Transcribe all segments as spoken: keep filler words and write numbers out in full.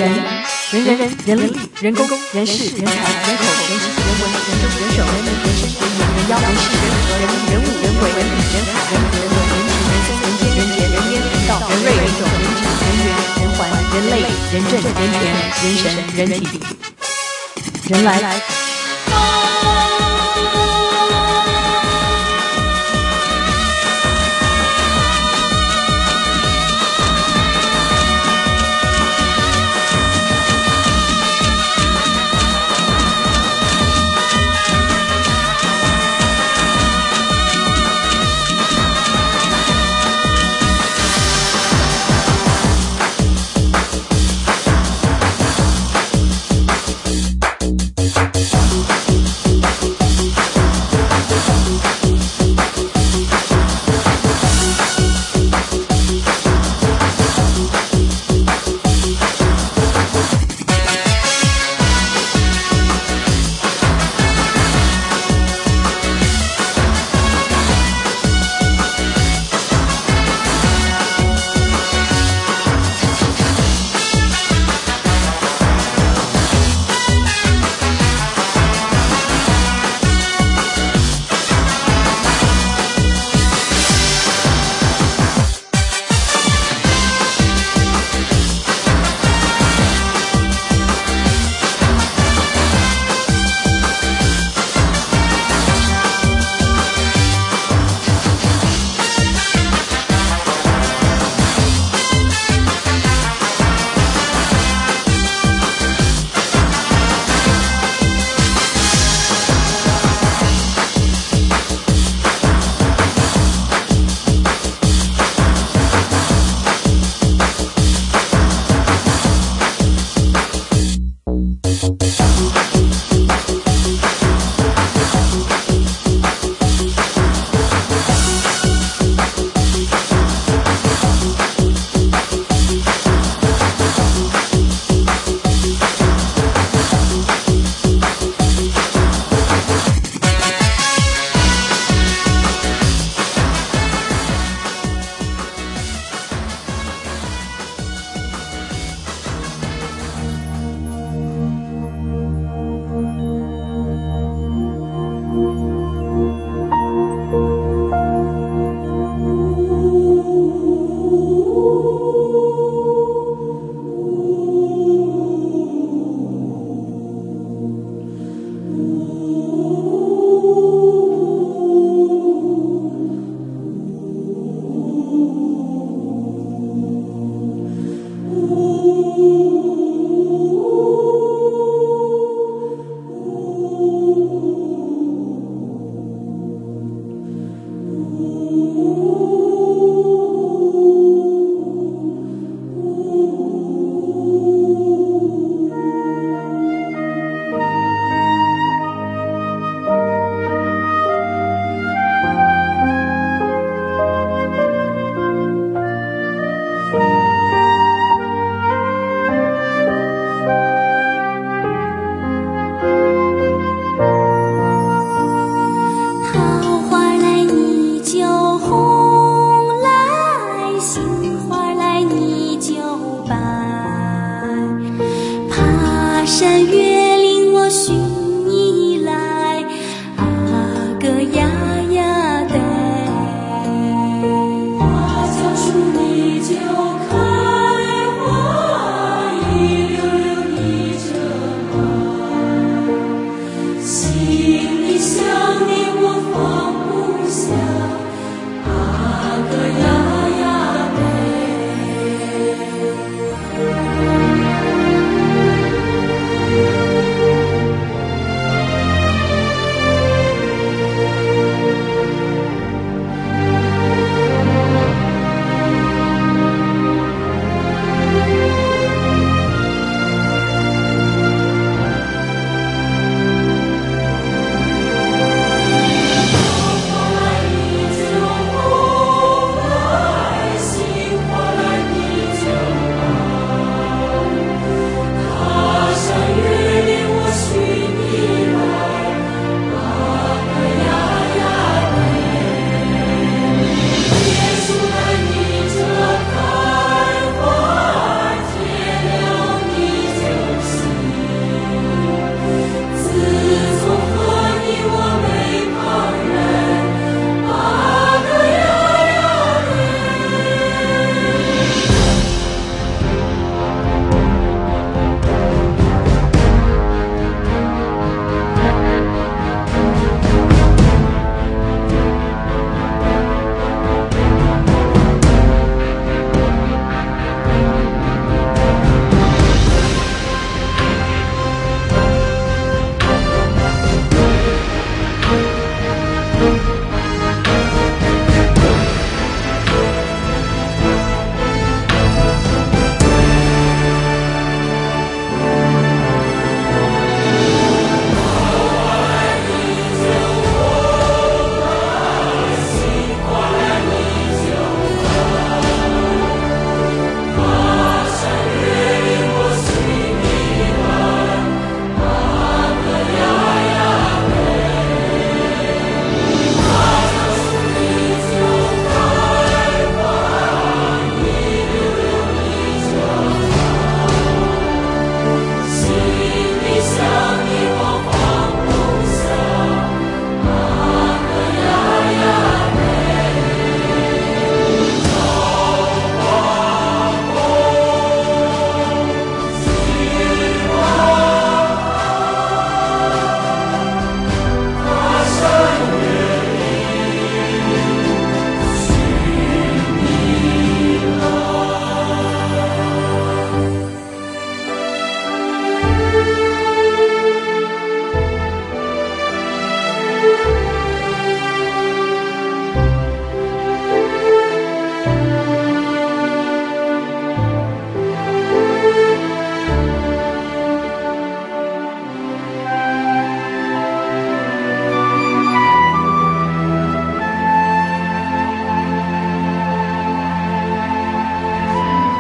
人、人人、人力、人工、人事、人才、人口、人情、人文、人政、人手、人民、人生、人民、人妖、人事、人和、人物、人物、人鬼、人理、人海、人和、人伦、人情、人生、人间、人杰、人烟、人道、人瑞、人种、人质、人缘、人环、人类、人政、人权、人神、人体，人来。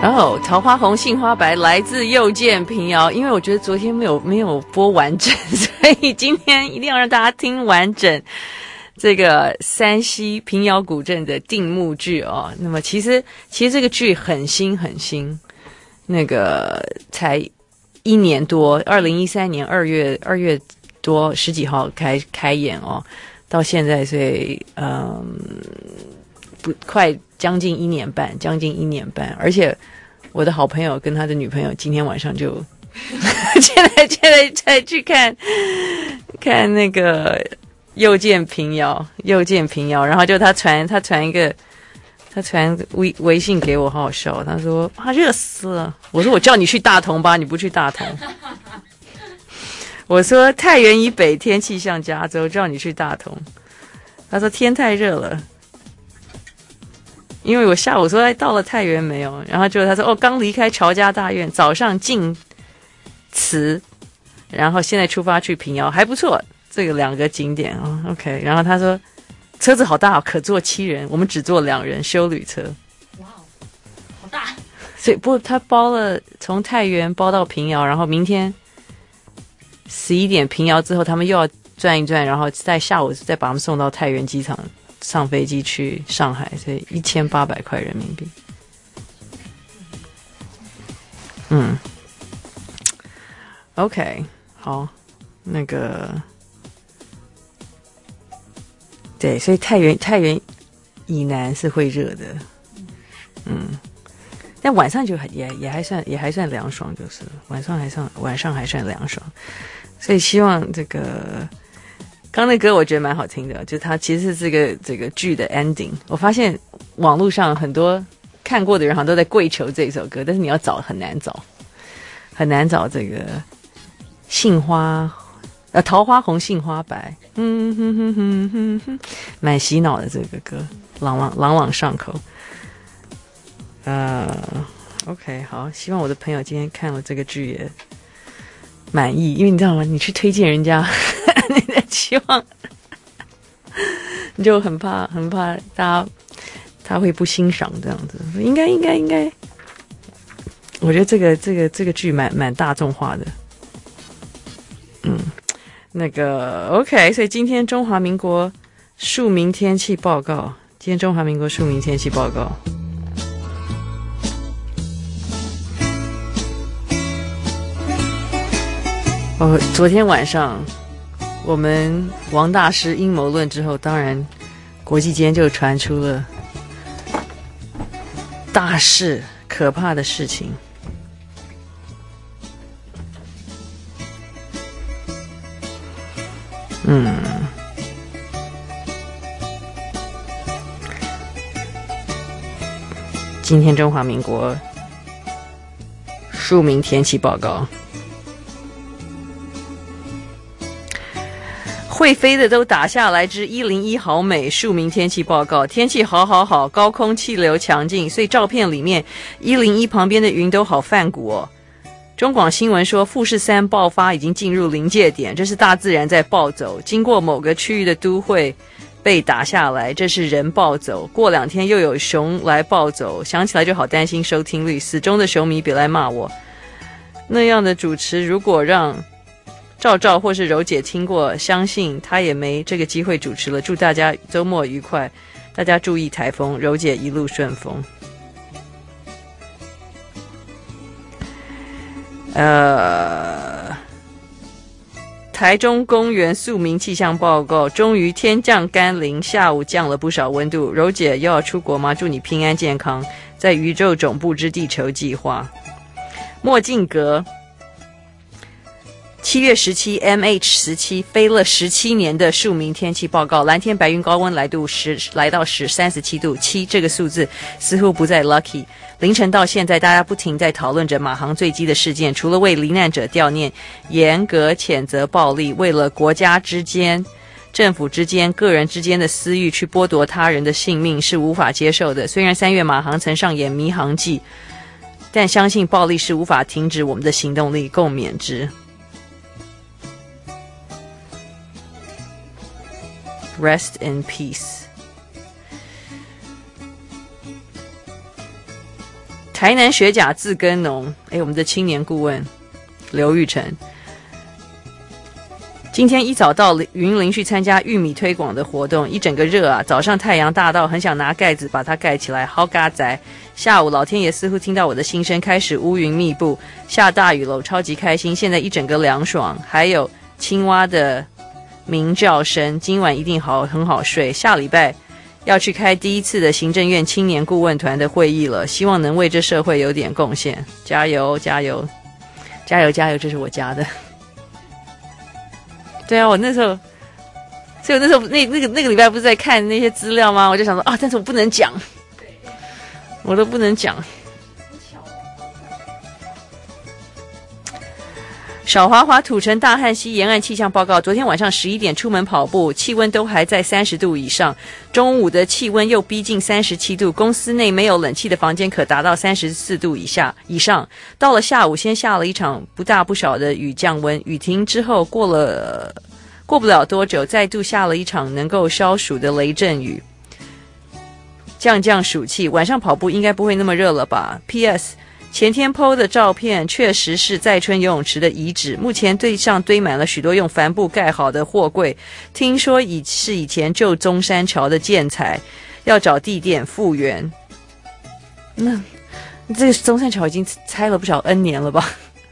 然后桃花红杏花白来自又见平遥，因为我觉得昨天没有没有播完整，所以今天一定要让大家听完整这个山西平遥古镇的定目剧哦。那么其实其实这个剧很新很新，那个才一年多，二零一三年二月二月多十几号开开演哦，到现在所以嗯不快将近一年半，将近一年半，而且我的好朋友跟他的女朋友今天晚上就现在现在再去看看那个又见平遥，又见平遥，然后就他传他传一个他传微微信给我，好好笑。他说啊热死了，我说我叫你去大同吧，你不去大同。我说太原以北天气像加州，叫你去大同。他说天太热了。因为我下午说哎到了太原没有，然后结果他说哦刚离开乔家大院，早上进祠，然后现在出发去平遥，还不错，这个两个景点哦 OK。然后他说车子好大，可坐七人，我们只坐两人休旅车。 哇哦，好大！ 所以不，他包了从太原包到平遥，然后明天十一点平遥之后，他们又要转一转，然后在下午再把他们送到太原机场。上飞机去上海，所以一千八百块人民币。嗯 ，OK， 好，那个，对，所以太原太原以南是会热的，嗯，但晚上就也也还算也还算凉爽，就是晚上还算晚上还算凉爽，所以希望这个。刚那歌我觉得蛮好听的，就是它其实是这个这个剧的 ending。我发现网络上很多看过的人好像都在跪求这首歌，但是你要找很难找，很难找这个杏花呃桃花红杏花白，嗯哼哼哼哼哼，蛮洗脑的这个歌，朗朗朗朗上口。呃 ，OK， 好，希望我的朋友今天看了这个剧也满意，因为你知道吗？你去推荐人家。你的期望，你就很怕，很怕大家他会不欣赏这样子。应该，应该，应该，我觉得这个这个这个剧蛮蛮大众化的。嗯，那个 OK， 所以今天中华民国庶民天气报告，今天中华民国庶民天气报告。哦，昨天晚上。我们王大师阴谋论之后，当然国际间就传出了大事，可怕的事情。嗯，今天中华民国庶民天气报告。会飞的都打下来之一零一好美，庶民天气报告，天气好好好，高空气流强劲，所以照片里面一零一旁边的云都好泛古哦。中广新闻说富士山爆发已经进入临界点，这是大自然在暴走，经过某个区域的都会被打下来，这是人暴走，过两天又有熊来暴走，想起来就好担心收听率，死忠的熊迷别来骂我。那样的主持如果让赵赵或是柔姐听过，相信她也没这个机会主持了。祝大家周末愉快，大家注意台风，柔姐一路顺风。呃，台中公园宿民气象报告，终于天降甘霖，下午降了不少温度。柔姐又要出国吗？祝你平安健康，在宇宙总部之地球计划。墨镜阁。七月十七 M H 十七飞了十七年的庶民天气报告，蓝天白云高温来度十来到十三十七度七，这个数字似乎不再 lucky。凌晨到现在，大家不停在讨论着马航坠机的事件，除了为罹难者悼念，严格谴责暴力，为了国家之间、政府之间、个人之间的私欲去剥夺他人的性命是无法接受的。虽然三月马航曾上演迷航记，但相信暴力是无法停止我们的行动力，共勉之。Rest in peace. 台南学甲自耕农，哎，我们的青年顾问刘玉成，今天一早到云林去参加玉米推广的活动，一整个热啊！早上太阳大到很想拿盖子把它盖起来，好嘎仔。下午老天爷似乎听到我的心声，开始乌云密布，下大雨了，我超级开心。现在一整个凉爽，还有青蛙的鸣叫声，今晚一定好很好睡。下礼拜要去开第一次的行政院青年顾问团的会议了，希望能为这社会有点贡献，加油加油加油加油！这是我家的。对啊，我那时候，所以我那时候那那个那个礼拜不是在看那些资料吗？我就想说啊，但是我不能讲，我都不能讲。少华华土城大汉溪沿岸气象报告，昨天晚上十一点出门跑步，气温都还在三十度以上，中午的气温又逼近三十七度，公司内没有冷气的房间可达到三十四度以下以上。到了下午，先下了一场不大不小的雨降温，雨停之后过了过不了多久，再度下了一场能够消暑的雷阵雨，降降暑气。晚上跑步应该不会那么热了吧 ？P S前天 P O 的照片确实是在春游泳池的遗址，目前地上堆满了许多用帆布盖好的货柜，听说已是以前旧中山桥的建材，要找地垫复原。那这个中山桥已经拆了不少 N 年了吧？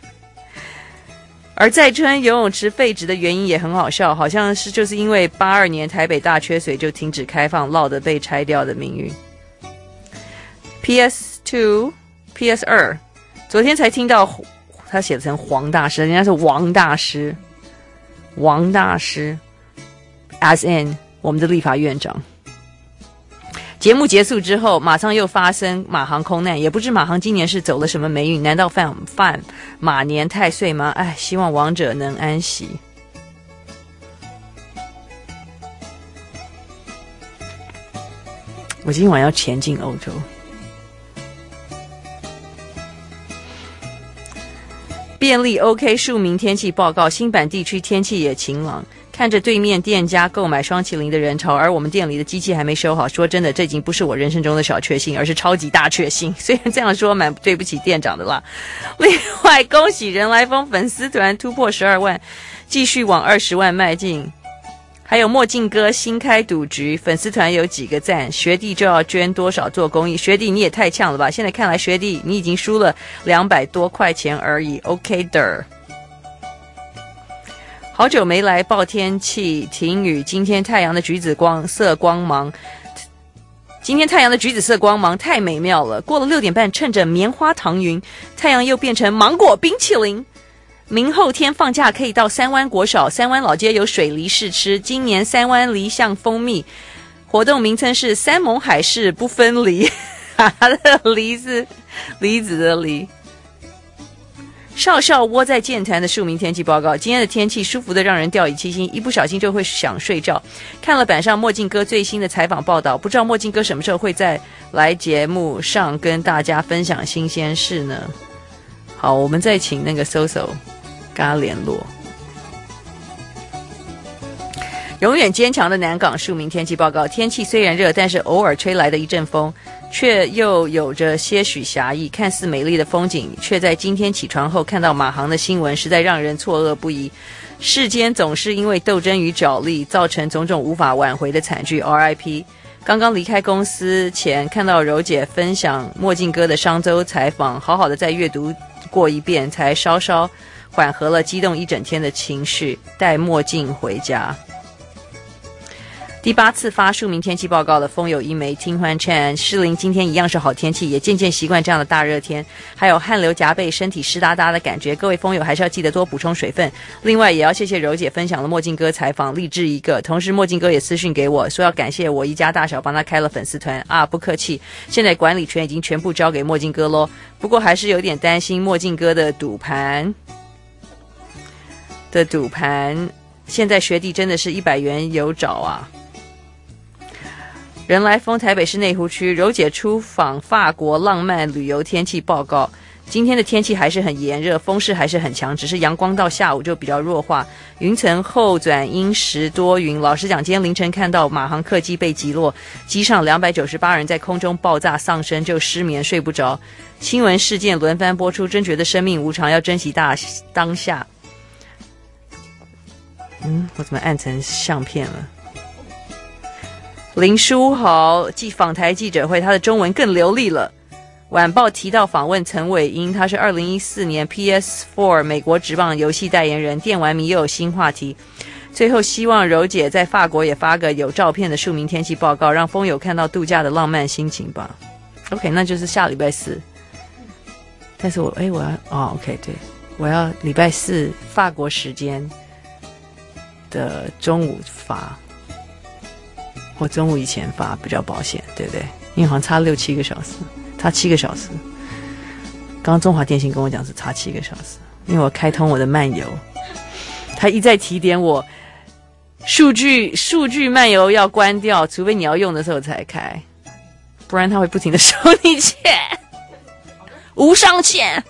而在春游泳池废止的原因也很好笑，好像是就是因为八二年台北大缺水就停止开放，落得被拆掉的命运。P S 二P S 二， 昨天才听到他写成黄大师，人家是王大师，王大师 as in 我们的立法院长。节目结束之后，马上又发生马航空难，也不知马航今年是走了什么霉运，难道犯犯马年太岁吗？哎，希望亡者能安息。我今晚要前进欧洲。便利 OK 庶民天气报告，新版地区天气也晴朗，看着对面店家购买双麒麟的人潮，而我们店里的机器还没修好。说真的，这已经不是我人生中的小确幸，而是超级大确幸。虽然这样说蛮对不起店长的啦。另外，恭喜人来疯粉丝团突破十二万，继续往二十万迈进。还有墨镜哥新开赌局，粉丝团有几个赞，学弟就要捐多少做公益。学弟你也太呛了吧，现在看来学弟你已经输了两百多块钱而已。 OK 的，好久没来报天气，停雨，今天太阳的橘子光色光芒今天太阳的橘子色光芒太美妙了，过了六点半，趁着棉花糖云，太阳又变成芒果冰淇淋。明后天放假可以到三湾国小，三湾老街有水梨试吃，今年三湾梨巷蜂蜜活动名称是三盟海誓不分离，它的梨是梨子的梨。少少窝在健谈的庶民天气报告，今天的天气舒服的让人掉以轻心，一不小心就会想睡觉。看了板上墨镜哥最新的采访报道，不知道墨镜哥什么时候会再来节目上跟大家分享新鲜事呢？好，我们再请那个 Soso 跟他联络。永远坚强的南港庶民天气报告，天气虽然热，但是偶尔吹来的一阵风却又有着些许侠义，看似美丽的风景，却在今天起床后看到马航的新闻，实在让人错愕不已。世间总是因为斗争与角力，造成种种无法挽回的惨剧。 R I P。 刚刚离开公司前，看到柔姐分享墨镜哥的商周采访，好好的再阅读过一遍，才稍稍缓和了激动一整天的情绪，带墨镜回家。第八次发庶民天气报告的风友一枚听欢 Chan， 士林今天一样是好天气，也渐渐习惯这样的大热天，还有汗流浃背身体湿哒哒的感觉，各位风友还是要记得多补充水分。另外也要谢谢柔姐分享了墨镜哥采访，励志一个。同时墨镜哥也私讯给我说要感谢我一家大小帮他开了粉丝团啊，不客气，现在管理权已经全部交给墨镜哥咯。不过还是有点担心墨镜哥的赌盘的赌盘，现在学弟真的是一百元有找啊。人来疯台北市内湖区，柔姐出访法国浪漫旅游天气报告。 今天的天气还是很炎热，风势还是很强，只是阳光到下午就比较弱化，云层后转阴时多云。老实讲，今天凌晨看到马航客机被击落，机上两百九十八人在空中爆炸丧生，就失眠睡不着。新闻事件轮番播出，真觉得生命无常，要珍惜大当下。嗯，我怎么按成相片了？林书豪记访台记者会，他的中文更流利了。晚报提到访问陈伟英，他是二零一四年 P S 四 美国职棒游戏代言人，电玩迷又有新话题。最后希望柔姐在法国也发个有照片的庶民天气报告，让风友看到度假的浪漫心情吧。OK， 那就是下礼拜四。但是我哎，我要哦 OK， 对，我要礼拜四法国时间的中午发，或中午以前发比较保险，对不对？因为好像差六七个小时。差七个小时，刚刚中华电信跟我讲是差七个小时，因为我开通我的漫游，他一再提点我，数据数据漫游要关掉，除非你要用的时候才开，不然他会不停的收你钱，无上限，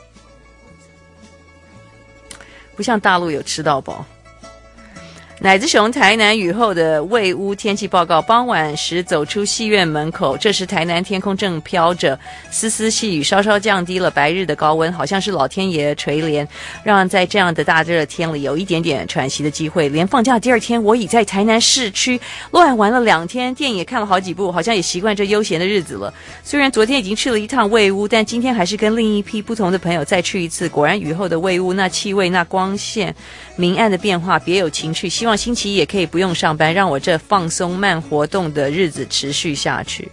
不像大陆有吃到饱。乃至熊台南雨后的卫屋天气报告，傍晚时走出戏院门口，这时台南天空正飘着丝丝细雨，稍稍降低了白日的高温，好像是老天爷垂怜，让在这样的大热天里有一点点喘息的机会。连放假第二天，我已在台南市区乱玩了两天，电影也看了好几部，好像也习惯这悠闲的日子了。虽然昨天已经去了一趟卫屋，但今天还是跟另一批不同的朋友再去一次。果然雨后的卫屋，那气味，那光线明暗的变化别有情趣，希望星期一也可以不用上班，让我这放松慢活动的日子持续下去。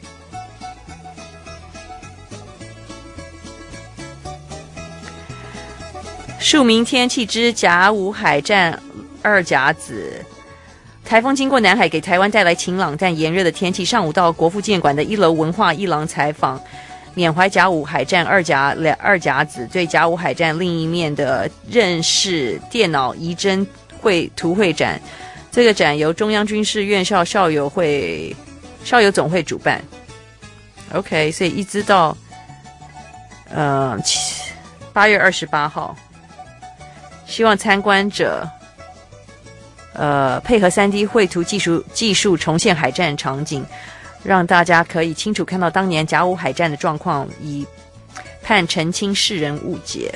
庶民天气之甲午海战二甲子，台风经过南海，给台湾带来晴朗但炎热的天气。上午到国父纪念馆的一楼文化一廊采访，缅怀甲午海战二甲二甲子，对甲午海战另一面的认识电脑仪征会图绘展。这个展由中央军事院校校友会校友总会主办。OK， 所以一直到呃八月二十八号，希望参观者呃配合 三 D 绘图技术技术重现海战场景，让大家可以清楚看到当年甲午海战的状况，以盼澄清世人误解。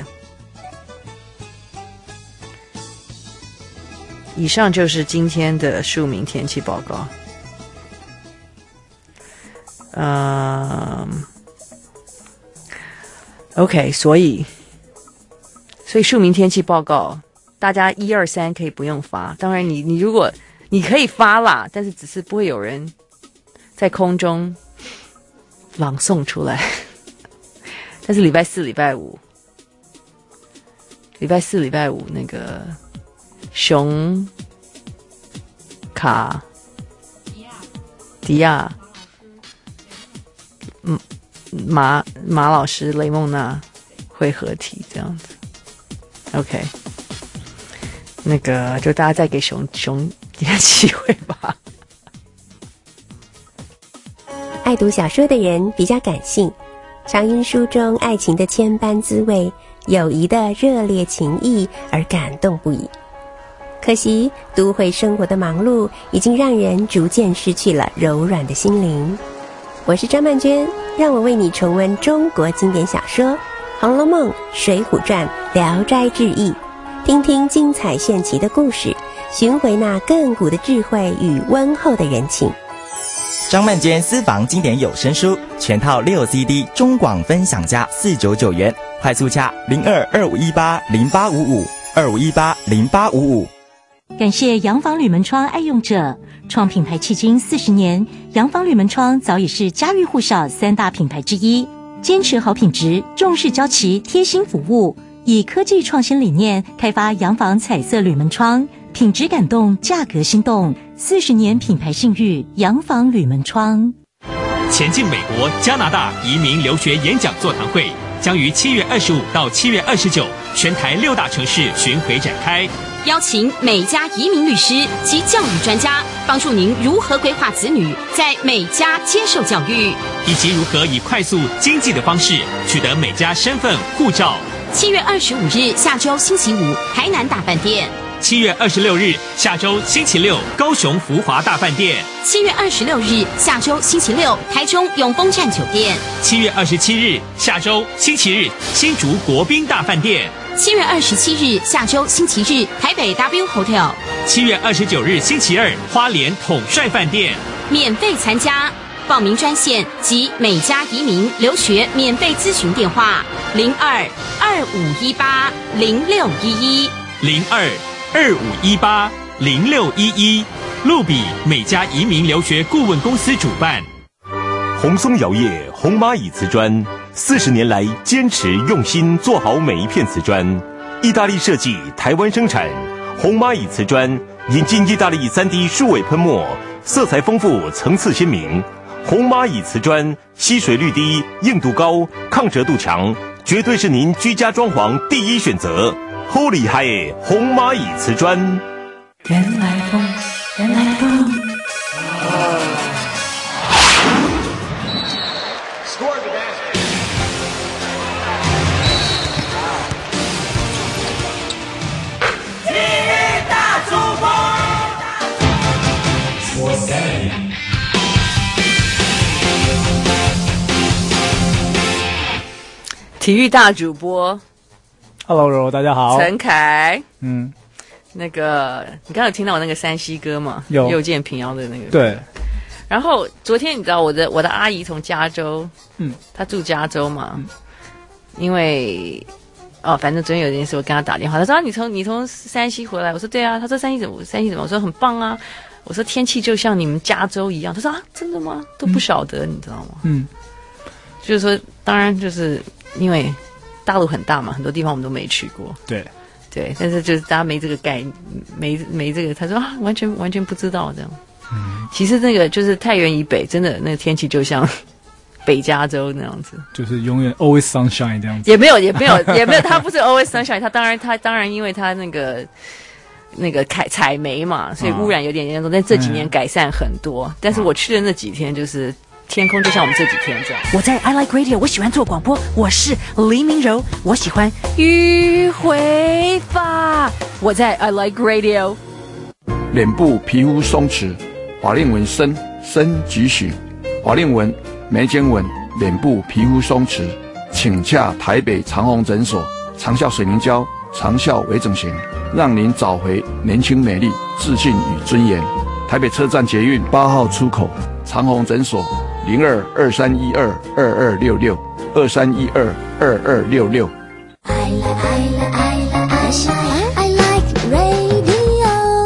以上就是今天的庶民天气报告。嗯、uh, ，OK， 所以，所以庶民天气报告，大家一二三可以不用发。当然你，你如果你可以发啦，但是只是不会有人在空中朗诵出来。但是礼拜四、礼拜五，礼拜四、礼拜五那个。熊卡迪亚嗯马马老师雷梦娜会合体这样子 OK， 那个就大家再给熊熊点机会吧。 爱读小说的人比较感性，常因书中爱情的千般滋味，友谊的热烈情谊而感动不已。可惜都会生活的忙碌已经让人逐渐失去了柔软的心灵。我是张曼娟，让我为你重温中国经典小说《红楼梦》《水浒传》《聊斋志异》，听听精彩炫奇的故事，寻回那亘古的智慧与温厚的人情。 张曼娟私房经典有声书全套六 C D 中广分享价四百九十九元，快速洽零二二五一八零八五五二五一八零八五五。 感谢洋房铝门窗爱用者，创品牌迄今四十年，洋房铝门窗早已是家喻户晓三大品牌之一，坚持好品质，重视交期，贴心服务，以科技创新理念开发洋房彩色铝门窗，品质感动，价格心动，四十年品牌信誉，洋房铝门窗。 前进美国、加拿大移民留学演讲座谈会将于七月二十五到七月二十九全台六大城市巡回展开。 邀请美家移民律师及教育专家，帮助您如何规划子女在美家接受教育， 以及如何以快速经济的方式取得美家身份护照。 七月二十五日，下周星期五，台南大饭店。 七月二十六日，下周星期六，高雄福华大饭店。 七月二十六日，下周星期六，台中永丰站酒店。 七月二十七日，下周星期日，新竹国宾大饭店。 七月二十七日，下周星期日，台北 W Hotel。 七月二十九日，星期二，花莲统帅饭店。 免费参加，报名专线及美家移民留学免费咨询电话：零二二五一八零六一一零二二五一八零六一一。路比美家移民留学顾问公司主办。 红松窑业红蚂蚁瓷砖四十年来坚持用心做好每一片瓷砖，意大利设计，台湾生产。红蚂蚁瓷砖引进意大利 三 D 数位喷墨，色彩丰富，层次鲜明。红蚂蚁瓷砖吸水率低，硬度高，抗折度强，绝对是您居家装潢第一选择。好厉害耶！红蚂蚁瓷砖。 原来风，原来风。 体育大主播，我在。 体育大主播。 Hello， 柔柔，大家好。 陈凯， 嗯， 那个你刚刚有听到我那个山西歌吗？ 有右键平遥的那个。 对。 然后昨天你知道我的我的阿姨从加州， 嗯， 她住加州嘛，嗯、因为哦，反正昨天有件事，我跟她打电话，她说、啊、你从你从山西回来，我说对啊，她说山西怎么山西怎么，我说很棒啊，我说天气就像你们加州一样，她说啊真的吗？都不晓得，嗯、你知道吗？嗯，就是说当然就是因为。大陆很大嘛，很多地方我们都没去过。 对， 对，但是就是大家没这个概念，没没这个，他说啊，完全完全不知道这样。嗯，其实那个就是太原以北，真的那个天气就像北加州那样子， 就是永远 always sunshine 这样子。 也没有，也没有，也没有，他不是 always sunshine， 他当然他当然因为他那个那个采采煤嘛，所以污染有点严重，但这几年改善很多。嗯、但是我去的那几天就是。天空就像我们这几天这样。 我在 I Like Radio， 我喜欢做广播，我是黎明柔，我喜欢迂回法。 我在 I Like Radio。 脸部皮肤松弛，法令纹深深几许，法令纹、眉间纹、脸部皮肤松弛，请洽台北长虹诊所，长效水凝胶，长效微整形，让您找回年轻美丽、自信与尊严。台北车站捷运八号出口，长虹诊所。零二二三一二二二六六二三一二二二六六。I like I like I like I like radio。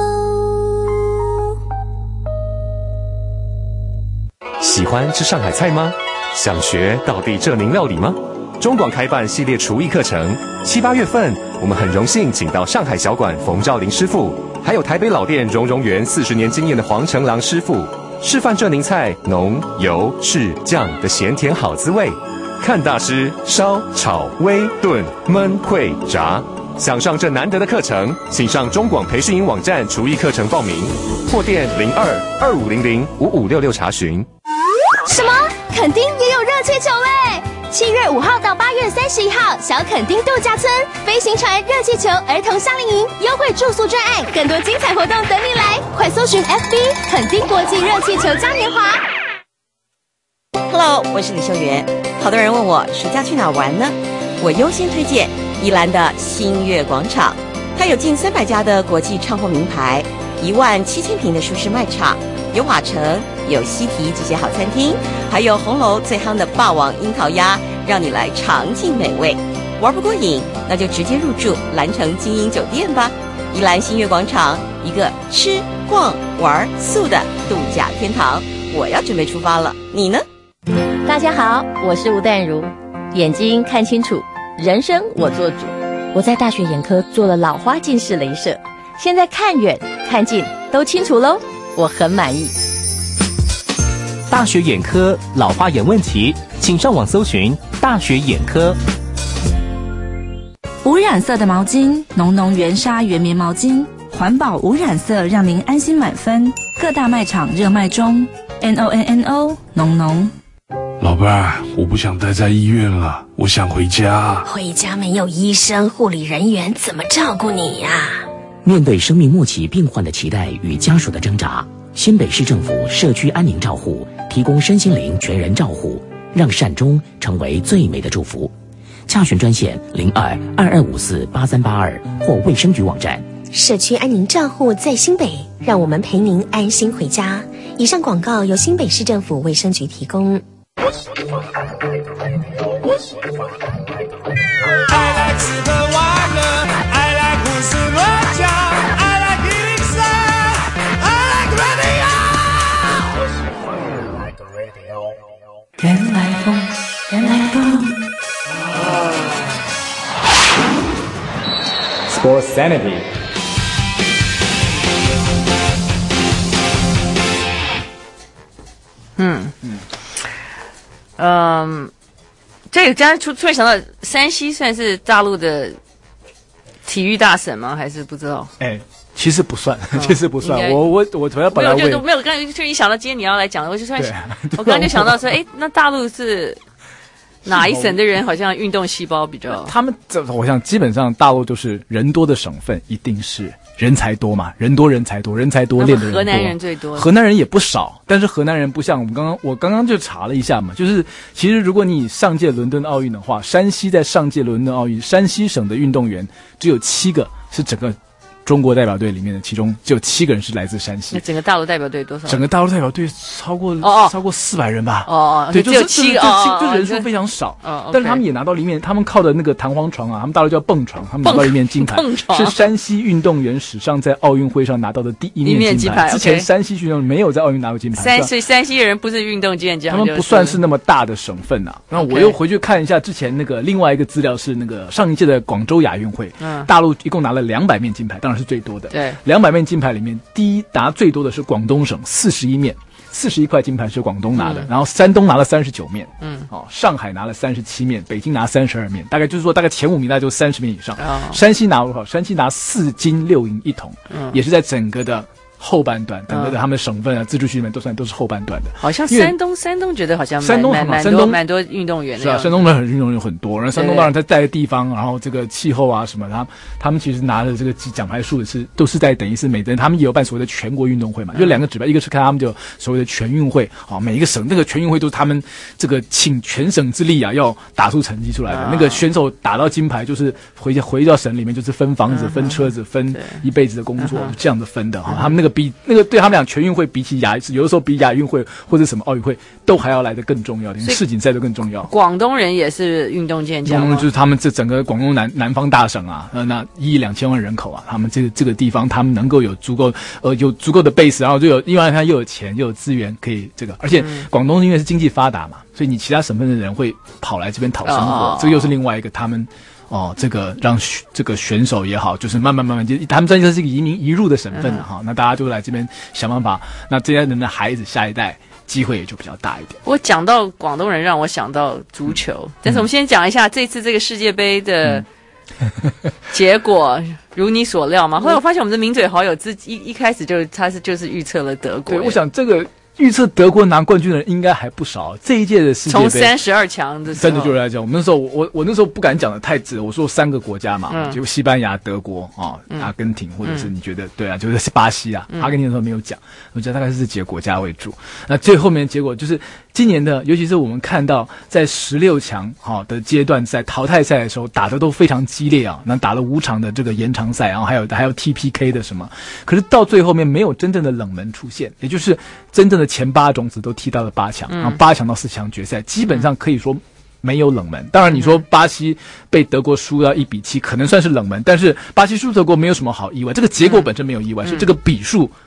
喜欢吃上海菜吗？想学道地浙宁料理吗？中广开办系列厨艺课程，七八月份我们很荣幸请到上海小馆冯兆林师傅，还有台北老店荣荣园四十年经验的黄成郎师傅。示范浙宁菜浓油赤酱的咸甜好滋味，看大师烧炒煨炖焖烩炸，想上这难得的课程，请上中广培训营网站厨艺课程报名，或电零二二五零零五五六六查询。 什么？垦丁也有热气球嘞！七月五号到八月三十一号，小垦丁度假村飞行船热气球儿童夏令营优惠住宿专案，更多精彩活动等你来！快搜寻 F B 垦丁国际热气球嘉年华。 Hello， 我是李秀媛。好多人问我暑假去哪玩呢？我优先推荐宜兰的新月广场，它有近三百家的国际唱货名牌，一万七千平的舒适卖场，有瓦城，有西堤这些好餐厅，还有红楼最夯的霸王樱桃鸭，让你来尝尽美味。玩不过瘾，那就直接入住蓝城精英酒店吧。宜兰新月广场，一个吃逛玩素的度假天堂。我要准备出发了，你呢？ 大家好，我是吴淡如。眼睛看清楚，人生我做主。我在大学眼科做了老花近视雷射，现在看远看近都清楚喽，我很满意。 大学眼科老花眼问题，请上网搜寻大学眼科。 无染色的毛巾，浓浓原纱原棉毛巾，环保无染色，让您安心满分。各大卖场热卖中 ，N O N N O 浓浓。 老伴儿，我不想待在医院了，我想回家。 回家没有医生、护理人员，怎么照顾你呀？ 面对生命末期病患的期待与家属的挣扎，新北市政府社区安宁照护提供身心灵全人照护，让善终成为最美的祝福。洽询专线零二二二五四八三八二或卫生局网站。 社区安宁照护在新北，让我们陪您安心回家。以上广告由新北市政府卫生局提供。 原来风，原来风。 Sports Sanity。 嗯嗯嗯，这个刚才突突然想到，山西算是大陆的体育大省吗？还是不知道？ 哎，其实不算，其实不算。我我我突然本来没有就没有，刚才就一想到今天你要来讲，我就突然我刚刚就想到说，哎，那大陆是哪一省的人好像运动细胞比较？ 他们这我想基本上大陆就是人多的省份，一定是人才多嘛，人多人才多，人才多练的人多。 河南人最多， 河南人也不少，但是河南人不像我们刚刚我刚刚就查了一下嘛，就是其实如果你上届伦敦奥运的话，山西在上届伦敦奥运，山西省的运动员只有七个是整个中国代表队里面的，其中只有七个人是来自山西。 那整个大陆代表队多少？ 整个大陆代表队超过哦超过四百人吧？ 哦哦， 对， 只有七个， 就就人数非常少。 哦， 但是他们也拿到了一面，他们靠的那个弹簧床啊，他们大陆叫蹦床，他们拿到一面金牌，是山西运动员史上在奥运会上拿到的第一面金牌。之前山西运动员没有在奥运拿过金牌。 山所以山西人不是运动健将， 他们不算是那么大的省份啊。然后我又回去看一下之前那个另外一个资料，是那个上一届的广州亚运会，嗯，大陆一共拿了两百面金牌，当然是最多的。 对。 两百面金牌里面，第一拿最多的是广东省，四十一面，四十一块金牌是广东拿的，嗯、然后山东拿了三十九面，嗯，哦，上海拿了三十七面，北京拿三十二面，大概就是说大概前五名大概就三十面以上。哦、山西拿多少？山西拿四金六银一铜，嗯，也是在整个的后半段，整个的他们省份啊、自治区里面都算都是后半段的。 好像山东，山东觉得好像山东蛮蛮多蛮多运动员的。 是啊，山东的运动员很多，然后山东当然在在的地方，然后这个气候啊什么，他他们其实拿的这个奖牌数是都是在等于是每人他们也有办所谓的全国运动会嘛，就两个指标，一个是看他们就所谓的全运会啊，每一个省那个全运会都是他们这个倾全省之力啊，要打出成绩出来的。那个选手打到金牌，就是回回到省里面就是分房子、分车子、分一辈子的工作，这样子分的哈。他们那个比那个对他们俩全运会比起亚，有的时候比亚运会或者什么奥运会都还要来得更重要，连世锦赛都更重要。 广东人也是运动健将， 就是他们这整个广东南南方大省啊，呃，那一亿两千万人口啊，他们这个这个地方，他们能够有足够呃有足够的 base， 然后就有另外他又有钱又有资源可以这个，而且广东因为是经济发达嘛，所以你其他省份的人会跑来这边讨生活，哦、这个又是另外一个他们。哦，这个让这个选手也好，就是慢慢慢慢，就他们真的是一个移民移入的省份了哈、嗯。那大家就来这边想办法，那这些人的孩子下一代机会也就比较大一点。 我讲到广东人，让我想到足球，嗯、但是我们先讲一下这次这个世界杯的结果，嗯、如你所料吗？后来我发现我们的名嘴好友自己一一开始就他是就是预测了德国。 对，我想这个。预测德国拿冠军的人应该还不少，这一届的世界杯从三十二强的真的就是来讲，我们那时候我我那时候不敢讲的太直，我说三个国家嘛，嗯、就西班牙、德国啊、嗯、阿根廷，或者是你觉得、嗯、对啊，就是巴西啊，嗯、阿根廷的时候没有讲，我觉得大概是这几个国家为主。那最后面的结果就是今年的，尤其是我们看到在十六强哈的阶段，在淘汰赛的时候打的都非常激烈啊，那打了五场的这个延长赛，然后还有还有 T P K 的什么，可是到最后面没有真正的冷门出现，也就是真正的前八种子都踢到了八强，然后八强到四强决赛，基本上可以说没有冷门。当然你说巴西被德国输到一比七可能算是冷门，但是巴西输德国没有什么好意外，这个结果本身没有意外，是这个比数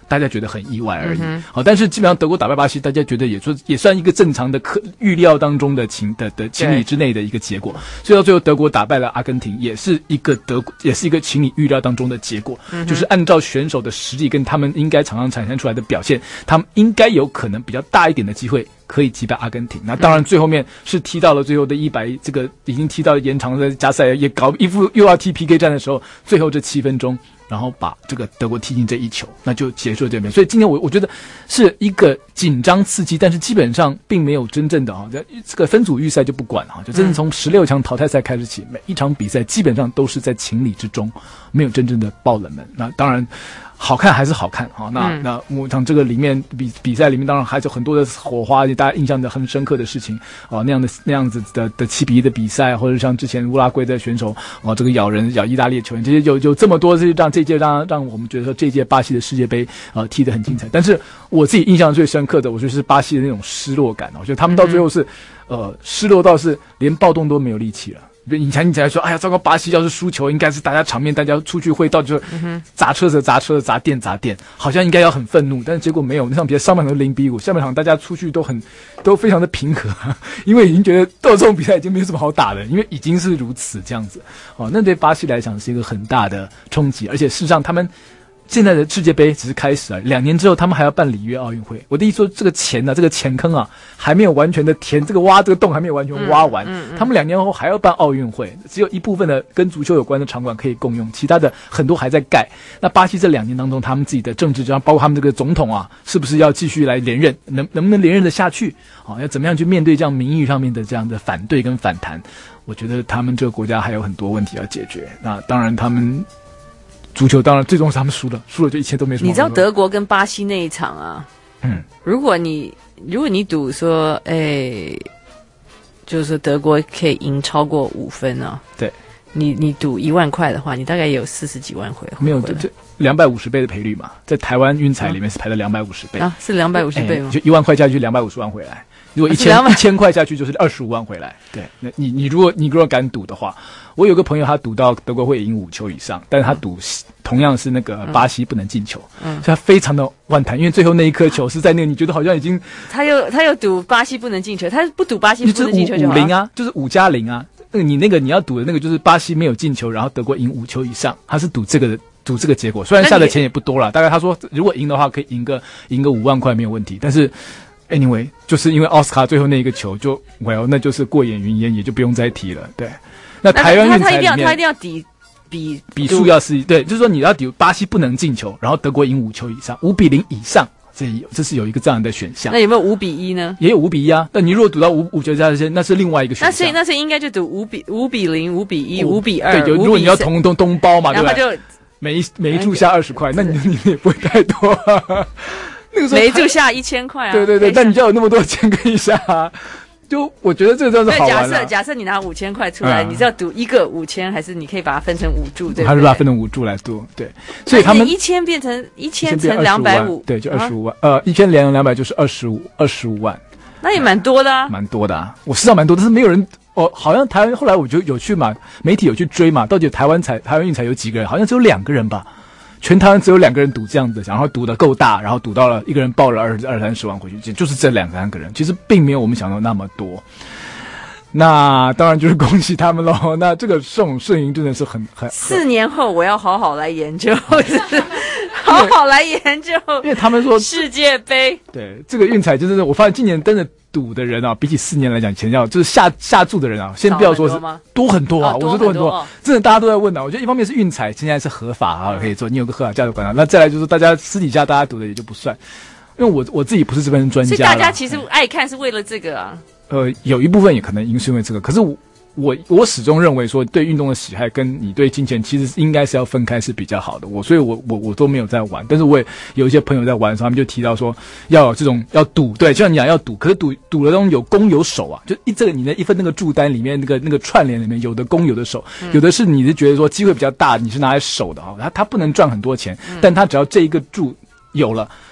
大家觉得很意外而已。 嗯、 好，但是基本上德国打败巴西，大家觉得也说也算一个正常的可预料当中的情的的情理之内的一个结果。所以到最后德国打败了阿根廷，也是一个德国也是一个情理预料当中的结果。嗯、就是按照选手的实力跟他们应该常常产生出来的表现，他们应该有可能比较大一点的机会可以击败阿根廷。那当然最后面是踢到了最后的一百，这个已经踢到延长的加赛，也搞一副又要踢 P K 战的时候，最后这七分钟，然后把这个德国踢进这一球，那就结束了这边。所以今天我我觉得是一个紧张刺激，但是基本上并没有真正的啊，这个分组预赛就不管哈，就真的从十六强淘汰赛开始起，每一场比赛基本上都是在情理之中，没有真正的爆冷门。那当然。好看还是好看啊！那、嗯、那我想这个里面比比赛里面当然还有很多的火花，大家印象的很深刻的事情啊，那样的那样子的的七比一的比赛，或者像之前乌拉圭的选手啊，这个咬人咬意大利的球员，这些有有这么多，这让这届让让我们觉得说这届巴西的世界杯啊踢得很精彩。但是我自己印象最深刻的，我觉得是巴西的那种失落感，我觉得他们到最后是、嗯、呃失落到是连暴动都没有力气了。以前你才说，哎呀，糟糕！巴西要是输球，应该是大家场面，大家出去会到就是砸车子、砸车子、砸店、砸店，好像应该要很愤怒，但是结果没有。那场比赛上半场零比五，下半场大家出去都很都非常的平和，因为已经觉得到这种比赛已经没有什么好打的，因为已经是如此这样子。哦，那对巴西来讲是一个很大的冲击，而且事实上他们。现在的世界杯只是开始啊，两年之后他们还要办里约奥运会。我的意思说，这个钱呢、啊，这个钱坑啊，还没有完全的填，这个挖这个洞还没有完全挖完。嗯嗯嗯、他们两年后还要办奥运会，只有一部分的跟足球有关的场馆可以共用，其他的很多还在盖。那巴西这两年当中，他们自己的政治，包括他们这个总统啊，是不是要继续来连任？能能不能连任的下去？啊，要怎么样去面对这样民意上面的这样的反对跟反弹？我觉得他们这个国家还有很多问题要解决。那当然他们。足球当然最终是他们输了，输了就一切都没什么。 你知道德国跟巴西那一场啊？嗯，如果你如果你赌说，哎，就是德国可以赢超过五分啊， 对， 你你赌一万块的话，你大概也有四十几万回。 没有，这两百五十倍的赔率嘛，在台湾运彩里面是排到两百五十倍啊，是两百五十倍吗？ 就一万块下去，两百五十万回来。如果一千一千块下去就是二十五万回来，对，那你你如果你如果敢赌的话，我有个朋友他赌到德国会赢五球以上，但是他赌同样是那个巴西不能进球，嗯，所以他非常的万谈，因为最后那一颗球是在那个你觉得好像已经， 他又他又赌巴西不能进球，他不赌巴西不能进球就好， 五零啊，就是五加零啊，那个你那个你要赌的那个就是巴西没有进球，然后德国赢五球以上，他是赌这个的。赌这个结果，虽然下的钱也不多啦，大概他说如果赢的话可以赢个赢个五万块没有问题，但是。Anyway， 就是因为奥斯卡最后那一个球就 well， 那就是过眼云烟，也就不用再提了。对，那台湾运彩里面， 他一定要他一定要抵比比数要是对，就是说你要抵巴西不能进球，然后德国赢五球以上，五比零以上，这这是有一个这样的选项。 那有没有五比一呢？ 也有五比一啊。但你如果赌到五五球加这些，那是另外一个选项。 那所以那所以应该就赌五比五比零、五比一、五比二。 对，如果你要同同同包嘛，对吧？ 然后就每一每一注下二十块，那你你也不会太多、啊。那个时候每一注下一千块啊！ 对对对，但你就有那么多钱可以下、啊，就我觉得这真的是好玩、啊。 假设假设你拿五千块出来，嗯、你是要赌一个五千，还是你可以把它分成五注？对不对？ 还是把它分成五注来赌？对，所以他们一千变成一千乘两百五， 对，就二十五万。呃，一千连两百就是二十五，二十五万。 那也蛮多的啊， 蛮多的啊！我知道蛮多，但是没有人。哦，好像台湾后来我就有去嘛，媒体有去追嘛，到底台湾彩台湾运彩有几个人？好像只有两个人吧。全台湾只有两个人赌这样子，然后赌得够大，然后赌到了一个人报了二二三十万回去，就是这两三个人，其实并没有我们想到那么多。那当然就是恭喜他们咯。那这个这种摄影真的是很很。 四年后我要好好来研究，好好来研究， 因为他们说世界杯。 对，这个运彩就是我发现今年真的。赌的人啊，比起四年来讲，前要就是下下注的人啊，先不要说是多很多啊， 哦、 我说多很多，真的大家都在问啊。我觉得一方面是运彩现在是合法啊，可以做，你有个合法价值观啊。那再来就是大家私底下大家赌的也就不算，因为我我自己不是这边专家， 所以大家其实爱看是为了这个啊。 呃，有一部分也可能因是因为这个，可是我。我我始终认为说，对运动的喜爱跟你对金钱其实应该是要分开是比较好的。我所以我，我我我都没有在玩，但是我也有一些朋友在玩的时候，他们就提到说，要有这种要赌，对，就像你讲要赌，可是赌赌的东西有攻有守啊，就一这个你的一份那个注单里面那个那个串联里面有的攻有的守，嗯、有的是你是觉得说机会比较大，你是拿来守的哈，他他不能赚很多钱，嗯、但他只要这一个注有了。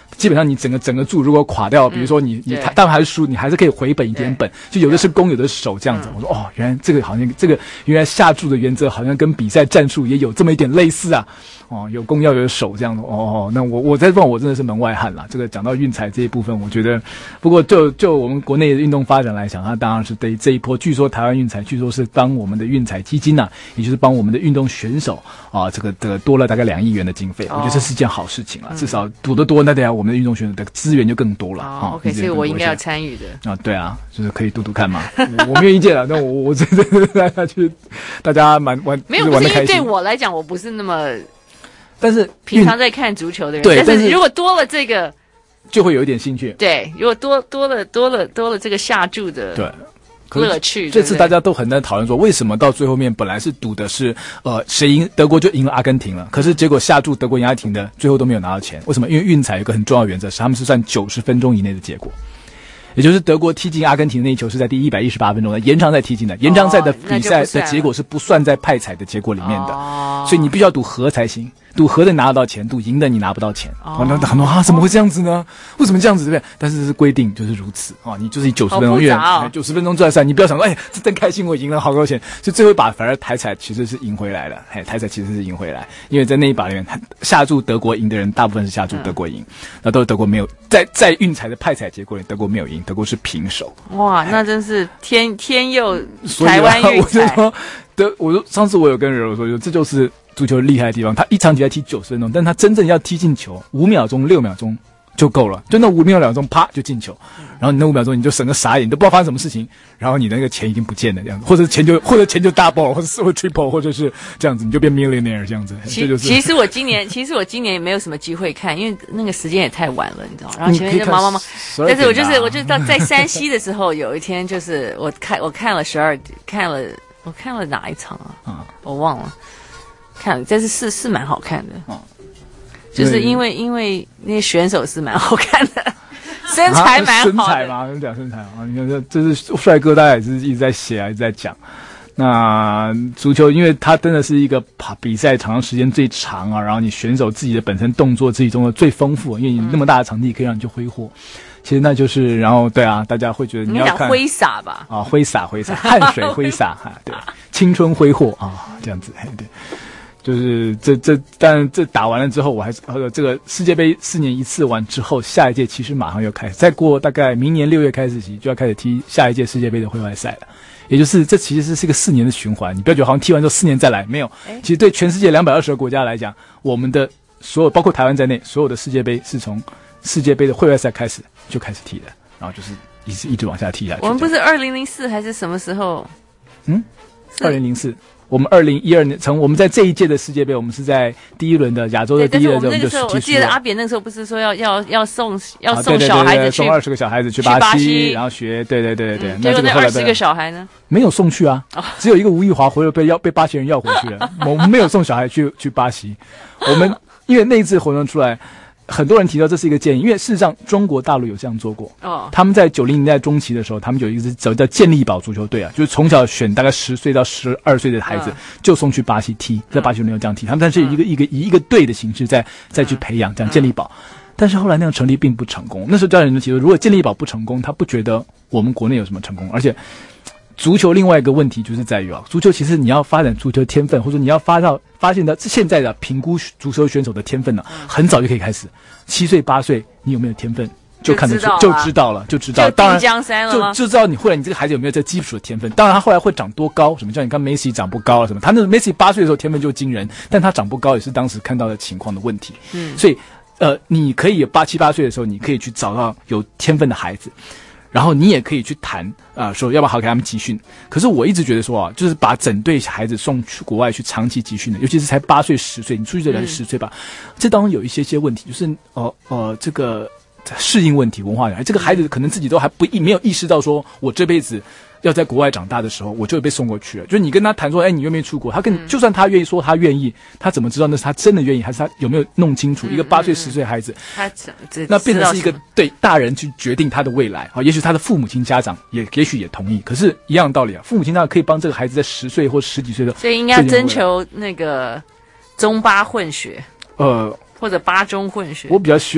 基本上你整个整个柱如果垮掉，比如说你、嗯、你当然还是输，你还是可以回本一点本，就有的是攻有的是守这样子。我说哦，原来这个好像这个原来下注的原则好像跟比赛战术也有这么一点类似啊。哦，有攻要有守这样的哦。那我我在这方我真的是门外汉啦。这个讲到运彩这一部分，我觉得不过就就我们国内的运动发展来讲，它当然是对这一波，据说台湾运彩据说是帮我们的运彩基金呐、啊，也就是帮我们的运动选手啊，这个这个多了大概两亿元的经费，哦、我觉得这是件好事情啊。嗯、至少赌得多，那等下我们的运动选手的资源就更多了啊。 哦、OK， 所以我应该要参与的啊。对啊，就是可以赌赌看嘛。我没有意见了，那我我真的大家去，大家蛮玩没有，不是因为对我来讲，我不是那么。 但是平常在看足球的人， 对， 但是如果多了这个， 就会有一点兴趣。 对，如果多多了多了多了这个下注的， 对。 乐趣。 这次大家都很在讨论说，为什么到最后面本来是赌的是呃谁赢德国就赢了阿根廷了，可是结果下注德国赢阿根廷的最后都没有拿到钱，为什么？因为运彩有一个很重要的原则是他们是算九十分钟以内的结果。也就是德国踢进阿根廷的那一球是在第一百一十八分钟的延长赛踢进的，延长赛的比赛的结果是不算在派彩的结果里面的，哦、所以你必须要赌和才行，赌和的拿得到钱，赌赢的你拿不到钱。哦，那很多啊，怎么会这样子呢？为什么这样子对不对？但是是规定就是如此啊、哦，你就是以九十分钟越九十分钟作赛，你不要想说哎，这真开心，我赢了好多钱，所以最后一把反而台彩其实是赢回来了，嘿，台彩其实是赢回来，因为在那一把里面下注德国赢的人大部分是下注德国赢，那、嗯、都是德国没有在在运彩的派彩结果里德国没有赢，德国是平手。 哇，那真是天天佑台湾运彩。 我就说，德，我说上次我有跟柔柔说，这就是足球厉害的地方。他一场比赛踢九十分钟，但他真正要踢进球，五秒钟、六秒钟就够了。就那五秒两钟，啪就进球。然后你那五秒钟，你就整个傻眼，你都不知道发生什么事情。然后你的那个钱已经不见了，这样子，或者钱就或者钱就 double， 或者是 triple， 或者是这样子，你就变 millionaire 这样子。 其这就是。 其实我今年，其实我今年也没有什么机会看，因为那个时间也太晚了，你知道。然后前面就忙忙忙，但是我就是我就到在山西的时候，有一天就是我看我看了十二看了我看了哪一场啊？嗯、我忘了，看了，但是是是蛮好看的。嗯，就是因为因为那些选手是蛮好看的。身材蛮好的， 身材嘛，讲身材啊！你看这这是帅哥，大家也是一直在写啊，一直在讲。那足球，因为它真的是一个比赛长时间最长啊，然后你选手自己的本身动作自己动作最丰富，因为你那么大的场地可以让你去挥霍。其实那就是，然后对啊，大家会觉得你要看挥洒吧？ 啊，挥洒挥洒，汗水挥洒哈，对，青春挥霍啊，这样子，对。就是这这，但这打完了之后，我还是呃，这个世界杯四年一次完之后，下一届其实马上又开始，再过大概明年六月开始起就要开始踢下一届世界杯的会外赛了。也就是这其实是一个四年的循环，你不要觉得好像踢完之后四年再来，没有。其实对全世界两百二十个国家来讲，我们的所有包括台湾在内，所有的世界杯是从世界杯的会外赛开始就开始踢的，然后就是一直一直往下踢下去。 我们不是二零零四还是什么时候？ 嗯，二零零四。我们二零一二年从我们在这一届的世界杯，我们是在第一轮的亚洲的第一轮， 我们就踢输了。我记得阿扁那个时候不是说要要要送要送小孩子去， 送二十个小孩子去巴西，巴西然后学，对对对对对。 结果那二十个小孩呢？ 没有送去啊，哦、只有一个吴玉华回来被要被巴西人要回去了。我们没有送小孩去去巴西，我们因为那一次活动出来。很多人提到这是一个建议，因为事实上中国大陆有这样做过。哦，他们在九零年代中期的时候，他们有一个叫叫健力宝足球队啊，就是从小选大概十岁到十二岁的孩子，嗯、就送去巴西踢，在巴西没有这样踢，他们但是一个、嗯、一个以一个队的形式再再去培养这样健力宝。嗯、但是后来那样成立并不成功。那时候教练就提出，如果健力宝不成功，他不觉得我们国内有什么成功，而且。足球另外一个问题就是在于啊，足球其实你要发展足球天分，或者说你要发到发现到现在的评估足球选手的天分呢、啊，很早就可以开始，七岁八岁你有没有天分就看得出，就知道了，就知道，当然就就知道你后来你这个孩子有没有这基础的天分。当然他后来会长多高，什么叫你看梅西长不高啊什么，他那梅西八岁的时候天分就惊人，但他长不高也是当时看到的情况的问题。嗯，所以呃，你可以八七八岁的时候，你可以去找到有天分的孩子。然后你也可以去谈啊、呃，说要不要好给他们集训。可是我一直觉得说啊，就是把整队孩子送去国外去长期集训的，尤其是才八岁十岁，你出去这人十岁吧，嗯、这当中有一些些问题，就是呃呃这个适应问题、文化，这个孩子可能自己都还不没有意识到说，我这辈子要在国外长大的时候，我就被送过去了。就是你跟他谈说，哎，你愿不愿意出国？他跟、嗯、就算他愿意说他愿意，他怎么知道那是他真的愿意，还是他有没有弄清楚？嗯、一个八岁十岁的孩子， 他那变成是一个对大人去决定他的未来啊。也许他的父母亲家长也也许也同意，可是一样的道理啊，父母亲家长可以帮这个孩子在十岁或十几岁的， 所以应该征求那个中巴混血， 呃， 或者巴中混血。 我比较希望。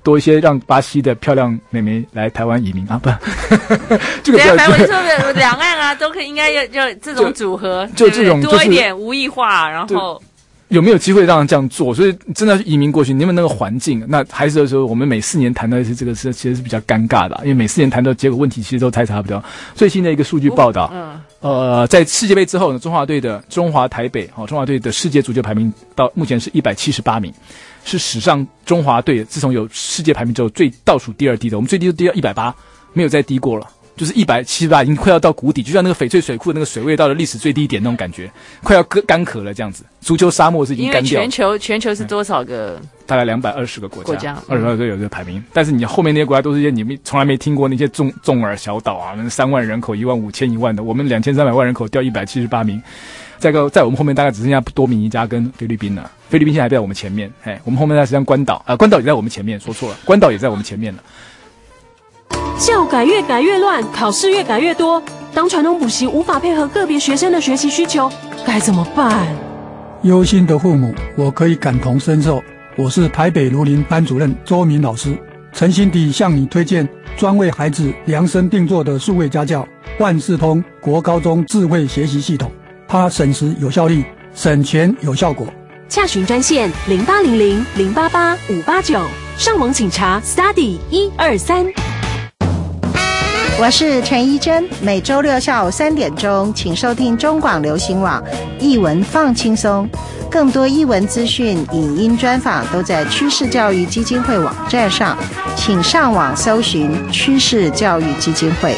多一些让巴西的漂亮妹妹来台湾移民啊，不，这个不要。 反正我就说两岸啊都可以，应该要就这种组合， 就这种多一点无异化，然后。 有没有机会让人这样做？所以真的移民过去，你们那个环境，那还是说我们每四年谈到的是这个是其实是比较尴尬的，因为每四年谈到结果问题其实都猜差不多。最新的一个数据报道，嗯，呃，在世界杯之后呢，中华队的中华台北哦，中华队的世界足球排名到目前是一百七十八名，是史上中华队自从有世界排名之后最倒数第二低的，我们最低是低到一百八，没有再低过了。就是一百七十八已经快要到谷底，就像那个翡翠水库的那个水位到了历史最低点那种感觉，快要干渴了这样子。足球沙漠是已经干掉了。 因为全球全球是多少个？ 大概两百二十个国家， 国家二十二个有这个排名。但是你后面那些国家都是一些你们从来没听过那些纵纵尔小岛啊，那三万人口、一万五千、一万的，我们两千三百万人口掉一百七十八名。再个在我们后面大概只剩下多米尼加跟菲律宾了，菲律宾现在还在我们前面。哎，我们后面实际上关岛啊、呃，关岛也在我们前面，说错了，关岛也在我们前面了。 教改越改越乱，考试越改越多，当传统补习无法配合个别学生的学习需求，该怎么办？ 忧心的父母，我可以感同身受。我是台北庐林班主任周明老师，诚心地向你推荐专为孩子量身定做的数位家教万事通国高中智慧学习系统，它省时有效率，省钱有效果。 洽询专线零八零零零八八五八九，上网请查 Study 一二三。 我是陈怡珍，每周六下午三点钟，请收听中广流行网艺文放轻松，更多艺文资讯、影音专访都在趋势教育基金会网站上，请上网搜寻趋势教育基金会。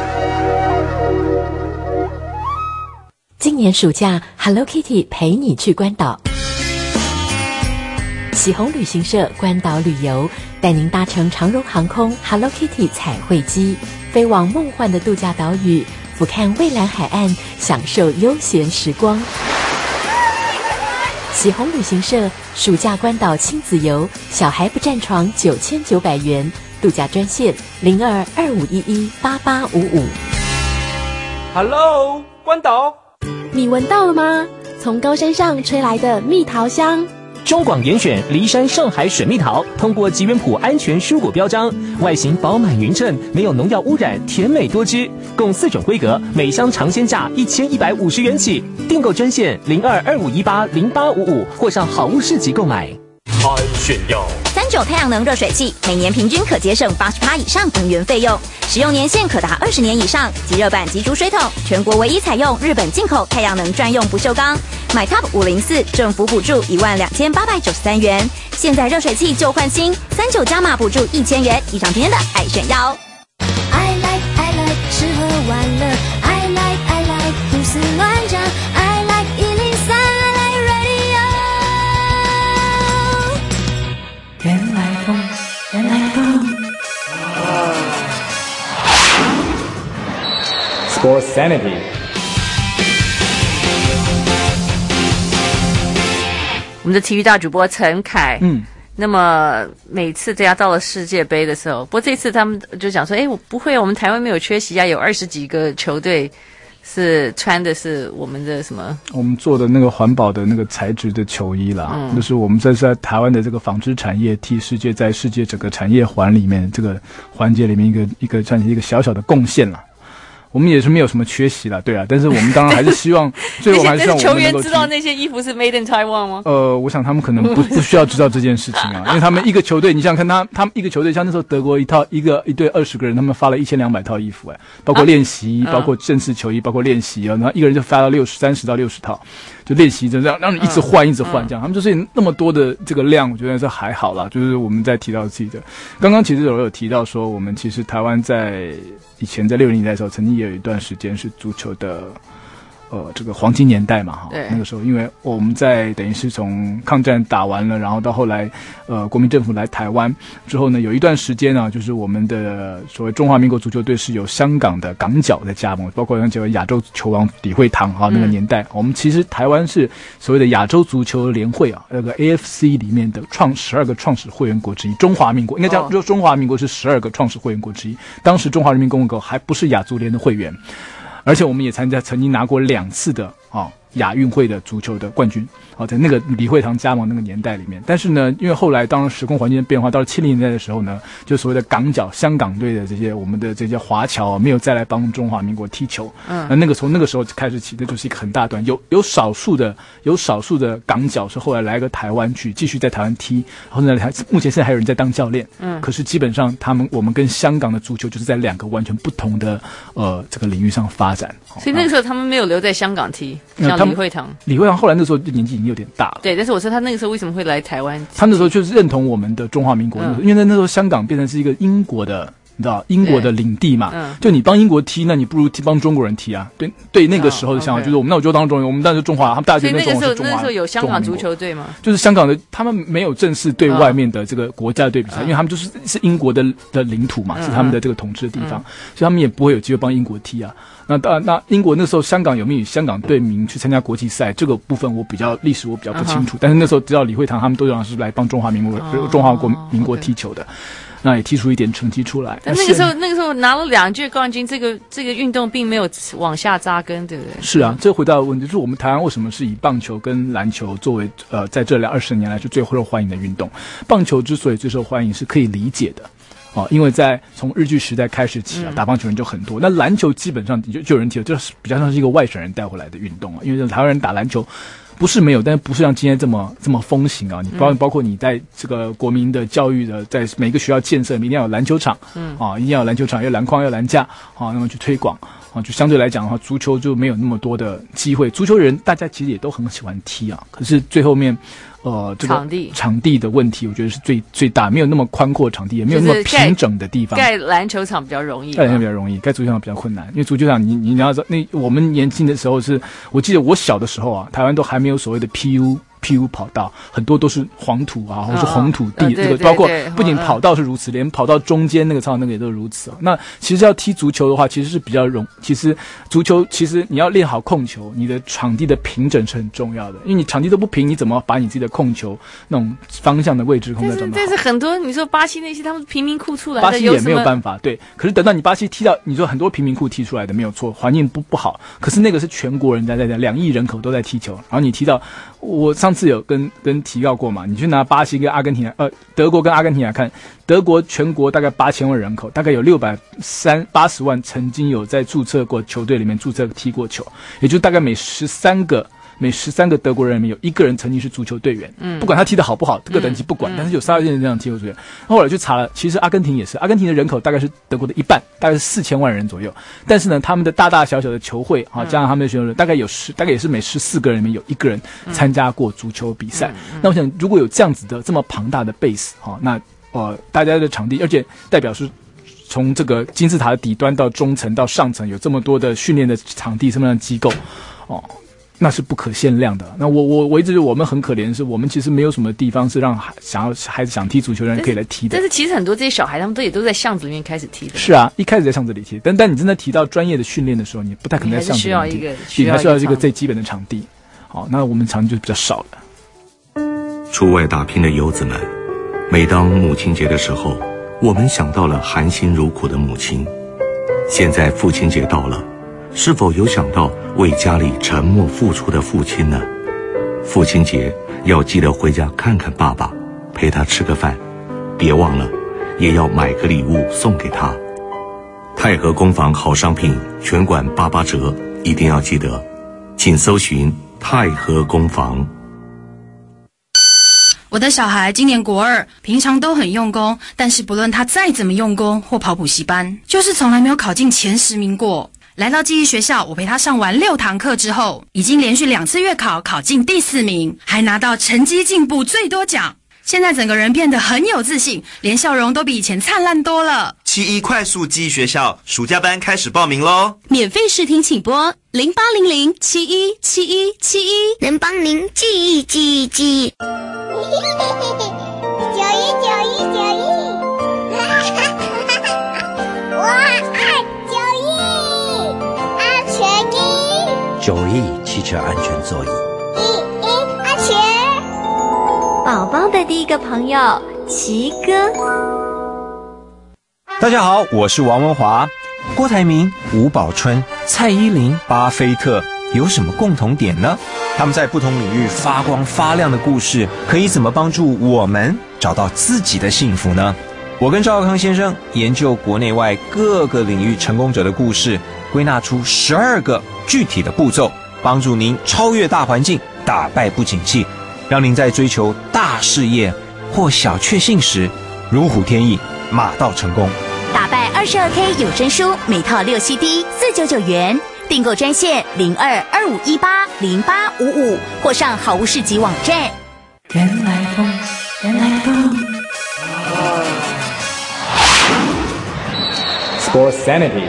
今年暑假 Hello Kitty 陪你去关岛，喜鸿旅行社关岛旅游带您搭乘长荣航空 Hello Kitty 彩绘机，飞往梦幻的度假岛屿，俯瞰蔚蓝海岸，享受悠闲时光。喜鸿旅行社暑假关岛亲子游，小孩不占床九千九百元，度假专线零二二五一一八八五五。 Hello， 关岛， 你闻到了吗？从高山上吹来的蜜桃香。 中广严选梨山上海水蜜桃，通过吉原谱安全蔬果标章，外形饱满匀称，没有农药污染，甜美多汁，共四种规格，每箱尝鲜价一千一百五十元起。订购专线零二二五一八零八五五，或上好物市集购买。 安炫耀三九太阳能热水器，每年平均可节省百分之八十以上能源费用，使用年限可达二十年以上。即热板即煮水桶，全国唯一采用日本进口太阳能专用不锈钢。买 Top 五零四，政府补助一万两千八百九十三元。现在热水器就换新，三九加码补助一千元。以上今天的爱炫耀。 I like I like 吃喝玩乐 ，I like I like 胡思乱想 ，I like 一零三 ，I like radio。 原来风，原来风。 Sports Sanity。 我们的体育大主播陈凯，嗯，那么每次大家到了世界杯的时候，不过这次他们就讲说，哎，我不会，我们台湾没有缺席啊，有二十几个球队是穿的是我们的什么？ 我们做的那个环保的那个材质的球衣啦，嗯、就是我们这是在台湾的这个纺织产业替世界在世界整个产业环里面这个环节里面一个一个算是一个小小的贡献啦。我们也是没有什么缺席啦，对啊，但是我们当然还是希望，所以我们还是希望我们能够。 球员知道那些衣服是 made in Taiwan 吗？ 呃，我想他们可能不不需要知道这件事情啊，因为他们一个球队，你想想看他他们一个球队，像那时候德国一套一个一队二十个人，他们发了一千两百套衣服，哎，包括练习，啊、包括正式球衣，包括练习啊，然后一个人就发了六十三十到六十套，就练习就这样让你一直换、嗯、一直换这样，他们就是那么多的这个量，我觉得是还好啦。就是我们在提到自己的，刚刚其实有有提到说，我们其实台湾在以前在六零年代的时候，曾经也有一段时间是足球的呃这个黄金年代嘛，哈，那个时候因为我们在等于是从抗战打完了，然后到后来呃国民政府来台湾之后呢，有一段时间呢、啊，就是我们的所谓中华民国足球队是由香港的港脚在加盟，包括像这个亚洲球王李惠堂哈那个年代，嗯、我们其实台湾是所谓的亚洲足球联会啊，那个 A F C 里面的创十二个创始会员国之一，中华民国应该讲说中华民国是十二个创始会员国之一，当时中华人民共和国还不是亚足联的会员。而且我们也参加，曾经拿过两次的啊亚运会的足球的冠军。好，在那个李惠堂加盟那个年代里面，但是呢，因为后来当时空环境的变化，到了七零年代的时候呢，就所谓的港脚香港队的这些我们的这些华侨、啊、没有再来帮中华民国踢球。嗯，那那个从那个时候开始起，这就是一个很大段。有有少数的有少数的港脚是后来来个台湾去继续在台湾踢，然后呢，目前现在还有人在当教练。嗯，可是基本上他们我们跟香港的足球就是在两个完全不同的呃这个领域上发展。 所以那个时候他们没有留在香港踢，像李惠堂。 李惠堂后来那时候年纪已经有点大了。 对，但是我说他那个时候为什么会来台湾？ 他那时候就是认同我们的中华民国，嗯、因为那时候香港变成是一个英国的，你知道英国的领地嘛。嗯、就你帮英国踢，那你不如踢帮中国人踢啊。对对，那个时候的想法、哦 okay、就是我们那我就当中国人，我们当然是中华，他们大家觉得那时候是中华。 那时候有香港足球队吗？ 就是香港的，他们没有正式对外面的这个国家队比赛，嗯、因为他们就是是英国的的领土嘛，嗯、是他们的这个统治的地方，嗯、所以他们也不会有机会帮英国踢啊。那那那英国那时候香港有没有以香港队名去参加国际赛？这个部分我比较历史我比较不清楚， uh-huh. 但是那时候知道李惠堂他们都想是来帮中华民国、uh-huh. 中华国民国踢球的。Okay.那也踢出一点成绩出来， 但那个时候那个时候拿了两届冠军，这个这个运动并没有往下扎根，对不对？ 是啊，这回到问题就是我们台湾为什么是以棒球跟篮球作为呃在这两二十年来是最受欢迎的运动？棒球之所以最受欢迎是可以理解的。哦，因为在从日据时代开始起啊，打棒球人就很多。嗯、那篮球基本上就就有人提了，这是比较像是一个外省人带回来的运动啊。因为台湾人打篮球不是没有，但是不是像今天这么这么风行啊。你包包括你在这个国民的教育的，在每个学校建设，一定要有篮球场，嗯啊，一定要有篮球场，要篮筐，要篮架啊，那么去推广。啊，就相对来讲的话，足球就没有那么多的机会。足球人大家其实也都很喜欢踢啊，可是最后面，呃，这个场地场地的问题，我觉得是最最大，没有那么宽阔的场地，也没有那么平整的地方。 盖篮球场比较容易， 盖篮球比较容易，盖足球场比较困难。因为足球场你你要知道，那我们年轻的时候是，我记得我小的时候啊，台湾都还没有所谓的 P U。P U 跑道很多都是黄土啊，或者是红土地， 哦、 这个包括不仅跑道是如此，连跑道中间那个操场那个也都是如此、啊。那其实要踢足球的话，其实是比较容。其实足球其实你要练好控球，你的场地的平整是很重要的，因为你场地都不平，你怎么把你自己的控球那种方向的位置控制这么好？ 但是很多你说巴西那些他们贫民窟出来的， 巴西也没有办法对。可是等到你巴西踢到，你说很多贫民窟踢出来的没有错，环境不不好，可是那个是全国人家在讲，两亿人口都在踢球，然后你踢到。我上次有跟跟提到过嘛，你去拿巴西跟阿根廷呃德国跟阿根廷来看，德国全国大概八千万人口，大概有六百三八十万曾经有在注册过球队里面注册踢过球，也就大概每十三个每十三个德国人里面有一个人曾经是足球队员，嗯，不管他踢得好不好，这个等级不管，嗯、但是有三个人这样踢过队员。后来去查了，其实阿根廷也是，阿根廷的人口大概是德国的一半，大概是四千万人左右。但是呢，他们的大大小小的球会啊，加上他们的选手人，大概有十，大概也是每十四个人里面有一个人参加过足球比赛。嗯嗯、那我想，如果有这样子的这么庞大的 base 哈、啊，那呃大家的场地，而且代表是。从这个金字塔的底端到中层到上层，有这么多的训练的场地，这么样的机构，哦。那是不可限量的。那我我我一直觉得我们很可怜的是，我们其实没有什么地方是让想要孩子想踢足球的人可以来踢的。 但是其实很多这些小孩，他们都也都在巷子里面开始踢的。 是啊，一开始在巷子里踢，但但你真的提到专业的训练的时候，你不太可能在巷子里面踢，你还需要一个最基本的场地。好，那我们场地就比较少了。 出外打拼的游子们，每当母亲节的时候，我们想到了含辛茹苦的母亲。现在父亲节到了。是否有想到为家里沉默付出的父亲呢？父亲节要记得回家看看爸爸，陪他吃个饭，别忘了也要买个礼物送给他。泰和工坊好商品全馆八八折，一定要记得，请搜寻泰和工坊。 我的小孩今年国二，平常都很用功，但是不论他再怎么用功或跑补习班，就是从来没有考进前十名过。来到记忆学校，我陪他上完六堂课之后，已经连续两次月考考进第四名，还拿到成绩进步最多奖。现在整个人变得很有自信，连笑容都比以前灿烂多了。 七一快速记忆学校暑假班开始报名咯， 免费试听请拨零八零零七一七一七一，能帮您记忆记忆记忆。九一九一九一，我爱九一安全一， 九一汽车安全座椅， 一一安全。 宝宝的第一个朋友奇哥。 大家好，我是王文华。郭台铭、吴宝春、蔡依林、巴菲特、 有什么共同点呢？他们在不同领域发光发亮的故事，可以怎么帮助我们找到自己的幸福呢？我跟赵少康先生研究国内外各个领域成功者的故事，归纳出十二个具体的步骤，帮助您超越大环境，打败不景气，让您在追求大事业或小确幸时如虎添翼，马到成功。 打败二十二 K 有声书每套六 C D 四百九十九元，订购专线零二二五一八零八五五，或上好物市集网站。 原来风，原来风。 Sports Sanity。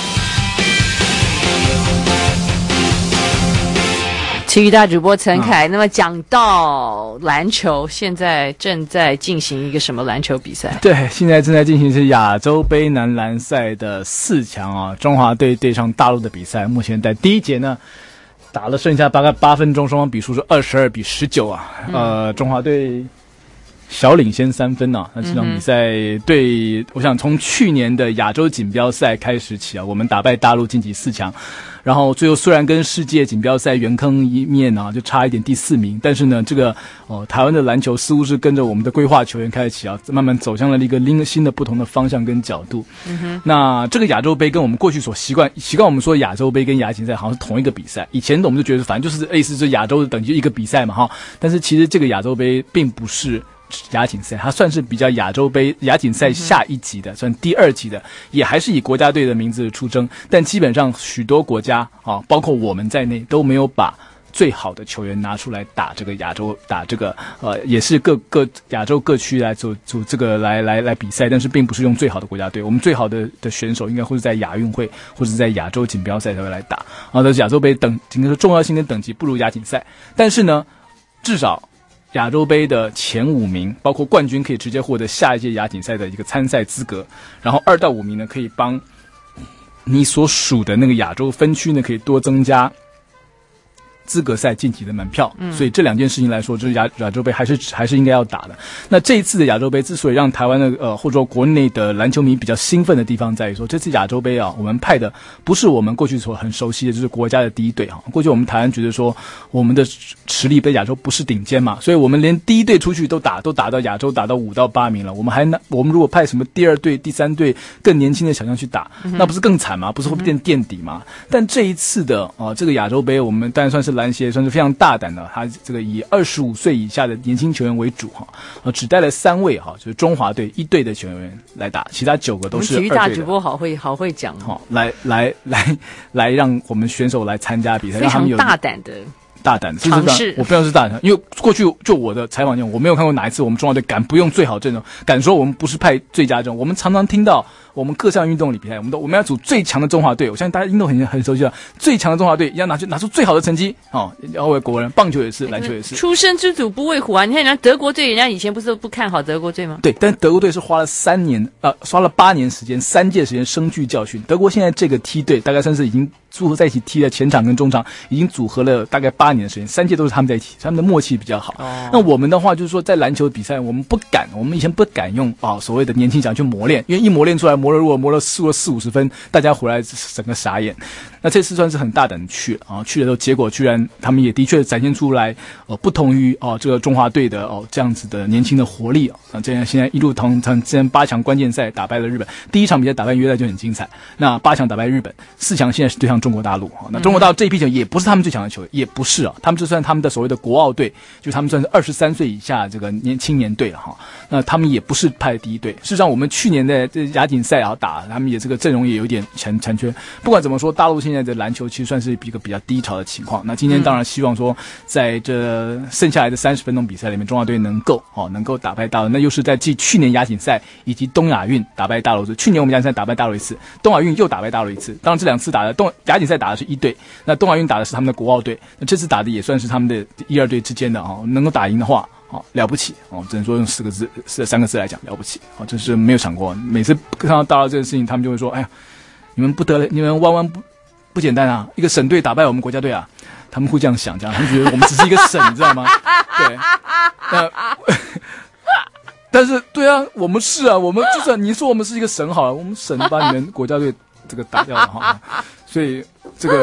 体育大主播陈凯，嗯、那么讲到篮球，现在正在进行一个什么篮球比赛？ 对，现在正在进行是亚洲杯男篮赛的四强啊，中华队对上大陆的比赛。目前在第一节呢，打了剩下大概八分钟，双方比数是二十二比十九啊。嗯、呃，中华队小领先三分啊。那这场比赛对，我想从去年的亚洲锦标赛开始起啊，我们打败大陆晋级四强。然后最后虽然跟世界锦标赛原坑一面啊，就差一点第四名，但是呢，这个哦、呃，台湾的篮球似乎是跟着我们的规划球员开始起啊，慢慢走向了一个另新的不同的方向跟角度。嗯哼。那这个亚洲杯跟我们过去所习惯习惯我们说亚洲杯跟亚锦赛好像是同一个比赛，以前我们就觉得反正就是类似是亚洲的等级一个比赛嘛哈，但是其实这个亚洲杯并不是亚锦赛，它算是比较亚洲杯亚锦赛下一级的，算第二级的，也还是以国家队的名字出征，但基本上许多国家啊，包括我们在内都没有把最好的球员拿出来打这个亚洲，打这个呃，也是各各亚洲各区来做做这个来来来比赛，但是并不是用最好的国家队，我们最好的的选手应该会是在亚运会或者在亚洲锦标赛才会来打啊。但是亚洲杯等应该说重要性跟等级不如亚锦赛，但是呢，至少亚洲杯的前五名，包括冠军可以直接获得下一届亚锦赛的一个参赛资格，然后二到五名呢可以帮你所属的那个亚洲分区呢可以多增加资格赛晋级的门票，嗯，所以这两件事情来说，就是亚亚洲杯还是还是应该要打的。那这一次的亚洲杯之所以让台湾的呃或者说国内的篮球迷比较兴奋的地方在于说，这次亚洲杯啊，我们派的不是我们过去所很熟悉的，就是国家的第一队哈。过去我们台湾觉得说我们的实力在亚洲不是顶尖嘛，所以我们连第一队出去都打都打到亚洲打到五到八名了，我们还拿我们如果派什么第二队、第三队更年轻的小将去打，嗯、那不是更惨吗？不是会变垫底吗？嗯、但这一次的啊、呃、这个亚洲杯，我们当然算是篮协算是非常大胆的，他这个以二十五岁以下的年轻球员为主哈，呃，只带了三位哈，就是中华队一队的球员来打，其他九个都是二队的。 体育大主播好会好会讲哈，来来来来让我们选手来参加比赛， 非常让他们有大胆的。 大胆的尝试， 我不要是大胆，因为过去就我的采访经验，我没有看过哪一次我们中华队敢不用最好阵容，敢说我们不是派最佳阵容。我们常常听到我们各项运动里比赛，我们都我们要组最强的中华队，我相信大家应该很很熟悉了，最强的中华队要拿出拿出最好的成绩哦，要为国人，棒球也是，篮球也是。 初生之犊不畏虎啊！你看人家德国队，人家以前不是都不看好德国队吗？ 对，但德国队是花了三年呃，花了八年时间，三届时间深具教训。德国现在这个梯队大概算是已经组合在一起踢的前场跟中场，已经组合了大概八年的时间，三届都是他们在一起，他们的默契比较好。哦、那我们的话就是说，在篮球比赛，我们不敢，我们以前不敢用啊、哦、所谓的年轻奖去磨练，因为一磨练出来，磨了如果磨了输了四五十分，大家回来整个傻眼。那这次算是很大胆的去啊，去了之后，结果居然他们也的确展现出来，呃，不同于哦、呃、这个中华队的哦这样子的年轻的活力啊。那这样现在一路同同之前八强关键赛打败了日本，第一场比赛打败约旦就很精彩，那八强打败日本，四强现在是对上中国大陆啊。那中国大陆这一批球员也不是他们最强的球员，也不是啊，他们就算他们的所谓的国奥队，就他们算是二十三岁以下这个年青年队了哈。那他们也不是派第一队。事实上，我们去年的这亚锦赛啊打，他们也这个阵容也有点残残缺。不管怎么说，大陆现在的篮球其实算是一个比较低潮的情况。那今天当然希望说，在这剩下来的三十分钟比赛里面，中华队能够哦能够打败大陆，那又是在继去年亚锦赛以及东亚运打败大陆。去年我们亚锦赛打败大陆一次，东亚运又打败大陆一次。当然这两次打的东亚锦赛打的是一队，那东亚运打的是他们的国奥队。那这次打的也算是他们的一二队之间的哦，能够打赢的话。哦，了不起哦，只能说用四个字、四三个字来讲，了不起哦，真是没有想过。每次看到大陆这个事情，他们就会说：“哎呀，你们不得了，你们弯弯不不简单啊！一个省队打败我们国家队啊！”他们会这样想，这样他们觉得我们只是一个省，你知道吗？对，那但是对啊，我们是啊，我们就算你说我们是一个省好了，我们省把你们国家队这个打掉了哈，所以这个。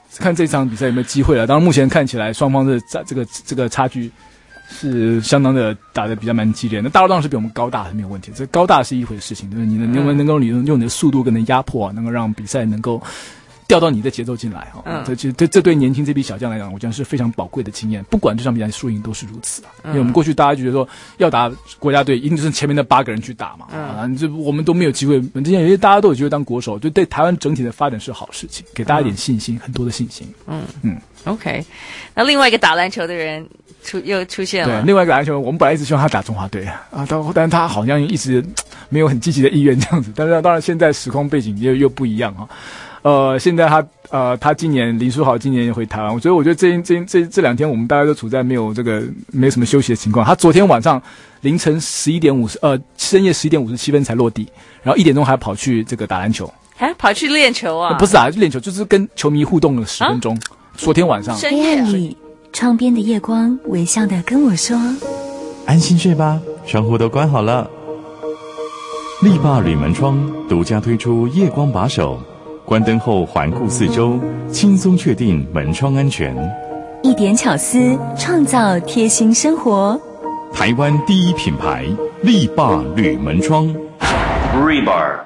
看这场比赛有没有机会了。当然，目前看起来双方的这个这个差距是相当的打得比较蛮激烈的。那大陆当然是比我们高大是没有问题，这高大是一回事情，对不对？你能能不能够用用你的速度跟你的压迫、啊，能够让比赛能够调到你的节奏进来哈、哦，这其实这这对年轻这批小将来讲，我觉得是非常宝贵的经验。不管这场比赛输赢都是如此啊，因为我们过去大家就觉得说要打国家队，一定就是前面的八个人去打嘛，嗯、啊，这我们都没有机会。之前有些大家都有机会当国手，就对台湾整体的发展是好事情，给大家一点信心，嗯、很多的信心。 嗯嗯 ，OK。那另外一个打篮球的人出又出现了， 对，另外一个篮球，我们本来一直希望他打中华队啊，但但他好像一直没有很积极的意愿这样子。但是当然现在时空背景又又不一样啊。呃，现在他呃，他今年林书豪今年回台湾，所以我觉得这这这这两天我们大家都处在没有这个没什么休息的情况。他昨天晚上凌晨十一点五十呃深夜十一点五十七分才落地，然后一点钟还跑去这个打篮球， 还跑去练球啊？ 不是啊，练球就是跟球迷互动了十分钟。啊、昨天晚上， 黑暗里，窗边的夜光微笑的跟我说：“ 安心睡吧，窗户都关好了。”力霸铝门窗独家推出夜光把手。关灯后环顾四周，轻松确定门窗安全。 一点巧思，创造贴心生活。 台湾第一品牌力霸铝门窗。Rebar。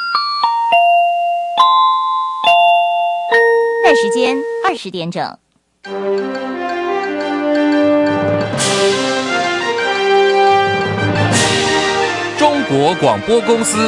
在时间二十点整。 中国广播公司。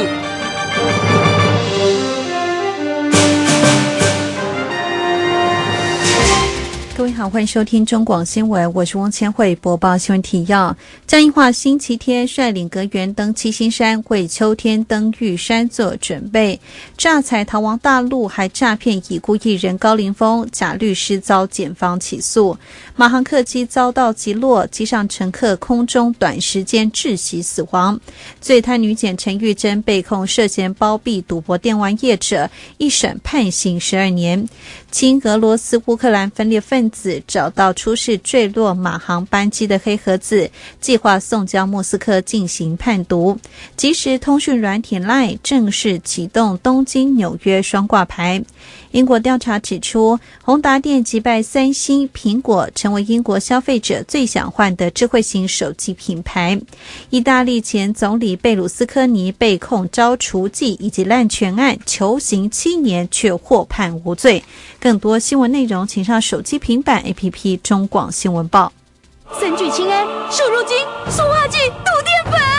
各位好，欢迎收听中广新闻，我是汪千惠，播报新闻提要。江宜桦星期天率领阁员登七星山，为秋天登玉山做准备。诈财逃亡大陆，还诈骗已故艺人高凌风，假律师遭检方起诉。马航客机遭到击落，机上乘客空中短时间窒息死亡。醉滩女检陈玉珍被控涉嫌包庇赌博电玩业者，一审判刑十二年。经俄罗斯乌克兰分裂分子找到出事坠落马航班机的黑盒子，计划送交莫斯科进行判读。即时通讯软体 Line 正式启动东京纽约双挂牌。英国调查指出，宏达电击败三星、苹果，成为英国消费者最想换的智慧型手机品牌。意大利前总理贝鲁斯科尼被控招厨妓以及滥权案，囚刑七年，却获判无罪。更多新闻内容，请上手机平板 A P P 中广新闻报。 三聚氰胺、瘦肉精、塑化剂、杜淀粉。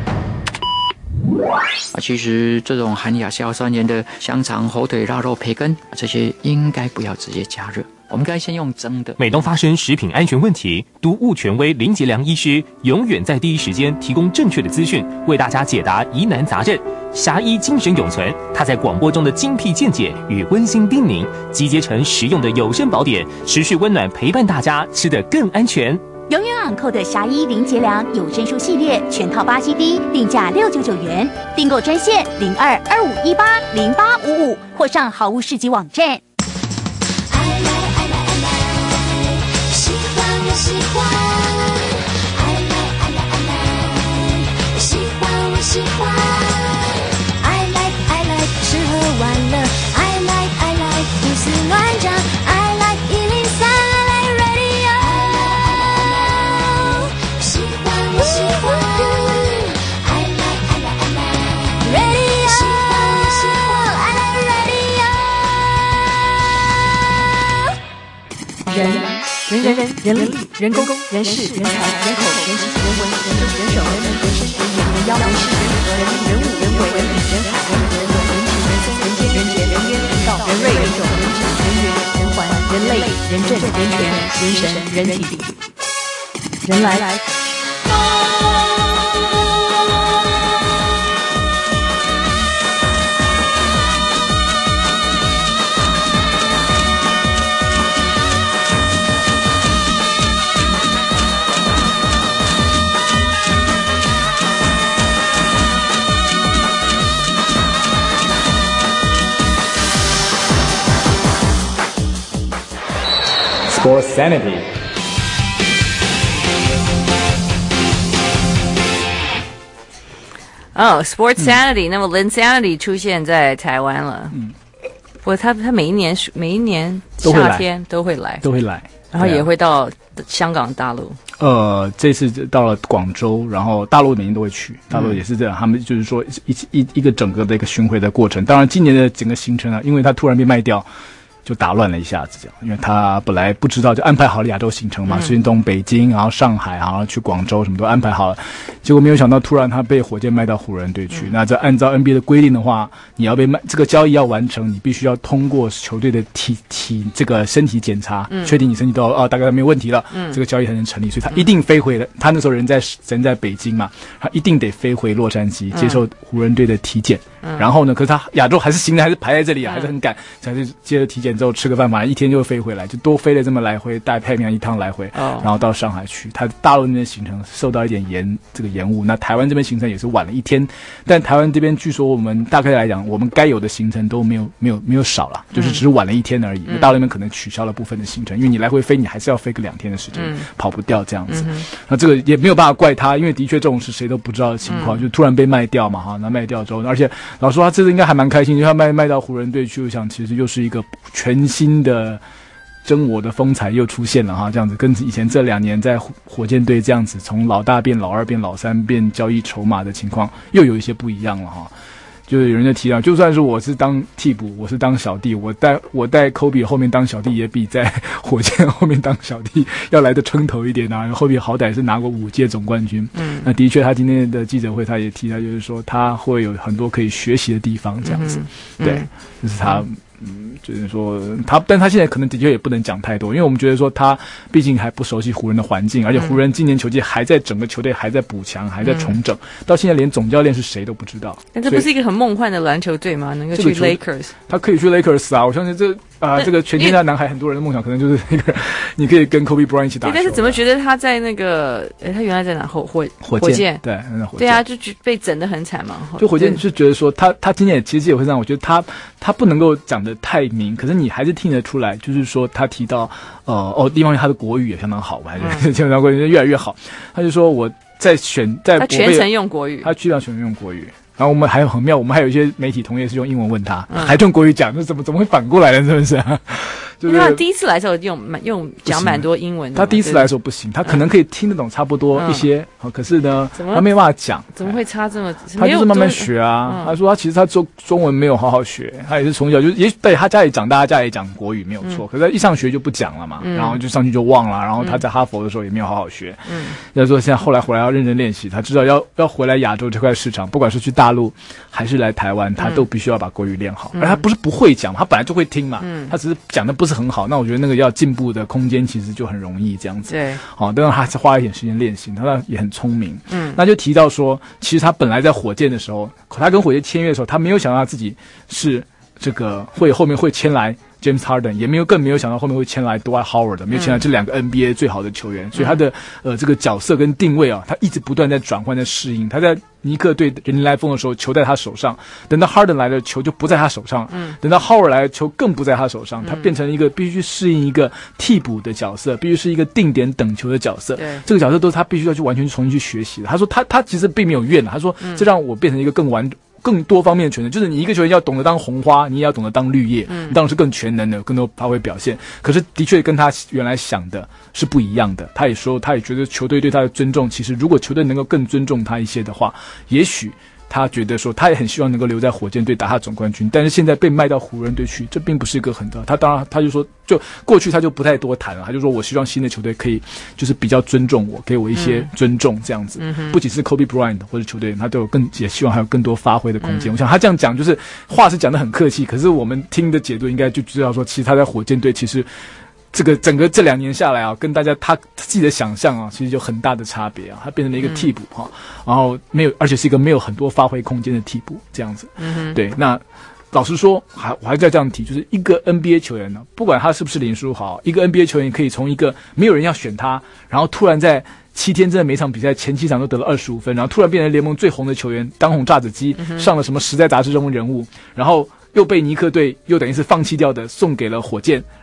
啊，其实这种含亚硝酸盐的香肠、火腿、腊肉、培根，这些应该不要直接加热，我们应该先用蒸的。 每当发生食品安全问题，毒物权威林杰良医师永远在第一时间提供正确的资讯，为大家解答疑难杂症。侠医精神永存，他在广播中的精辟见解与温馨叮咛，集结成实用的有声宝典，持续温暖陪伴大家，吃得更安全。 永远昂扣的侠医林杰良有声书系列全套八 C D， 定价六九九元，订购专线零二二五一八零八五五，或上好物市集网站。 喜欢我喜欢，爱来爱来爱来，喜欢我喜欢，爱来爱来吃喝玩乐，爱来爱来胡思乱想，爱来一零三，爱来 radio， 喜欢我喜欢，爱来爱来爱来 radio， 喜欢我喜欢，爱来 radio。 人人人人人力人工人事人才人口人情人文人政人手人民人生人言人妖人事人和人力人物人鬼人理人海人人文人情人松人间人杰人烟人道人瑞人种人质人缘人环人类人政人权人神人体人来。 Sports Sanity。 哦、oh, ，Sports Sanity，、嗯、那么 Linsanity 出现在台湾了。 嗯， 不过他他每一年每一年夏天都会来， 都会来， 然后也会到香港、大陆。 呃，这次到了广州，然后大陆每年都会去，大陆也是这样，嗯、他们就是说一一一个整个的一个巡回的过程。当然，今年的整个行程啊，因为它突然被卖掉。就打乱了一下子，这样，因为他本来不知道，就安排好了亚洲行程嘛，先从北京，然后上海，然后去广州，什么都安排好了，结果没有想到，突然他被火箭卖到湖人队去。嗯、那这按照 N B A 的规定的话，你要被卖，这个交易要完成，你必须要通过球队的体体这个身体检查，嗯、确定你身体都哦大概没有问题了，嗯、这个交易才能成立。所以他一定飞回了，他那时候人在人在北京嘛，他一定得飞回洛杉矶接受湖人队的体检。嗯、然后呢，可是他亚洲还是行程还是排在这里啊，嗯、还是很赶，才是接着体检之后吃个饭，马上一天就飞回来，就多飞了这么来回，大太平洋一趟来回，哦、然后到上海去。他大陆那边行程受到一点延这个延误，那台湾这边行程也是晚了一天，但台湾这边据说我们大概来讲，我们该有的行程都没有没有没有少了，就是只是晚了一天而已。嗯、大陆那边可能取消了部分的行程，因为你来回飞，你还是要飞个两天的时间，嗯、跑不掉这样子。嗯、那这个也没有办法怪他，因为的确这种是谁都不知道的情况，嗯、就突然被卖掉嘛，哈，那卖掉之后，而且老实说他这次应该还蛮开心，因为他卖卖到湖人队去，我想其实又是一个全新的真我的风采又出现了哈，这样子跟以前这两年在火箭队这样子从老大变老二变老三变交易筹码的情况又有一些不一样了哈。就是有人在提到，就算是我是当替补，我是当小弟，我带我带科比后面当小弟，也比在火箭后面当小弟要来的撑头一点啊。科比好歹是拿过五届总冠军，嗯，那的确他今天的记者会他也提到，就是说他会有很多可以学习的地方，这样子，嗯、对，就是他。嗯，就是说他，但他现在可能的确也不能讲太多，因为我们觉得说他毕竟还不熟悉湖人的环境，而且湖人今年球季还在整个球队还在补强，还在重整，嗯、到现在连总教练是谁都不知道。 但这不是一个很梦幻的篮球队吗？能够去 Lakers， 他可以去 Lakers 啊！我相信这啊、呃，这个全天下男孩很多人的梦想，可能就是那个你可以跟 Kobe Bryant 一起打球。 但是怎么觉得他在那个，诶他原来在哪？火火火箭，箭对，火箭对啊，就被整得很惨嘛。 就火箭是觉得说他他今天也其实也会让我觉得他他不能够讲得太明，可是你还是听得出来，就是说他提到呃哦，地方他的国语也相当好，我还是相当国语越来越好。他就说我在选在他全程用国语， 他居然全程用国语。然后我们还有很妙，我们还有一些媒体同业是用英文问他，嗯、还用国语讲，那怎么怎么会反过来呢？是不是？就是他第一次来的时候用用讲蛮多英文的。 他第一次来的时候不行，他可能可以听得懂差不多一些，嗯、可是呢，他没有办法讲。 怎么会差这么？ 他就是慢慢学啊。嗯、他说他其实他中中文没有好好学，他也是从小就也对他家里长大，他家里讲国语没有错，嗯、可是他一上学就不讲了嘛，嗯、然后就上去就忘了，然后他在哈佛的时候也没有好好学。嗯，要说现在后来回来要认真练习，他知道要要回来亚洲这块市场，不管是去大陆还是是来台湾，他都必须要把国语练好，嗯、而他不是不会讲，他本来就会听嘛，嗯、他只是讲的不是很好。那我觉得那个要进步的空间其实就很容易这样子。对，好，但是他是花一点时间练习，他也很聪明。嗯，那就提到说，其实他本来在火箭的时候，他跟火箭签约的时候，他没有想到他自己是这个会后面会签来James Harden， 也没有更没有想到后面会签来 Dwight Howard， 没有签来这两个 N B A 最好的球员，嗯、所以他的呃这个角色跟定位啊，他一直不断在转换在适应。他在尼克对人林来疯的时候，球在他手上；等到 Harden 来了，球就不在他手上；嗯、等到 Howard 来了，球更不在他手上。他变成一个必须适应一个替补的角色，必须是一个定点等球的角色。对，这个角色都是他必须要去完全去重新去学习的。他说他他其实并没有怨了，他说这让我变成一个更完。更多方面的全能，就是你一个球员要懂得当红花，你也要懂得当绿叶，嗯，当然是更全能的，更多发挥表现。可是的确跟他原来想的是不一样的。他也说，他也觉得球队对他的尊重，其实如果球队能够更尊重他一些的话，也许他觉得说，他也很希望能够留在火箭队打他总冠军。但是现在被卖到湖人队去，这并不是一个很大。他当然他就说，就过去他就不太多谈了，他就说我希望新的球队可以就是比较尊重我，给我一些尊重这样子。嗯、不仅是 Kobe Bryant 或者球队，他都有更也希望还有更多发挥的空间。嗯、我想他这样讲，就是话是讲得很客气，可是我们听的解读应该就知道说，其实他在火箭队其实。这个整个这两年下来啊，跟大家他自己的想象啊，其实有很大的差别啊。他变成了一个替补哈、啊，然后没有，而且是一个没有很多发挥空间的替补这样子。嗯、对，那老实说，还我还在这样提，就是一个 N B A 球员呢，不管他是不是林书豪，一个 N B A 球员可以从一个没有人要选他，然后突然在七天真的每场比赛前七场都得了二十五分，然后突然变成联盟最红的球员，当红炸子鸡，嗯、上了什么时代杂志中人物，然后。又被尼克队又等于是放弃掉的，送给了火箭，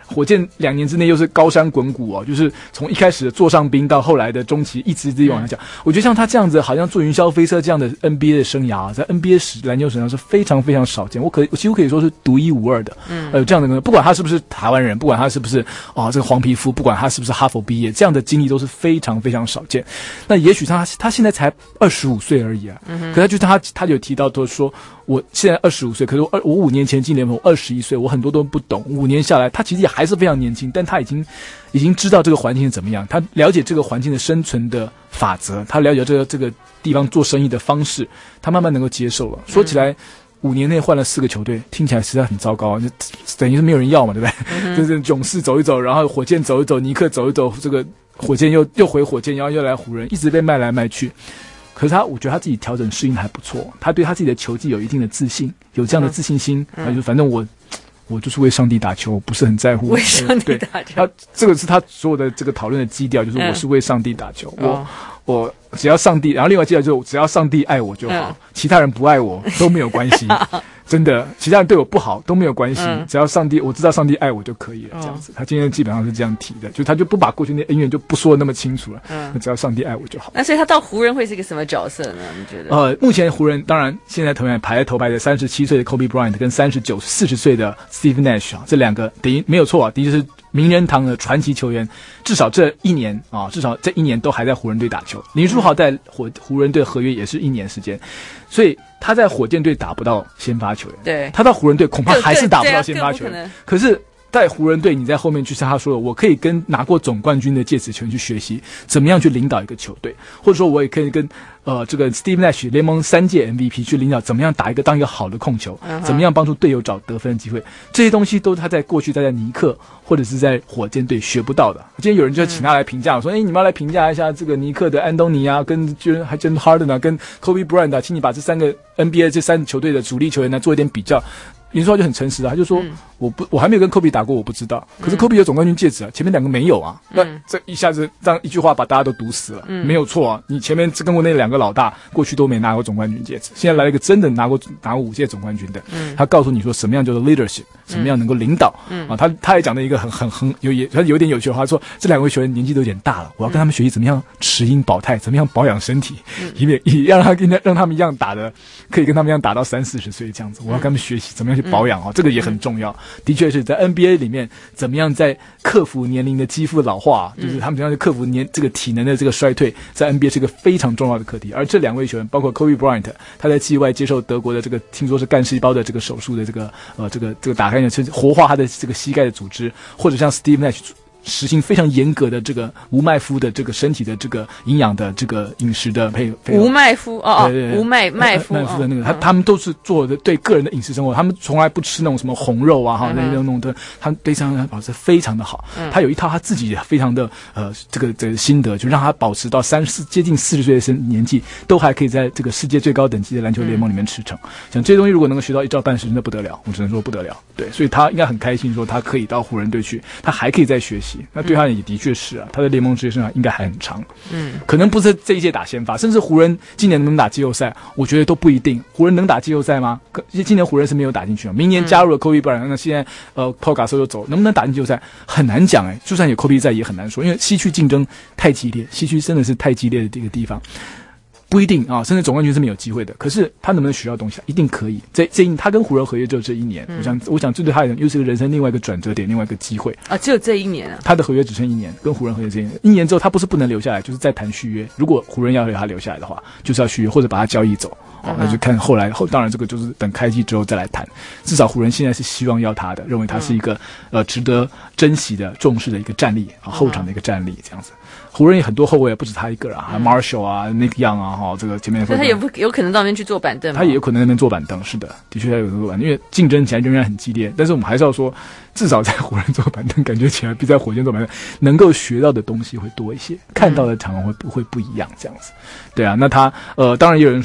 火箭两年之内又是高山滚谷哦，就是从一开始的座上宾到后来的中期，一直一直往下讲。我觉得像他这样子，好像坐云霄飞车这样的 N B A 的生涯、啊，在 N B A 史篮球史上是非常非常少见，我可我几乎可以说是独一无二的。嗯，呃，这样的，不管他是不是台湾人，不管他是不是哦这个黄皮肤，不管他是不是哈佛毕业，这样的经历都是非常非常少见。那也许他他现在才二十五岁而已啊，嗯、可他就他他有提到都说，我现在二十五岁，可是我二我五年前进联盟，二十一岁，我很多都不懂。五年下来，他其实也还是非常年轻，但他已经已经知道这个环境是怎么样，他了解这个环境的生存的法则，他了解这个这个地方做生意的方式，他慢慢能够接受了。说起来。嗯五年内换了四个球队，听起来实在很糟糕啊！就等于是没有人要嘛，对不对？嗯、就是勇士走一走，然后火箭走一走，尼克走一走，这个火箭又又回火箭，然后又来湖人，一直被卖来卖去。可是他，我觉得他自己调整适应还不错，他对他自己的球技有一定的自信，有这样的自信心，嗯、就反正我。我就是为上帝打球，我不是很在乎。 为上帝打球， 他这个是他所有的这个讨论的基调，就是我是为上帝打球。嗯、我我只要上帝，然后另外基调就是只要上帝爱我就好，嗯、其他人不爱我都没有关系。真的，其他人对我不好都没有关系，嗯、只要上帝我知道上帝爱我就可以了。这样子，他今天基本上是这样提的，就他就不把过去那恩怨就不说的那么清楚了。嗯，只要上帝爱我就好。 那所以他到湖人会是一个什么角色呢？你觉得？ 呃，目前湖人当然现在头牌排在头牌的三十七岁的 Kobe Bryant 跟三十九、四十岁的 Steve Nash 啊，这两个等于没有错啊，的确是名人堂的传奇球员，至少这一年啊，至少这一年都还在湖人队打球。林书豪在湖湖人队合约也是一年时间，所以他在火箭队打不到先发球员， 对， 他到湖人队恐怕还是打不到先发球员。可是，在湖人队，你在后面就像他说的，我可以跟拿过总冠军的介子球员去学习怎么样去领导一个球队，或者说我也可以跟呃这个 Steve Nash 联盟三届 M V P 去领导怎么样打一个当一个好的控球， uh-huh. 怎么样帮助队友找得分的机会，这些东西都是他在过去他在尼克或者是在火箭队学不到的。今天有人就请他来评价，我说哎，你们要来评价一下这个尼克的安东尼啊，跟还跟 Harden 啊，跟 Kobe Bryant 啊，请你把这三个 N B A 这三球队的主力球员呢做一点比较。林书豪就很诚实啊，他就说、嗯、我不我还没有跟科比打过，我不知道。可是科比有总冠军戒指啊，前面两个没有啊。嗯、那这一下子这样一句话把大家都毒死了，嗯、没有错啊。你前面跟过那两个老大，过去都没拿过总冠军戒指，现在来了一个真的拿过拿过五届总冠军的，嗯、他告诉你说什么样叫做 leadership， 什么样能够领导。嗯、啊，他他也讲了一个很很很有也他有点有趣的话，他说这两位球员年纪都有点大了，我要跟他们学习怎么样持盈保泰，怎么样保养身体，嗯、以免以让他跟让他们一样打的，可以跟他们一样打到三四十岁这样子。我要跟他们学习怎么样去保养啊，嗯、这个也很重要。的确是在 N B A 里面，怎么样在克服年龄的肌肤老化，嗯、就是他们怎么样去克服年这个体能的这个衰退，在 N B A 是一个非常重要的课题。而这两位球员，包括 Kobe Bryant， 他在季外接受德国的这个听说是干细胞的这个手术的这个呃这个这个打开是活化他的这个膝盖的组织，或者像 Steve Nash。实行非常严格的这个无麦麸的这个身体的这个营养的这个饮食的配配无麦麸哦哦无麦麦麸麦麸的那个，他他们都是做的对个人的饮食生活，他们从来不吃那种什么红肉啊哈那种那种的，他们非常保持非常的好。他有一套他自己非常的呃这个这个心得，就让他保持到三十接近四十岁的年纪，都还可以在这个世界最高等级的篮球联盟里面驰骋。像这些东西如果能够学到一照半式，那不得了，我只能说不得了。对，所以他应该很开心，说他可以到湖人队去，他还可以再学习。那对他也的确是啊，他的联盟职业生涯应该还很长。嗯，可能不是这一届打先发，甚至湖人今年能不能打季后赛，我觉得都不一定。湖人能打季后赛吗？今年湖人是没有打进去啊。明年加入了 Kobe Bryant，那现在呃 Paul Gasol 又走，能不能打进季后赛很难讲哎。就算有 Kobe 在也很难说，因为西区竞争太激烈，西区真的是太激烈的这个地方。不一定啊，甚至总冠军是没有机会的。可是他能不能学到东西，一定可以。这这一他跟湖人合约只有这一年，嗯、我想我想这对他来讲又是个人生另外一个转折点，另外一个机会啊，只有这一年啊。 他的合约只剩一年，跟湖人合约这一年，一年之后他不是不能留下来，就是再谈续约。如果湖人要他留下来的话，就是要续约或者把他交易走。哦，那就看后来后，当然这个就是等开季之后再来谈。至少湖人现在是希望要他的，认为他是一个、嗯、呃值得珍惜的、重视的一个战力啊，后场的一个战力这样子。湖人有很多后卫，不止他一个啊，还、嗯、Marshall 啊 ，Nick Young 啊，哈，这个前面的。 所以他也不有可能到那边去坐板凳吗？ 他也有可能那边坐板凳，是的，的确他有坐板凳，因为竞争起来仍然很激烈。但是我们还是要说，至少在湖人坐板凳，感觉起来比在火箭坐板凳能够学到的东西会多一些，看到的场合会不会不一样这样子。对啊，那他呃，当然也有人说。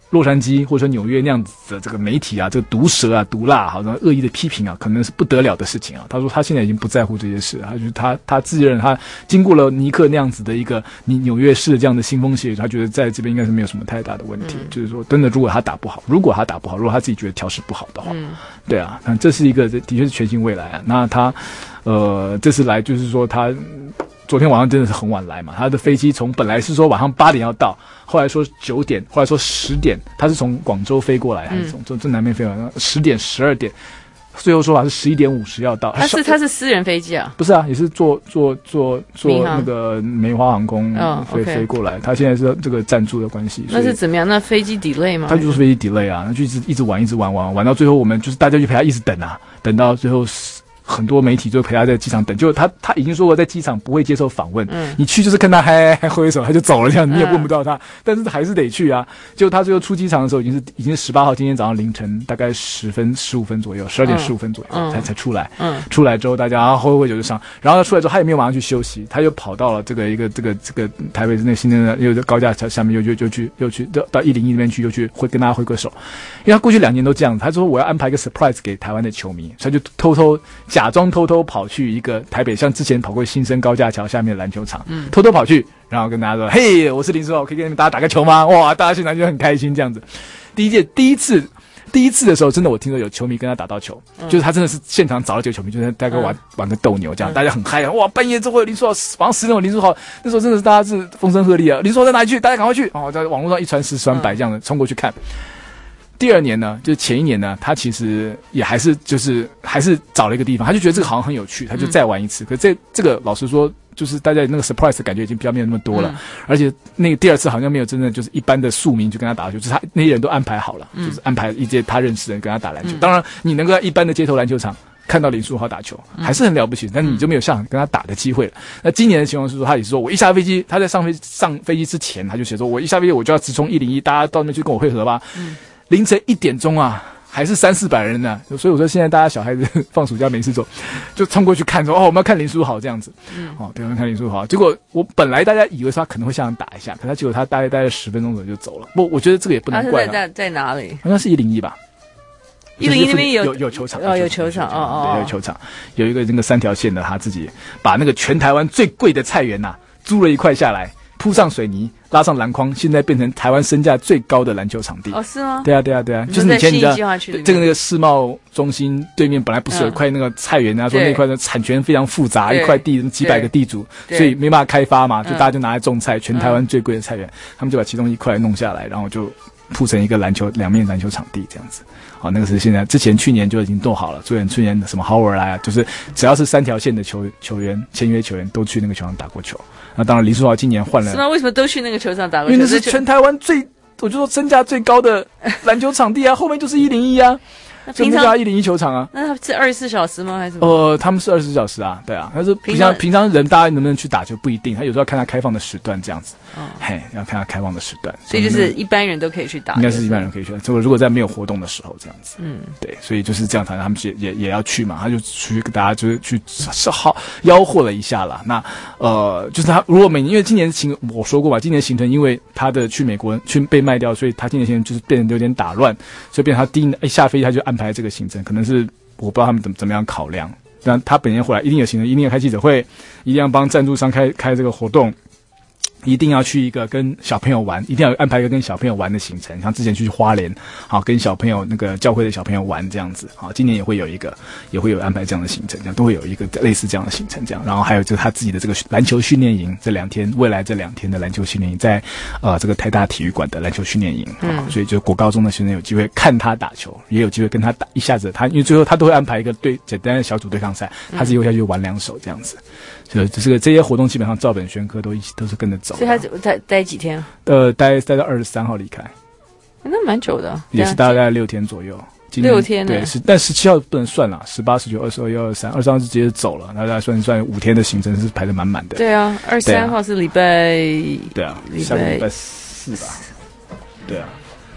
洛杉矶或者说纽约那样子的这个媒体啊，这个毒舌啊、毒辣，好像恶意的批评啊，可能是不得了的事情啊。他说他现在已经不在乎这些事，他就是他他自认他经过了尼克那样子的一个你纽约市的这样的腥风血雨，他觉得在这边应该是没有什么太大的问题。嗯、就是说，真的，如果他打不好，如果他打不好，如果他自己觉得调试不好的话，嗯、对啊，那这是一个的确是全新未来啊。那他呃这次来就是说他。昨天晚上真的是很晚来嘛，他的飞机从本来是说晚上八点要到，后来说九点，后来说十点，他是从广州飞过来，还是从从正南边飞过来，十点、十二点，最后说法是十一点五十要到。 他是他是私人飞机啊？ 不是啊，也是坐坐坐坐那个梅花航空飞、哦 okay、飞过来。他现在是这个赞助的关系。 那是怎么样？那飞机 delay 吗？ 他就是飞机 delay 啊，就一直一直玩，一直玩玩玩到最后，我们就是大家就陪他一直等啊，等到最后。很多媒体就陪他在机场等，就他他已经说过在机场不会接受访问，嗯、你去就是看他嗨嗨挥手他就走了，这样你也问不到他，嗯、但是还是得去啊。就他最后出机场的时候已经是已经是十八号，今天早上凌晨大概十分十五分左右，十二点十五分左右、嗯、才才出来。嗯，出来之后大家啊挥挥手就上，然后他出来之后他也没有马上去休息，他又跑到了这个一个这个这个台北那新的又高架桥下面又又又去又去到一零一那边去又去会跟大家挥个手，因为他过去两年都这样，他说我要安排一个 surprise 给台湾的球迷，他就偷偷假装偷偷跑。跑去一个台北，像之前跑过新生高架桥下面的篮球场，嗯，偷偷跑去，然后跟大家说：“嘿，我是林书豪，可以跟你们大家打个球吗？”哇，大家现在就很开心这样子。第一届第一次第一次的时候，真的我听说有球迷跟他打到球，嗯、就是他真的是现场找了几个球迷，就是大概玩、嗯、玩个斗牛这样，嗯、大家很嗨，哇！半夜之后林书豪，晚上十点有林书豪，那时候真的是大家是风声鹤唳啊！林书豪在哪里去？大家赶快去！哦，在网络上一传十，十传百这样的冲过去看。第二年呢，就是前一年呢，他其实也还是就是还是找了一个地方，他就觉得这个好像很有趣，他就再玩一次。嗯、可是这这个老实说，就是大家那个 surprise 的感觉已经比较没有那么多了，嗯、而且那个第二次好像没有真正就是一般的庶民就跟他打球，就是他那些人都安排好了，嗯、就是安排一些他认识的人跟他打篮球。嗯、当然，你能够在一般的街头篮球场看到林书豪打球，还是很了不起，但是你就没有像跟他打的机会了。那今年的情况是说，他也是说我一下飞机，他在上飞上飞机之前，他就写说我一下飞机我就要直冲一零一，大家到那边去跟我会合吧。嗯凌晨一点钟啊，还是三四百人呢、啊，所以我说现在大家小孩子放暑假没事做，就冲过去看说哦，我们要看林书豪这样子，嗯，哦，对，我们看林书豪。结果我本来大家以为说他可能会下场打一下，可他结果他大概待了十分钟左右就走了。不，我觉得这个也不能怪他。 在在哪里？ 好像是一零一吧。 一零一那边有有有球场哦，有球场哦哦， 对，有球场，有一个那个三条线的，他自己把那个全台湾最贵的菜园呐、啊、租了一块下来。铺上水泥，拉上篮筐，现在变成台湾身价最高的篮球场地。 哦，是吗？ 对啊，对啊，对啊，就是以前你知道，这个那个世贸中心对面本来不是有一块那个菜园啊，嗯、说那块的产权非常复杂，一块地几百个地主，所以没办法开发嘛，就大家就拿来种菜，全台湾最贵的菜园，嗯、他们就把其中一块弄下来，然后就铺成一个篮球两面篮球场地这样子。好，那个是现在之前去年就已经做好了，所以去年什么 Howard 来啊，就是只要是三条线的球球员签约球员都去那个球场打过球。那当然，林书豪今年换了， 是吗？为什么都去那个球场打过球？ 因为那是全台湾最，我就说身价最高的篮球场地啊，后面就是一零一啊。平常一零一球场啊， 那他是二十四小时吗？还是什么？ 呃，他们是二十四小时啊，对啊。但是平常平常人大家能不能去打球不一定，他有时候要看他开放的时段这样子。哦，嘿，要看他开放的时段。 所以就是一般人都可以去打， 应该是一般人可以去打。如果如果在没有活动的时候这样子，嗯，对，所以就是这样，他们也也也要去嘛，他就出去跟大家就是去好吆喝了一下啦。那呃，就是他如果每年因为今年行我说过嘛，今年行程因为他的去美国去被卖掉，所以他今年行程就是变得有点打乱，所以变成他第一一下飞机他就安排这个行程，可能。可能是我不知道他们怎么怎么样考量，但他本年回来一定有行程，一定要开记者会，一定要帮赞助商开开这个活动，一定要去一个跟小朋友玩，一定要安排一个跟小朋友玩的行程，像之前去花莲，好跟小朋友那个教会的小朋友玩这样子，好，今年也会有一个，也会有安排这样的行程，这样都会有一个类似这样的行程，这样，然后还有就是他自己的这个篮球训练营，这两天未来这两天的篮球训练营在呃这个台大体育馆的篮球训练营，嗯，所以就国高中的学生有机会看他打球，也有机会跟他打一下子，他因为最后他都会安排一个对简单的小组对抗赛，他自己会下去玩两手这样子。就这个这些活动基本上照本宣科，都一起都是跟着走。 所以他待待几天？ 呃，待待到二十三号离开， 那蛮久的， 也是大概六天左右。 六天对，是但十七号不能算了，十八、十九、二十二、一二三，二十三是直接走了，那大家算算五天的行程是排得满满的。 对啊，二十三号是礼拜， 对啊，下个礼拜四吧，对啊。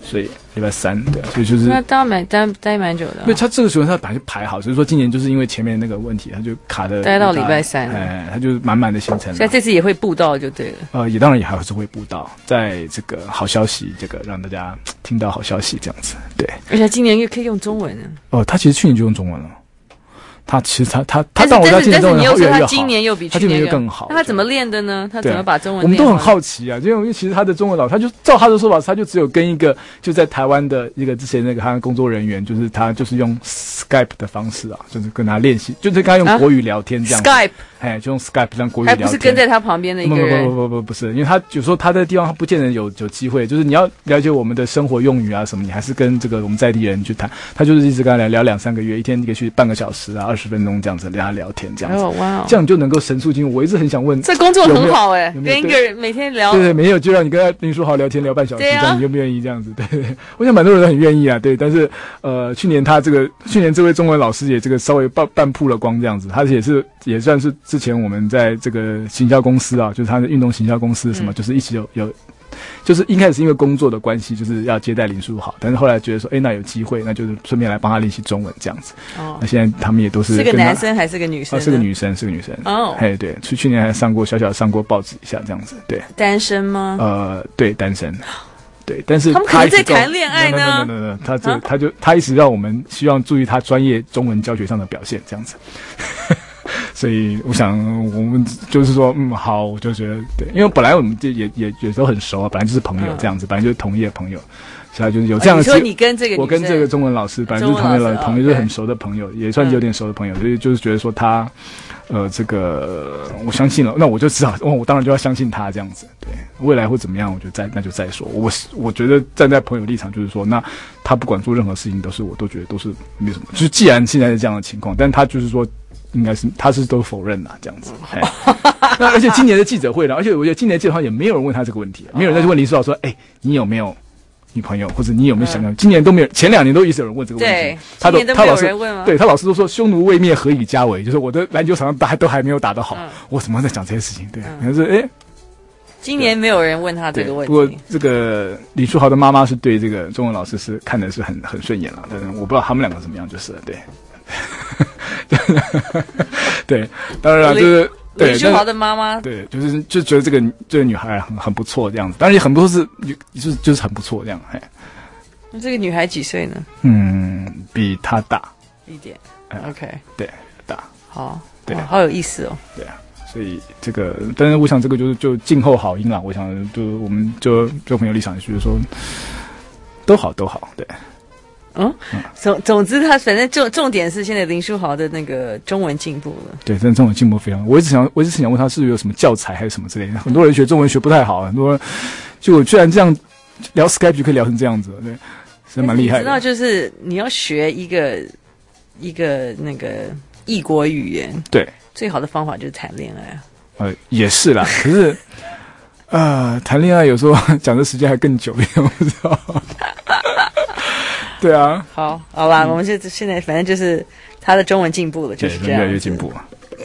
所以礼拜三对，所以就是那待蛮待待蛮久的、啊。 因为他这个时候他本来就排好，所以说今年就是因为前面那个问题，他就卡的待到礼拜三， 哎，他就满满的行程。 所以这次也会布道就对了。 呃，也当然也还是会布道，在这个好消息，这个让大家听到好消息这样子，对。 而且今年又可以用中文了。 哦，他其实去年就用中文了。他其实他他他当我家今年中文越越来越好， 他今年又比去年又更好。 那他怎么练的呢？他怎么把中文练好？ 我们都很好奇啊，因为其实他的中文老，他就照他的说法，他就只有跟一个就在台湾的一个之前那个他的工作人员，就是他就是用 Skype 的方式啊，就是跟他练习，就是跟他用国语聊天这样子。 啊、Skype， 哎，就用 Skype 这样国语聊天。 还不是跟在他旁边的一个人？ 不不不不不不是，因为他有时候他在地方他不见得有有机会，就是你要了解我们的生活用语啊什么，你还是跟这个我们在地人去谈。他就是一直跟他聊聊两三个月，一天一个去半个小时啊，二十分钟这样子。跟他聊天这样子， 哦哇， 这样就能够神速进入。我一直很想问， 这工作很好哎、欸，跟一个人每天聊， 对对，没有就让你跟他林书豪聊天聊半小时，这样你愿不愿意这样子？对，对我想蛮多人都很愿意啊，对。但是呃，去年他这个去年这位中文老师也这个稍微半半曝了光这样子，他也是也算是之前我们在这个行销公司啊，就是他的运动行销公司什么，嗯、就是一起有有。就是一开始是因为工作的关系，就是要接待林书豪，但是后来觉得说，哎，那有机会，那就是顺便来帮他练习中文这样子。哦，那现在他们也都是是个男生还是个女生？ 哦，是个女生，是个女生。哦，嘿，对，去去年还上过小小上过报纸一下这样子，对。 单身吗？ 呃，对，单身。对，但是他们可能在谈恋爱呢。 no, no, no, no, no, 他这他就他一直让我们希望注意他专业中文教学上的表现这样子。所以我想，我们就是说，嗯，好，我就觉得对，因为本来我们就也也也都很熟啊，本来就是朋友这样子，嗯、本来就是同业朋友，所以就是有这样的。 哦、你说你跟这个我跟这个中文老师本来就是同业的朋友，就是很熟的朋友，也算是有点熟的朋友，所以就是觉得说他，呃，这个我相信了，那我就知道，哦，我当然就要相信他这样子。对，未来会怎么样，我就再那就再说。我我觉得站在朋友立场，就是说，那他不管做任何事情，都是我都觉得都是没什么。就是既然现在是这样的情况，但他就是说。应该是他是都否认了这样子，那而且今年的记者会了，而且我觉得今年记者会也没有人问他这个问题，没有人在问林书豪说，哎、欸，你有没有女朋友，或者你有没有想要？嗯、今年都没有，前两年都一直有人问这个问题， 对， 他都他老是对他老师都说匈奴未灭何以家为，就是我的篮球场上打都还没有打得好，嗯、我怎么在讲这些事情？对，可是哎。欸今年没有人问他这个问题。 不过这个李书豪的妈妈是对这个中文老师是看的是很很顺眼了，但是我不知道他们两个怎么样，就是了对。对，当然了，就是对李书豪的妈妈， 对，就是就觉得这个这个女孩很很不错这样子，当然也很多是就是就是很不错这样。哎， 那这个女孩几岁呢？ 嗯，比她大一点。 嗯、 OK， 对，大。 好， 对， 好有意思哦。 对啊。所以这个，但是我想这个就是就静候好音啦。我想就我们就就朋友立场就是说，都好都好，对。 嗯，总总之他反正重重点是现在林书豪的那个中文进步了。 对，真的中文进步非常。我一直想，我一直想问他是不是有什么教材还是什么之类的。很多人学中文学不太好，很多人就居然这样聊 Skype 就可以聊成这样子，对，是蛮厉害的。 你知道，就是你要学一个一个那个异国语言， 对。 最好的方法就是谈恋爱， 呃，也是啦。可是，呃，谈恋爱有时候讲的时间还更久一点，我不知道。对啊， 好，好啦，嗯、我们现现在反正就是他的中文进步了，就是这样， 越来越进步。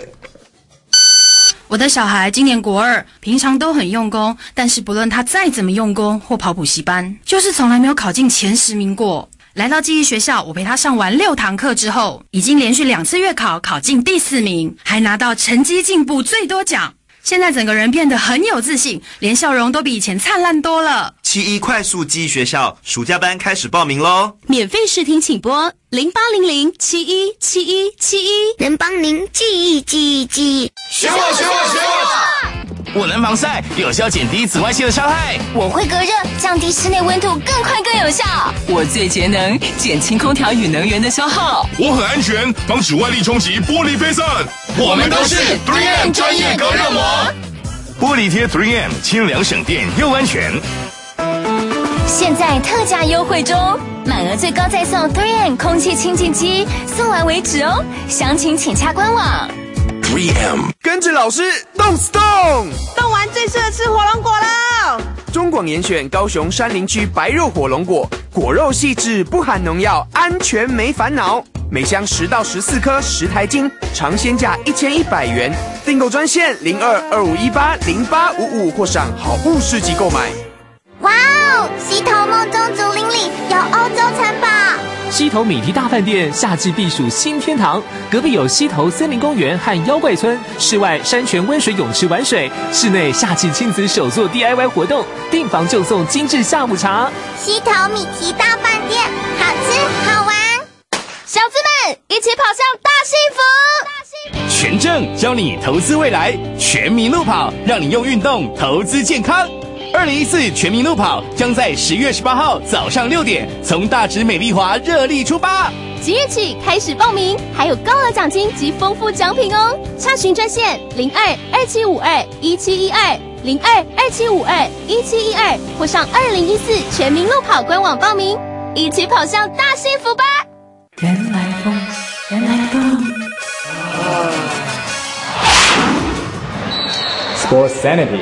我的小孩今年国二，平常都很用功，但是不论他再怎么用功或跑补习班，就是从来没有考进前十名过。来到记忆学校，我陪他上完六堂课之后，已经连续两次月考考进第四名，还拿到成绩进步最多奖。现在整个人变得很有自信，连笑容都比以前灿烂多了。 七一快速记忆学校暑假班开始报名咯， 免费试听请拨零八零零七一七一七一，能帮您记忆记忆记忆。 学我学我学我！我能防晒，有效减低紫外线的伤害。 我会隔热，降低室内温度，更快更有效。 我最节能，减轻空调与能源的消耗。 我很安全，防止外力冲击玻璃飞散。 我们都是 三 M 专业隔热膜， 玻璃贴 三 M， 清凉省电又安全。 现在特价优惠中，满额最高再送 三 M 空气清净机，送完为止哦。详情请洽官网。 三 M， 跟着老师动次动， 动完最适合吃火龙果了。 中广严选高雄山林区白肉火龙果，果肉细致，不含农药，安全没烦恼。每箱十到十四颗，十台斤，尝鲜价一千一百元。订购专线零二二五一八零八五五或上好物市集购买。 哇哦，溪头梦中竹林里有欧洲城堡。 溪头米提大饭店夏季避暑新天堂，隔壁有溪头森林公园和妖怪村，室外山泉温水泳池玩水，室内夏季亲子手作 D I Y 活动，订房就送精致下午茶。 溪头米提大饭店，好吃好玩。小资们，一起跑向大幸福！ 全正教你投资未来，全民路跑，让你用运动投资健康。二零一四全民路跑将在十月十八号早上六点从大直美丽华热力出发， 即日起开始报名，还有高额奖金及丰富奖品哦！洽询专线零二二七五二一七一二零二二七五二一七一二，或上二零一四全民路跑官网报名，一起跑向大幸福吧！ 原来风，原来风。 Sports Sanity。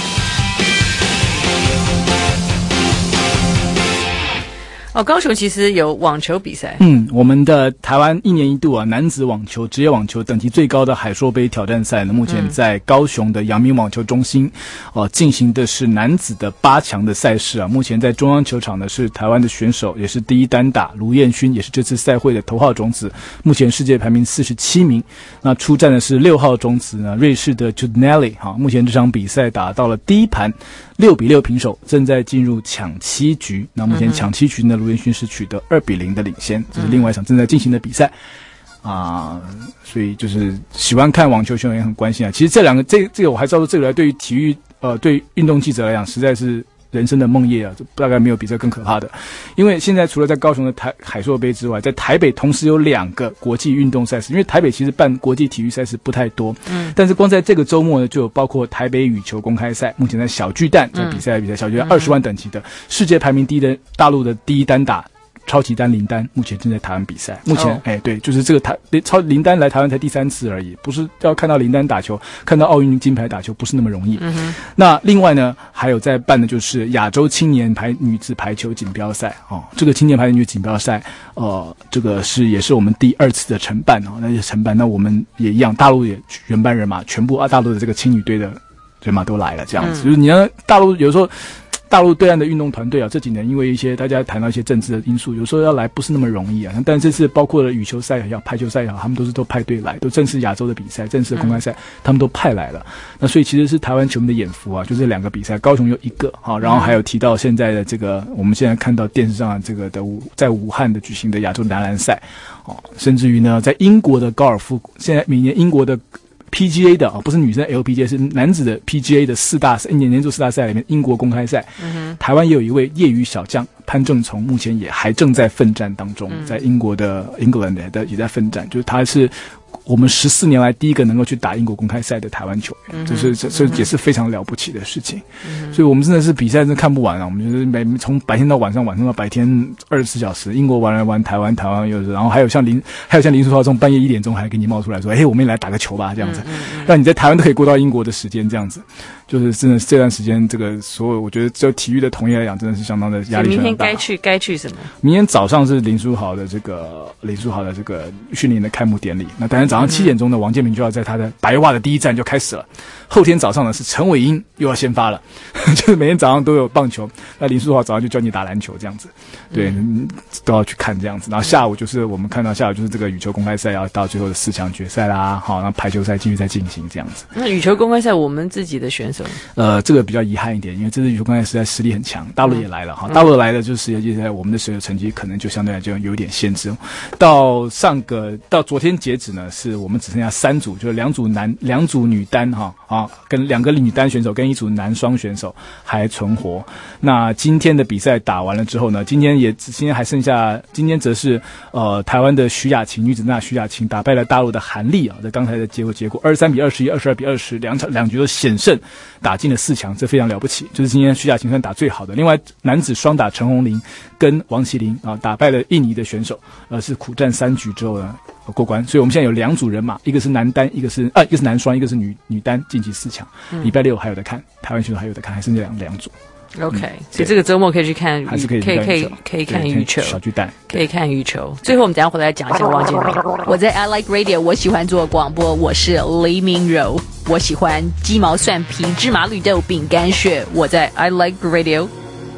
哦，高雄其实有网球比赛。 嗯，我们的台湾一年一度啊男子网球职业网球等级最高的海硕杯挑战赛呢，目前在高雄的阳明网球中心，呃，进行的是男子的八强的赛事啊。目前在中央球场呢是台湾的选手，也是第一单打卢彦勋，也是这次赛会的头号种子，目前世界排名四十七名。那出战的是六号种子呢，瑞士的 Giudinelli 哈，目前这场比赛打到了第一盘。六比六平手，正在进入抢七局。那目前抢七局呢，卢彦勋是取得二比零的领先，这是另外一场正在进行的比赛啊、呃。所以就是喜欢看网球选手也很关心啊。其实这两个，这这个我还是要说，这个来对于体育呃对运动记者来讲，实在是人生的梦魇啊，大概没有比这更可怕的。因为现在除了在高雄的台海硕杯之外，在台北同时有两个国际运动赛事，因为台北其实办国际体育赛事不太多，嗯，但是光在这个周末呢，就有包括台北羽球公开赛，目前在小巨蛋在比赛比赛，小巨蛋二十万等级的世界排名第一的大陆的第一单打。超级单林丹目前正在台湾比赛，目前哎、oh. 对，就是这个台超林丹来台湾才第三次而已，不是要看到林丹打球，看到奥运金牌打球不是那么容易。嗯哼。那另外呢，还有在办的就是亚洲青年排女子排球锦标赛哦，这个青年排女子锦标赛，呃，这个是也是我们第二次的承办哦，那些承办，那我们也一样，大陆也原班人马，全部啊大陆的这个青女队的人马都来了，这样子，嗯、就是你要大陆有时候。大陆对岸的运动团队啊，这几年因为一些大家谈到一些政治的因素，有时候要来不是那么容易啊。但这次包括了羽球赛也好，排球赛也好，他们都是都派队来，都正式亚洲的比赛、正式的公开赛，他们都派来了。那所以其实是台湾球迷的眼福啊，就这两个比赛，高雄有一个好，然后还有提到现在的这个，我们现在看到电视上这个的在武汉的举行的亚洲男篮赛，哦，甚至于呢，在英国的高尔夫，现在每年英国的。P G A 的啊，不是女生 L P G A， 是男子的 P G A 的四大一年年度四大赛里面，英国公开赛，嗯、台湾也有一位业余小将潘正从，目前也还正在奋战当中，嗯、在英国的 England 的也在奋战，就是他是我们十四年来第一个能够去打英国公开赛的台湾球员，这是这这也是非常了不起的事情。嗯、所以我们真的是比赛真的看不完啊！我们就是每从白天到晚上，晚上到白天二十四小时，英国玩来玩台湾，台湾又是，然后还有像林还有像林书豪这种半夜一点钟还给你冒出来说，哎，我们也来打个球吧，这样子，嗯嗯、让你在台湾都可以过到英国的时间，这样子，就是真的这段时间，这个所有我觉得就体育的同业来讲，真的是相当的压力非常大。明天该去该去什么？ 明天早上是林书豪的这个林书豪的这个训练的开幕典礼，那当然早上七点钟呢，王建民就要在他的白袜的第一站就开始了。后天早上呢是陈伟英又要先发了，就是每天早上都有棒球，那林书豪早上就教你打篮球这样子，对，嗯、都要去看这样子。然后下午就是我们看到下午就是这个羽球公开赛要到最后的四强决赛啦，好，然后排球赛继续再进行这样子。 那羽球公开赛我们自己的选手， 呃，这个比较遗憾一点，因为这次羽球公开赛实在实力很强，大陆也来了哈，嗯、大陆来的就是世界季赛，我们的所有成绩可能就相对来讲有点限制。到上个到昨天截止呢，是我们只剩下三组，就是两组男两组女单哈啊，跟两个女单选手跟一组男双选手还存活。那今天的比赛打完了之后呢，今天也今天还剩下，今天则是呃台湾的徐雅琴女子那徐雅琴打败了大陆的韩丽啊，在刚才的结果结果二十三比二十一、二十二比二十，两场两局都险胜，打进了四强，这非常了不起。就是今天徐雅琴算打最好的。另外男子双打陈宏麟跟王麒麟啊打败了印尼的选手，呃是苦战三局之后呢过关。所以我们现在有两组人马，一个是男单，一个是啊一个是男双，一个是女女单晋级四强。礼、嗯、拜六还有得看，台湾选手还有得看，还剩下两两组。 OK，、嗯、所以这个周末可以去看， 还是可以可以可以可以看羽球， 小巨蛋可以看羽球。最后我们等一下回来讲一下王建民。我在 I Like Radio， 我喜欢做广播，我是黎明柔，我喜欢鸡毛蒜皮芝麻绿豆饼干屑。我在 I Like Radio。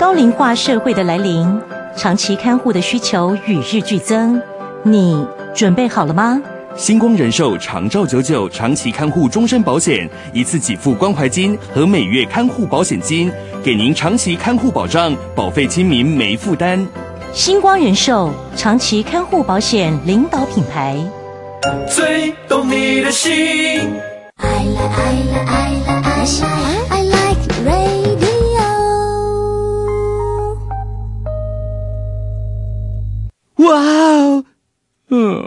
高龄化社会的来临，长期看护的需求与日俱增，你准备好了吗？ 星光人寿长照九九长期看护终身保险，一次给付关怀金和每月看护保险金，给您长期看护保障，保费亲民没负担。 星光人寿长期看护保险领导品牌， 最懂你的心。I like, I like, I like, I like radio。 哇哦，嗯。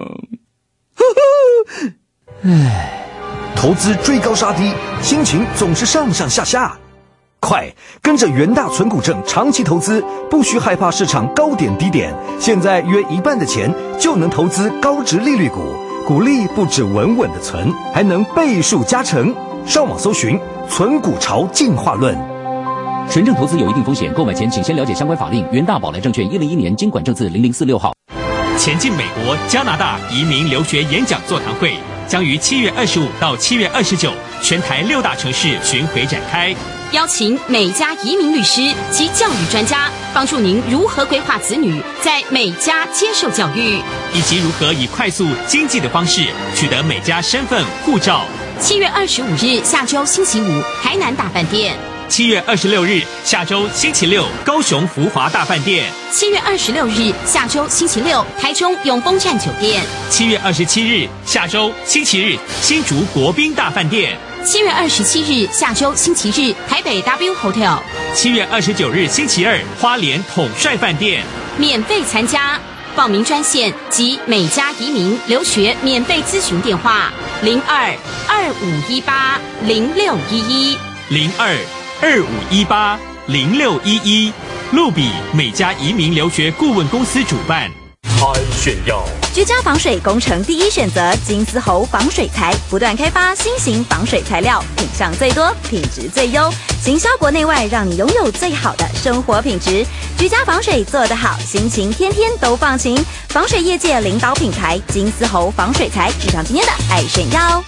唉，投资追高杀低，心情总是上上下下。快跟着元大存股证长期投资，不需害怕市场高点低点。现在约一半的钱就能投资高殖利率股，股利不止稳稳的存，还能倍数加成。上网搜寻“存股潮进化论”。 纯正投资有一定风险，购买前请先了解相关法令。元大宝来证券一零一年金管证字零零四六号。 前进美国、加拿大移民留学演讲座谈会将于七月二十五到七月二十九全台六大城市巡回展开， 邀请美加移民律师及教育专家，帮助您如何规划子女在美加接受教育， 以及如何以快速经济的方式取得美加身份护照。 七月二十五日下周星期五台南大饭店， 七月二十六日下周星期六高雄福华大饭店， 七月二十六日下周星期六台中永丰站酒店， 七月二十七日下周星期日新竹国宾大饭店， 七月二十七日下周星期日台北 W Hotel， 七月二十九日星期二花莲统帅饭店。 免费参加，报名专线及美加移民留学免费咨询电话零二二五一八零六一一零二二五一八零六一一，路比美加移民留学顾问公司主办。 太炫耀！ 居家防水工程第一选择金丝猴防水材，不断开发新型防水材料，品项最多，品质最优，行销国内外，让你拥有最好的生活品质。居家防水做得好，心情天天都放晴。防水业界领导品牌金丝猴防水材，以上今天的爱炫耀。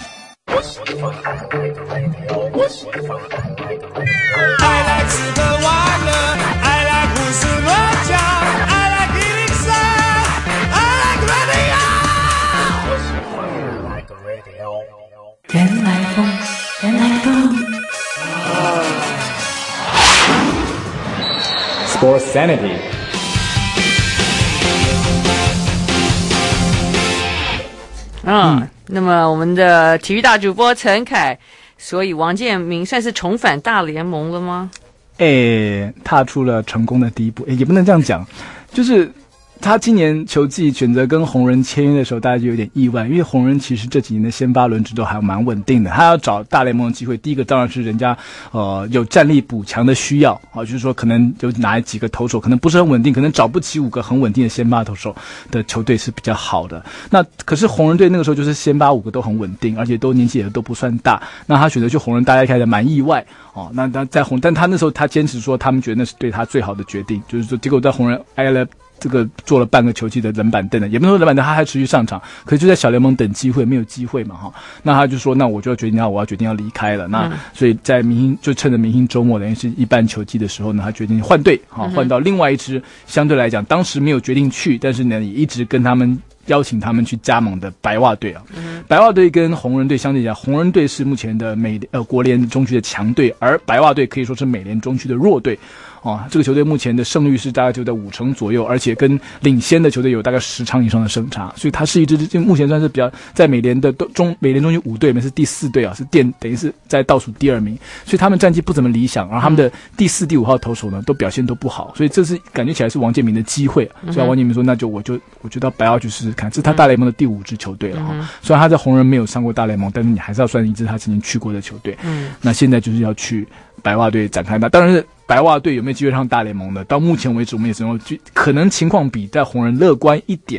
I like 吃喝玩乐 I like 胡思乱想 I like 一零三 I like radio 原来风原来风 Sports Sanity。 嗯，那么我们的体育大主播陈凯，所以王建民算是重返大联盟了吗？ 诶，踏出了成功的第一步。诶，也不能这样讲，就是他今年球季选择跟红人签约的时候，大家就有点意外，因为红人其实这几年的先发轮值都还蛮稳定的。他要找大联盟的机会，第一个当然是人家呃有战力补强的需要啊，就是说可能有哪几个投手可能不是很稳定，可能找不起五个很稳定的先发投手的球队是比较好的。那可是红人队那个时候就是先发五个都很稳定，而且都年纪也都不算大。那他选择去红人，大家开始蛮意外哦。那他在红，但他那时候他坚持说，他们觉得那是对他最好的决定，就是说结果在红人挨了。这个做了半个球季的冷板凳的，也不能说冷板凳，他还持续上场，可是就在小联盟等机会，没有机会嘛哈。那他就说，那我就要决定要，我要决定要离开了。那、嗯、所以在明星就趁着明星周末，等于是一半球季的时候呢，他决定换队，好换到另外一支相对来讲当时没有决定去，但是呢也一直跟他们。邀请他们去加盟的白袜队啊，嗯、白袜队跟红人队相对讲，红人队是目前的美呃国联中区的强队，而白袜队可以说是美联中区的弱队。哦，这个球队目前的胜率是大概就在五成左右，而且跟领先的球队有大概十场以上的胜差，所以它是一支目前算是比较在美联的中美联中区五队里面是第四队啊，是垫等于是在倒数第二名，所以他们战绩不怎么理想，然后他们的第四、第五号投手呢都表现都不好，所以这是感觉起来是王建民的机会，所以王建民说那就我就我就到白袜去试试看，这是他大联盟的第五支球队了哈、嗯。虽然他在红人没有上过大联盟，但是你还是要算一支他曾经去过的球队。嗯，那现在就是要去白袜队展开，那当然是。白袜队有没有机会上大联盟的？到目前为止，我们也只能可能情况比在红人乐观一点，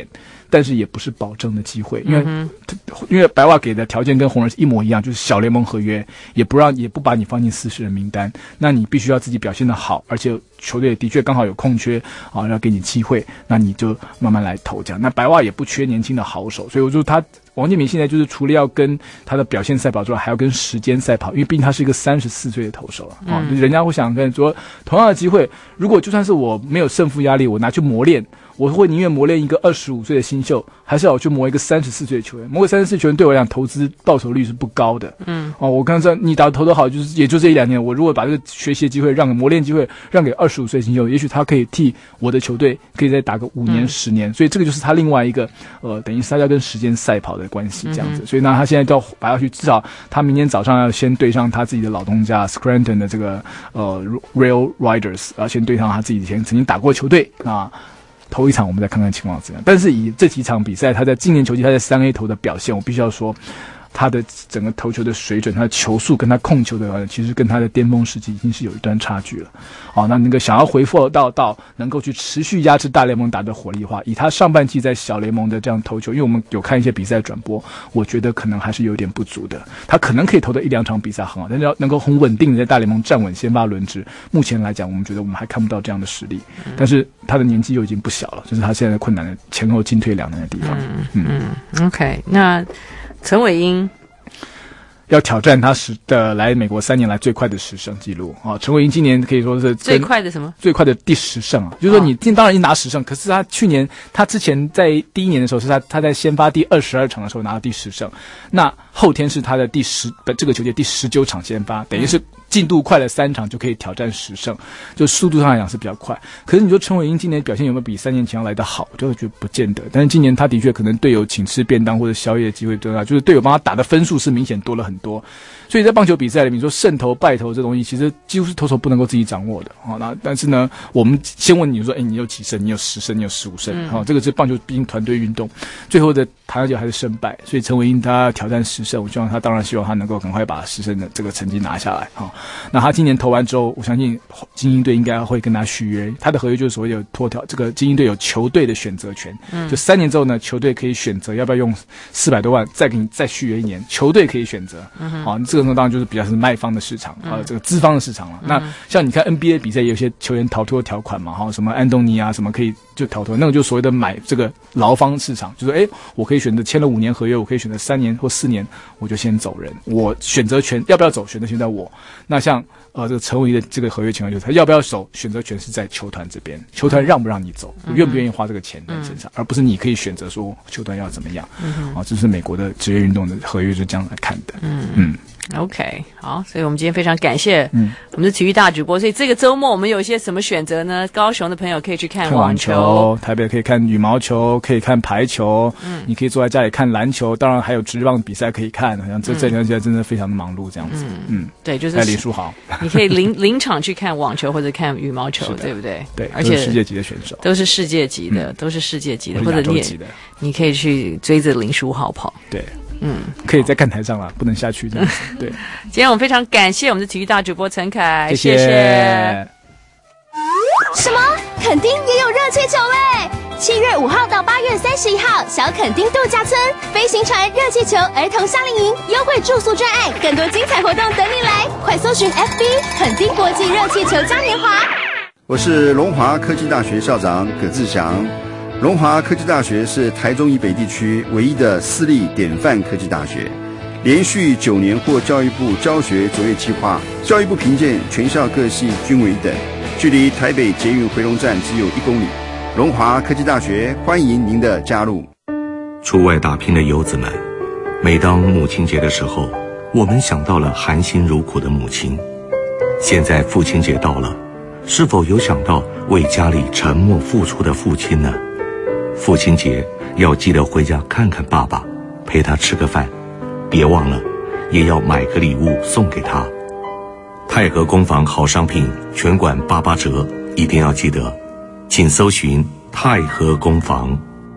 但是也不是保证的机会，因为、嗯、因为白袜给的条件跟红人一模一样，就是小联盟合约，也不让也不把你放进四十人名单，那你必须要自己表现得好，而且球队的确刚好有空缺啊，要给你机会，那你就慢慢来投这样。那白袜也不缺年轻的好手，所以我说他王建民现在就是除了要跟他的表现赛跑之外，还要跟时间赛跑，因为毕竟他是一个三十四岁的投手了啊、嗯，人家会想跟说同样的机会，如果就算是我没有胜负压力，我拿去磨练。我会宁愿磨练一个二十五岁的新秀，还是要我去磨一个三十四岁的球员？磨个三十四球员对我来讲，投资报酬率是不高的。嗯，哦，我刚才你打投得好，就是也就这一两年。我如果把这个学习机会让给磨练机会让给二十五岁新秀，也许他可以替我的球队可以再打个五年、十、嗯、年。所以这个就是他另外一个呃，等于是他要跟时间赛跑的关系这样子。嗯、所以呢，他现在到白袜去，至少他明天早上要先对上他自己的老东家 Scranton 的这个呃 Rail Riders， 要先对上他自己以前曾经打过球队啊。头一场我们再看看情况怎样，但是以这几场比赛他在今年球季他在三 A 投的表现，我必须要说他的整个投球的水准，他的球速跟他控球的其实跟他的巅峰时期已经是有一段差距了。好、哦，那那个想要回复到到能够去持续压制大联盟打的火力化，以他上半季在小联盟的这样投球，因为我们有看一些比赛转播，我觉得可能还是有点不足的。他可能可以投的一两场比赛很好，但是要能够很稳定的在大联盟站稳先发轮值，目前来讲我们觉得我们还看不到这样的实力。嗯、但是他的年纪又已经不小了，这、就是他现在困难的前后进退两难的地方。 嗯嗯 ，OK， 那陈伟英。 要挑战他十的来美国三年来最快的十胜纪录啊！陈伟英今年可以说是最快的什么？ 最快的第十胜啊！就是说你当然已经拿十胜，可是他去年他之前在第一年的时候是他他在先发第二十二场的时候拿到第十胜，那后天是他的第十这个球季第十九场先发，等于是进度快了三场就可以挑战十胜，就速度上来讲是比较快。可是你说陈伟英今年表现有没有比三年前要来得好？我就觉得不见得。但是今年他的确可能队友请吃便当或者宵夜的机会多啊，就是队友帮他打的分数是明显多了很多。所以在棒球比赛里面，你说胜投败投这东西，其实几乎是投手不能够自己掌握的啊。那但是呢，我们先问你说，哎，你有几胜？你有十胜？你有十五胜？啊、嗯，这个是棒球毕竟团队运动，最后的谈究还是胜败。所以陈伟英他挑战十胜，我希望他当然希望他能够赶快把十胜的这个成绩拿下来哈。那他今年投完之后，我相信精英队应该会跟他续约，他的合约就是所谓的脱条，这个精英队有球队的选择权，嗯，就三年之后呢，球队可以选择要不要用四百多万再给你再续约一年，球队可以选择，嗯，好，这个当然就是比较是卖方的市场，啊、嗯，这个资方的市场了。嗯、那像你看 N B A 比赛，有些球员逃脱条款嘛，哈，什么安东尼啊，什么可以就逃脱，那个就所谓的买这个劳方市场，就是哎，我可以选择签了五年合约，我可以选择三年或四年，我就先走人，我选择权要不要走，选择权在我。那像呃这个陈伟英的这个合约情况就是，他要不要走，选择权是在球团这边，球团让不让你走，嗯、愿不愿意花这个钱在身上，嗯、而不是你可以选择说球团要怎么样。嗯、啊，这是美国的职业运动的合约是这样来看的。嗯嗯。 OK， 好，所以我们今天非常感谢我们的体育大主播。所以这个周末我们有一些什么选择呢？高雄的朋友可以去看网球， 看网球台北可以看羽毛球，可以看排球，嗯，你可以坐在家里看篮球，当然还有职棒比赛可以看。好像这这两天真的非常的忙碌这样子。嗯，嗯对，就是还有林书豪， 你可以临临场去看网球或者看羽毛球，对不对？ 对， 而且世界级的选手都是世界级的，嗯、都是世界级的，或者你你可以去追着林书豪跑。 对。嗯，可以在看台上了，不能下去这样子。对， 今天我们非常感谢我们的体育大主播陈凯， 谢谢。 谢谢什么？垦丁也有热气球嘞！七月五号到八月三十一号，小垦丁度假村飞行船热气球儿童夏令营优惠住宿专案，更多精彩活动等你来！快搜寻 F B 垦丁国际热气球嘉年华。 我是龙华科技大学校长葛志祥。龙华科技大学是台中以北地区唯一的私立典范科技大学，连续九年获教育部教学卓越计划，教育部评鉴全校各系均为一等，距离台北捷运回龙站只有一公里。龙华科技大学欢迎您的加入。 出外打拼的游子们，每当母亲节的时候，我们想到了含辛茹苦的母亲。现在父亲节到了，是否有想到为家里沉默付出的父亲呢？父亲节要记得回家看看爸爸，陪他吃个饭，别忘了也要买个礼物送给他。泰和工坊好商品全馆八八折，一定要记得，请搜寻泰和工坊。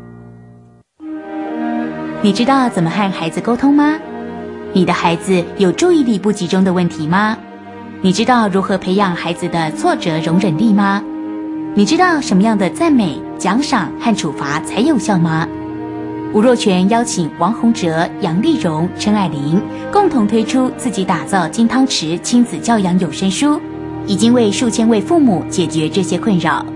你知道怎么和孩子沟通吗？你的孩子有注意力不集中的问题吗？你知道如何培养孩子的挫折容忍力吗？你知道什么样的赞美、奖赏和处罚才有效吗？ 吴若权邀请王洪哲、杨丽蓉、陈蔼玲共同推出自己打造金汤匙亲子教养有声书，已经为数千位父母解决这些困扰。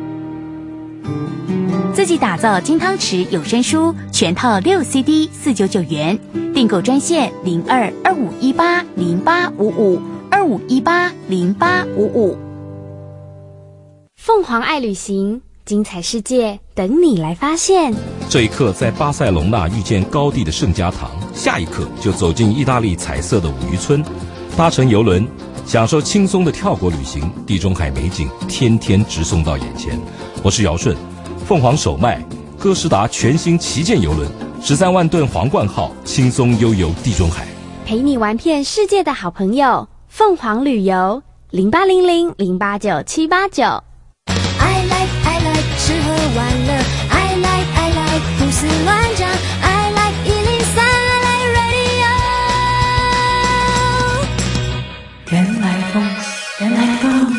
自己打造金汤匙有声书全套六 C D 四九九元，订购专线零二二五一八零八五五二五一八零八五五。 凤凰爱旅行，精彩世界等你来发现。 这一刻在巴塞隆纳遇见高地的圣家堂，下一刻就走进意大利彩色的五渔村，搭乘邮轮享受轻松的跳国旅行，地中海美景天天直送到眼前。我是姚顺，凤凰首卖哥斯达全新旗舰邮轮十三万吨皇冠号，轻松悠游地中海， 陪你玩遍世界的好朋友，凤凰旅游零八零零零八九七八九。 I like I like 吃喝玩乐 I like I like 胡思乱想 I like 一零三 I like radio 原来风原来风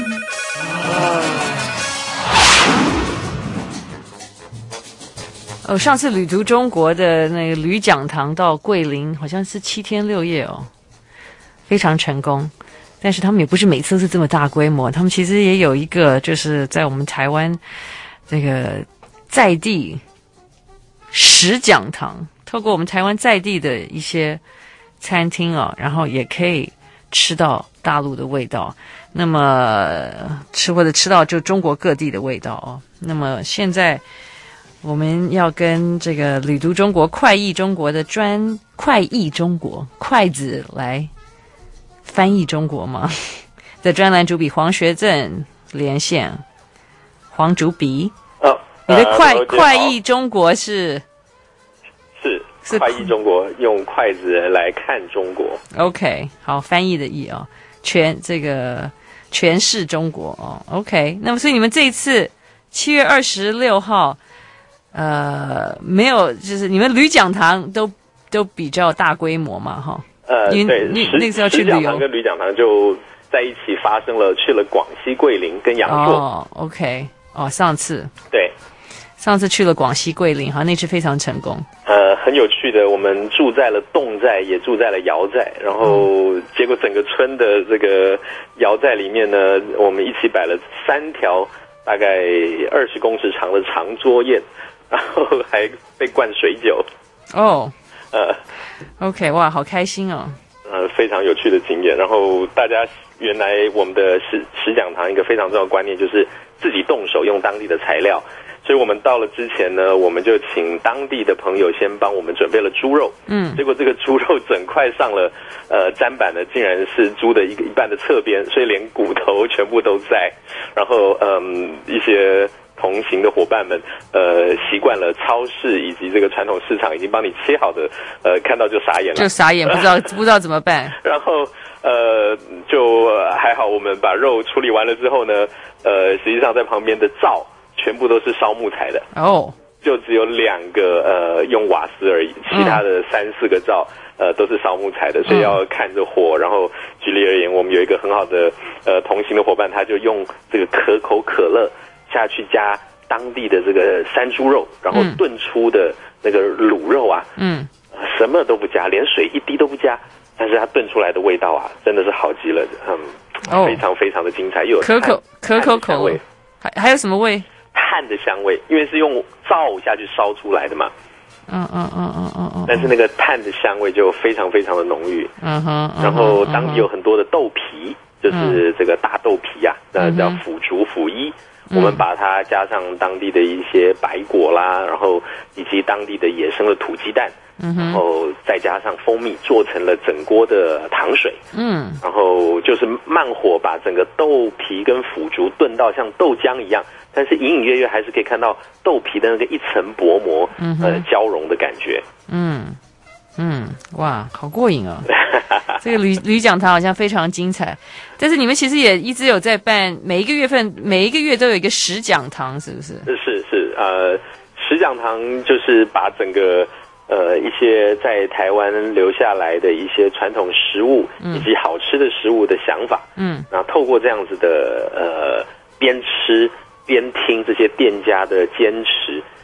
哦，上次旅途中国的那个旅讲堂到桂林，好像是七天六夜哦，非常成功。但是他们也不是每次都是这么大规模，他们其实也有一个，就是在我们台湾这个在地食讲堂，透过我们台湾在地的一些餐厅哦，然后也可以吃到大陆的味道，那么吃或者吃到就中国各地的味道哦。那么现在我们要跟这个旅途中国快译中国的专快译中国筷子来翻译中国吗的专栏主笔黄学正连线。黄主笔， 哦， 你的快、 呃、 快译中国是是是快译中国，用筷子来看中国。 OK， 好，翻译的译哦，全这个诠释中国哦。OK， 那么所以你们这一次七月二十六号，呃，没有，就是你们旅讲堂都都比较大规模嘛，哈。 呃， 对， 那那次要去旅游， 讲堂跟旅讲堂就在一起发生了，去了广西桂林跟阳朔。 哦 ，OK， 哦，上次对， 上次去了广西桂林，哈，那次非常成功。 呃，很有趣的，我们住在了侗寨，也住在了瑶寨，然后结果整个村的这个瑶寨里面呢，我们一起摆了三条大概二十公尺长的长桌宴，然后还被灌水酒。 哦。 呃 ，OK， 哇，好开心哦！ 呃，非常有趣的经验。然后大家原来我们的食食讲堂一个非常重要的观念就是自己动手用当地的材料，所以我们到了之前呢，我们就请当地的朋友先帮我们准备了猪肉。嗯，结果这个猪肉整块上了呃砧板呢，竟然是猪的一个一半的侧边，所以连骨头全部都在。然后嗯，一些同行的伙伴们，呃，习惯了超市以及这个传统市场已经帮你切好的，呃，看到就傻眼了， 就傻眼，不知道不知道怎么办。 然后，呃，就还好，我们把肉处理完了之后呢，呃，实际上在旁边的灶全部都是烧木材的哦， 就只有两个呃用瓦斯而已，其他的三四个灶呃都是烧木材的，所以要看着火。然后举例而言，我们有一个很好的呃同行的伙伴，他就用这个可口可乐下去加当地的这个山猪肉，然后炖出的那个卤肉啊，嗯，什么都不加，连水一滴都不加，但是它炖出来的味道啊，真的是好极了，嗯，哦、非常非常的精彩，又有可口可口口味，还还有什么味？ 炭的香味，因为是用灶下去烧出来的嘛， 嗯嗯嗯嗯嗯嗯， 但是那个炭的香味就非常非常的浓郁， 嗯哼， 然后当地有很多的豆皮，就是这个大豆皮啊，那叫腐竹腐衣。我们把它加上当地的一些白果啦，然后以及当地的野生的土鸡蛋，嗯、然后再加上蜂蜜，做成了整锅的糖水。嗯，然后就是慢火把整个豆皮跟腐竹炖到像豆浆一样，但是隐隐约约还是可以看到豆皮的那个一层薄膜，嗯、呃交融的感觉。 嗯嗯，哇，好过瘾哦！这个旅旅讲堂好像非常精彩，但是你们其实也一直有在办，每一个月份每一个月都有一个食讲堂，是不是？ 是是，呃，食讲堂就是把整个呃一些在台湾留下来的一些传统食物、嗯、以及好吃的食物的想法，嗯，然后透过这样子的呃边吃边听这些店家的坚持。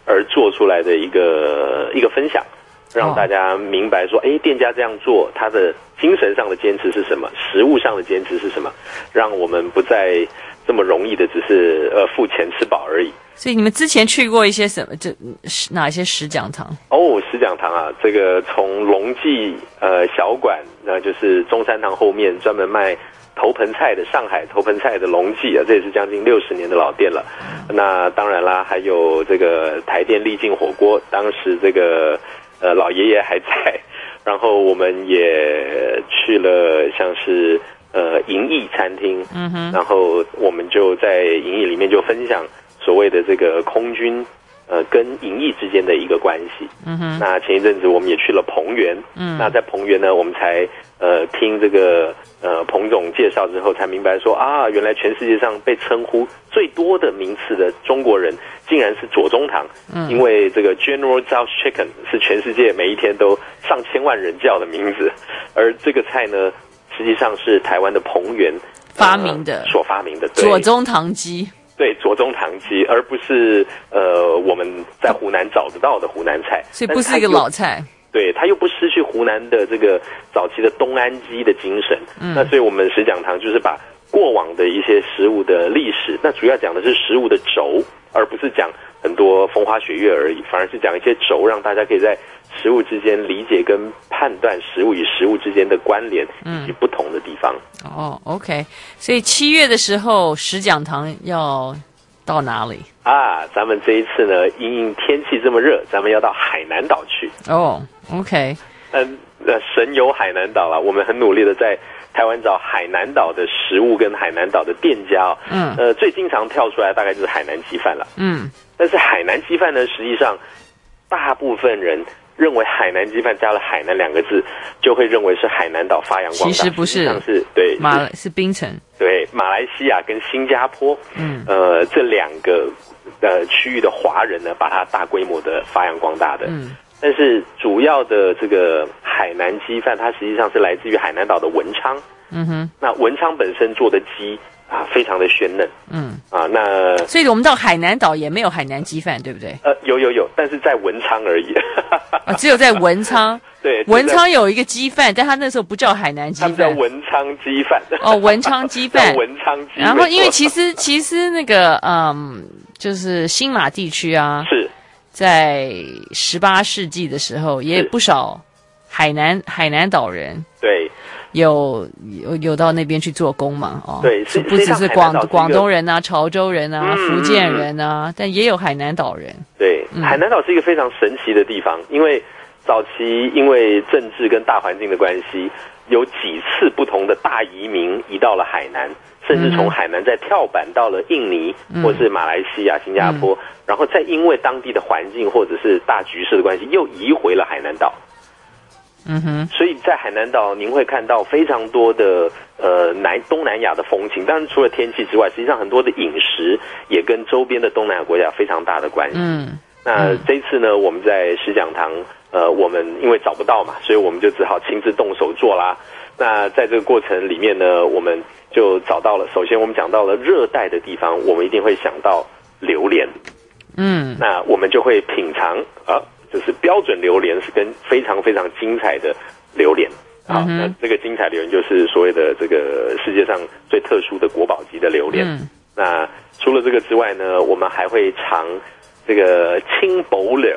而做出来的一个一个分享，让大家明白说，哎，店家这样做，他的精神上的坚持是什么，食物上的坚持是什么，让我们不再这么容易的只是呃付钱吃饱而已。 所以你们之前去过一些什么？这哪些石讲堂？ 哦，石讲堂啊，这个从龙记呃小馆，那、呃、就是中山堂后面专门卖头盆菜的上海头盆菜的龙记啊，这也是将近六十年的老店了。那当然啦，还有这个台电丽境火锅，当时这个呃老爷爷还在，然后我们也去了像是呃银翼餐厅，嗯哼，然后我们就在银翼里面就分享所谓的这个空军呃跟银翼之间的一个关系。嗯哼，那前一阵子我们也去了彭园，嗯，那在彭园呢，我们才呃听这个呃彭总介绍之后，才明白说啊，原来全世界上被称呼最多的名次的中国人，竟然是左宗棠。嗯，因为这个 General Tso's Chicken 是全世界每一天都上千万人叫的名字，而这个菜呢，实际上是台湾的彭园发明的， 呃、所发明的左宗棠鸡。 对，左宗棠鸡，而不是呃我们在湖南找得到的湖南菜， 所以不是一个老菜。 对，它又不失去湖南的这个早期的东安鸡的精神。嗯，那所以我们石讲堂就是把过往的一些食物的历史，那主要讲的是食物的轴，而不是讲很多风花雪月而已，反而是讲一些轴，让大家可以在食物之间理解跟判断食物与食物之间的关联以及不同的地方。 嗯、哦 ，OK， 所以七月的时候石讲堂要到哪里啊？咱们这一次呢，因应天气这么热，咱们要到海南岛去。 哦 ，OK， 嗯，呃，神游海南岛啦，我们很努力的在台湾找海南岛的食物跟海南岛的店家哦。嗯，呃，最经常跳出来大概就是海南鸡饭了。嗯，但是海南鸡饭呢，实际上大部分人认为海南鸡饭加了海南两个字，就会认为是海南岛发扬光大。 其实不是， 是对马来是槟城。 对，马来西亚跟新加坡，嗯，呃，这两个呃区域的华人呢，把它大规模的发扬光大的。嗯，但是主要的这个海南鸡饭，它实际上是来自于海南岛的文昌。嗯哼，那文昌本身做的鸡啊，非常的鲜嫩。嗯，啊，那所以我们到海南岛也没有海南鸡饭，对不对？ 呃，有有有，但是在文昌而已。 啊，只有在文昌。 对， 文昌有一个鸡饭，但他那时候不叫海南鸡饭， 他叫文昌鸡饭。 哦，文昌鸡饭， 文昌鸡。 然后，因为其实其实那个嗯，就是新马地区啊， 是在十八世纪的时候，也有不少海南海南岛人。 对。 有有有到那边去做工嘛？哦， 对， 不只是广广东人啊、潮州人啊、嗯、福建人啊，但也有海南岛人。 对，嗯、海南岛是一个非常神奇的地方，因为早期因为政治跟大环境的关系，有几次不同的大移民移到了海南，甚至从海南再跳板到了印尼、嗯、或是马来西亚、新加坡，嗯、然后再因为当地的环境或者是大局势的关系，又移回了海南岛。嗯哼，所以在海南岛您会看到非常多的呃南东南亚的风情，当然除了天气之外，实际上很多的饮食也跟周边的东南亚国家有非常大的关系。嗯，那这一次呢，我们在石讲堂，呃，我们因为找不到嘛，所以我们就只好亲自动手做啦。那在这个过程里面呢，我们就找到了，首先我们讲到了热带的地方，我们一定会想到榴莲。嗯，那我们就会品尝啊。就是标准榴莲是跟非常非常精彩的榴莲，好，嗯、那这个精彩榴莲就是所谓的这个世界上最特殊的国宝级的榴莲。嗯、那除了这个之外呢，我们还会尝这个清补凉。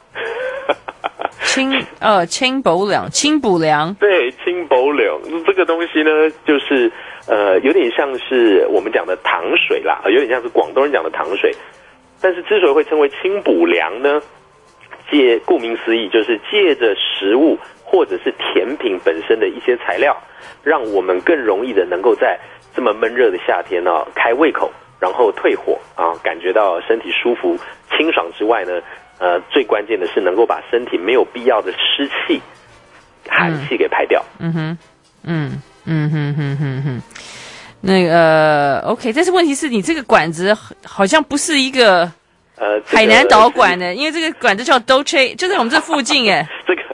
清呃清补凉，清补凉。 对，清补凉这个东西呢，就是呃有点像是我们讲的糖水啦，有点像是广东人讲的糖水，但是之所以会称为清补凉呢？借顾名思义，就是借着食物或者是甜品本身的一些材料，让我们更容易的能够在这么闷热的夏天呢、啊、开胃口，然后退火啊，感觉到身体舒服清爽之外呢，呃，最关键的是能够把身体没有必要的湿气、寒气给排掉。 嗯哼，嗯嗯哼哼哼哼，那个、呃、OK， 但是问题是你这个馆子好像不是一个。呃，这个、海南岛馆的，因为这个馆子叫 Dolce， 就在我们这附近哎。 这个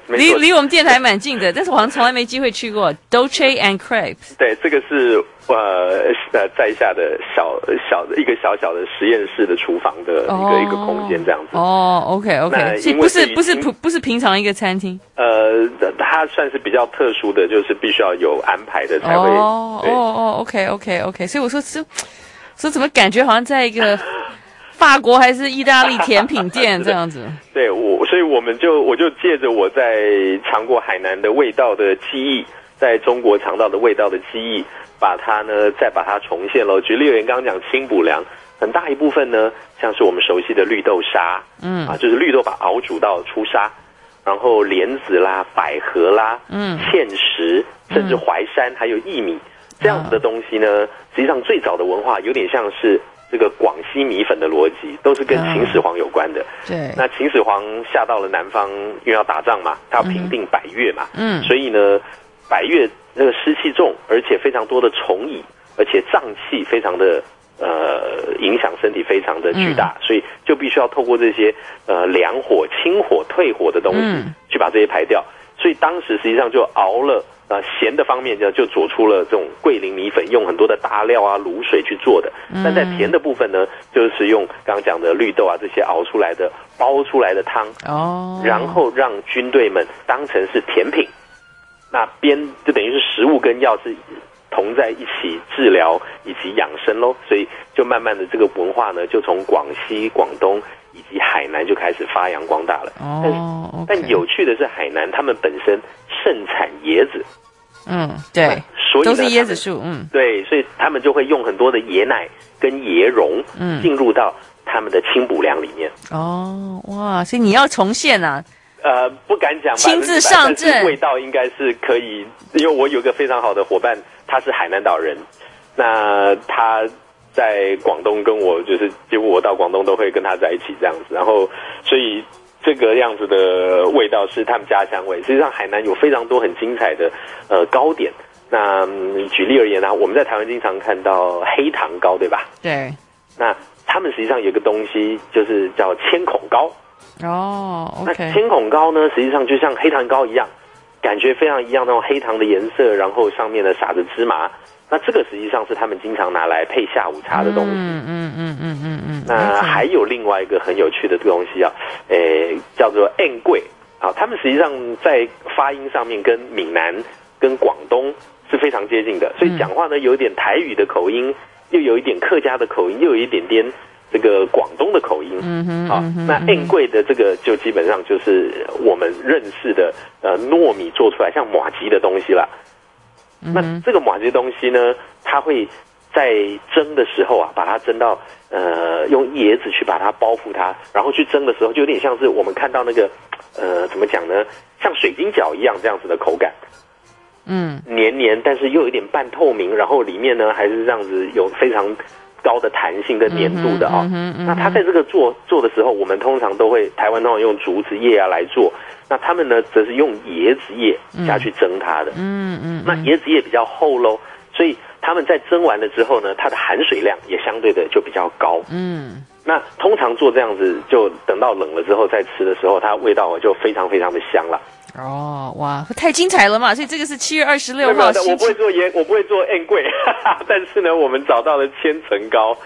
离离我们电台蛮近的，但是我好像从来没机会去过 Dolce and Crepes。 对，这个是呃呃在下的小小的一个小小的实验室的厨房的一个、哦、一个空间这样子。 哦 ，OK OK， 所以不是不是不不是平常一个餐厅。 呃，它算是比较特殊的，就是必须要有安排的才会。 哦哦哦 ，OK OK OK， 所以我说是说怎么感觉好像在一个法国还是意大利甜品店这样子。 对，我所以我们就我就借着我在尝过海南的味道的记忆，在中国尝到的味道的记忆，把它呢再把它重现了。举例而言，刚刚讲清补凉，很大一部分呢，像是我们熟悉的绿豆沙，嗯啊，就是绿豆把熬煮到出沙，然后莲子啦、百合啦、嗯、芡实，甚至淮山，还有薏米这样子的东西呢，实际上最早的文化有点像是这个广西米粉的逻辑，都是跟秦始皇有关的。 对， 那秦始皇下到了南方，因为要打仗嘛，他要平定百越嘛，嗯，所以呢，百越那个湿气重，而且非常多的虫蚁，而且瘴气非常的呃影响身体非常的巨大，嗯、所以就必须要透过这些呃凉火、清火、退火的东西、嗯、去把这些排掉。所以当时实际上就熬了。呃，咸的方面就就做出了这种桂林米粉，用很多的大料啊、卤水去做的。但在甜的部分呢，就是用刚刚讲的绿豆啊这些熬出来的、煲出来的汤，哦，然后让军队们当成是甜品。那边就等于是食物跟药是同在一起治疗以及养生咯，所以就慢慢的这个文化呢，就从广西、广东以及海南就开始发扬光大了。哦，但, okay. 但有趣的是，海南他们本身盛产椰子。 嗯，对， 所以都是椰子树。嗯， 对，所以他们就会用很多的椰奶跟椰蓉，嗯，进入到他们的清补凉里面。 哦，哇，所以你要重现啊。 呃，不敢讲亲自上阵， 味道应该是可以，因为我有一个非常好的伙伴，他是海南岛人，那他在广东跟我就是几乎我到广东都会跟他在一起这样子，然后所以这个样子的味道是他们家乡味。实际上海南有非常多很精彩的呃糕点，那、嗯、举例而言呢、啊，我们在台湾经常看到黑糖糕，对吧？ 对。 那他们实际上有一个东西就是叫千孔糕。 哦、oh, okay. 那千孔糕呢，实际上就像黑糖糕一样，感觉非常一样，那种黑糖的颜色，然后上面呢撒着芝麻。那这个实际上是他们经常拿来配下午茶的东西。 嗯嗯嗯嗯嗯嗯。 那还有另外一个很有趣的东西啊，诶，叫做燕桂啊，他们实际上在发音上面跟闽南、跟广东是非常接近的，所以讲话呢有一点台语的口音，又有一点客家的口音，又有一点点这个广东的口音。嗯哼，好、嗯，那燕桂的这个就基本上就是我们认识的呃糯米做出来像麻糬的东西啦。嗯、那这个麻糬的东西呢，它会在蒸的时候啊，把它蒸到呃用椰子去把它包覆它，然后去蒸的时候就有点像是我们看到那个呃怎么讲呢，像水晶饺一样这样子的口感。嗯，黏黏，但是又有一点半透明，然后里面呢还是这样子有非常高的弹性跟粘度的啊、哦嗯嗯。那它在这个做做的时候，我们通常都会台湾通常用竹子叶啊来做，那他们呢则是用椰子叶下去蒸它的。嗯 嗯, 嗯，那椰子叶比较厚咯，所以他们在蒸完了之后呢，它的含水量也相对的就比较高。嗯，那通常做这样子，就等到冷了之后再吃的时候，它味道就非常非常的香了。 哦，哇，太精彩了嘛！所以这个是七月二十六号。 我不会做椰，我不会做燕桂，但是呢，我们找到了千层糕。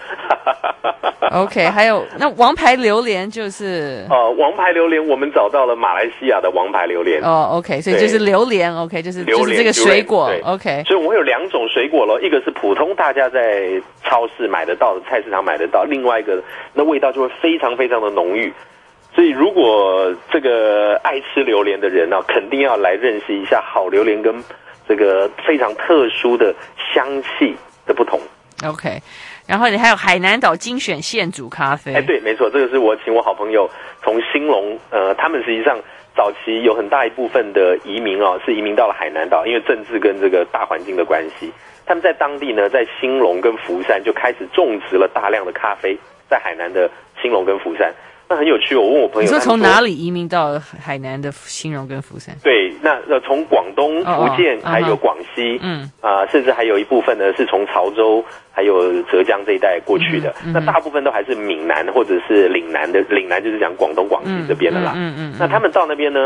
OK， 还有那王牌榴莲就是呃，王牌榴莲我们找到了马来西亚的王牌榴莲。 哦 ，OK， 所以就是榴莲 ，OK， 就是就是这个水果 ，OK。 所以我们会有两种水果咯，一个是普通大家在超市买得到的，菜市场买得到，另外一个那味道就会非常非常的浓郁。所以，如果这个爱吃榴莲的人呢、啊，肯定要来认识一下好榴莲跟这个非常特殊的香气的不同。 OK， 然后你还有海南岛精选现煮咖啡。 哎，对，没错，这个是我请我好朋友从兴隆，呃，他们实际上早期有很大一部分的移民哦，是移民到了海南岛，因为政治跟这个大环境的关系，他们在当地呢，在兴隆跟福山就开始种植了大量的咖啡，在海南的兴隆跟福山。那很有趣，我问我朋友， 你说从哪里移民到海南的兴隆跟福山？ 对，那那从广东、福建、哦哦、还有广西，嗯啊、呃，甚至还有一部分呢是从潮州还有浙江这一带过去的。嗯嗯、那大部分都还是闽南或者是岭南的，岭南就是讲广东、广西这边的啦。嗯嗯, 嗯, 嗯。那他们到那边呢，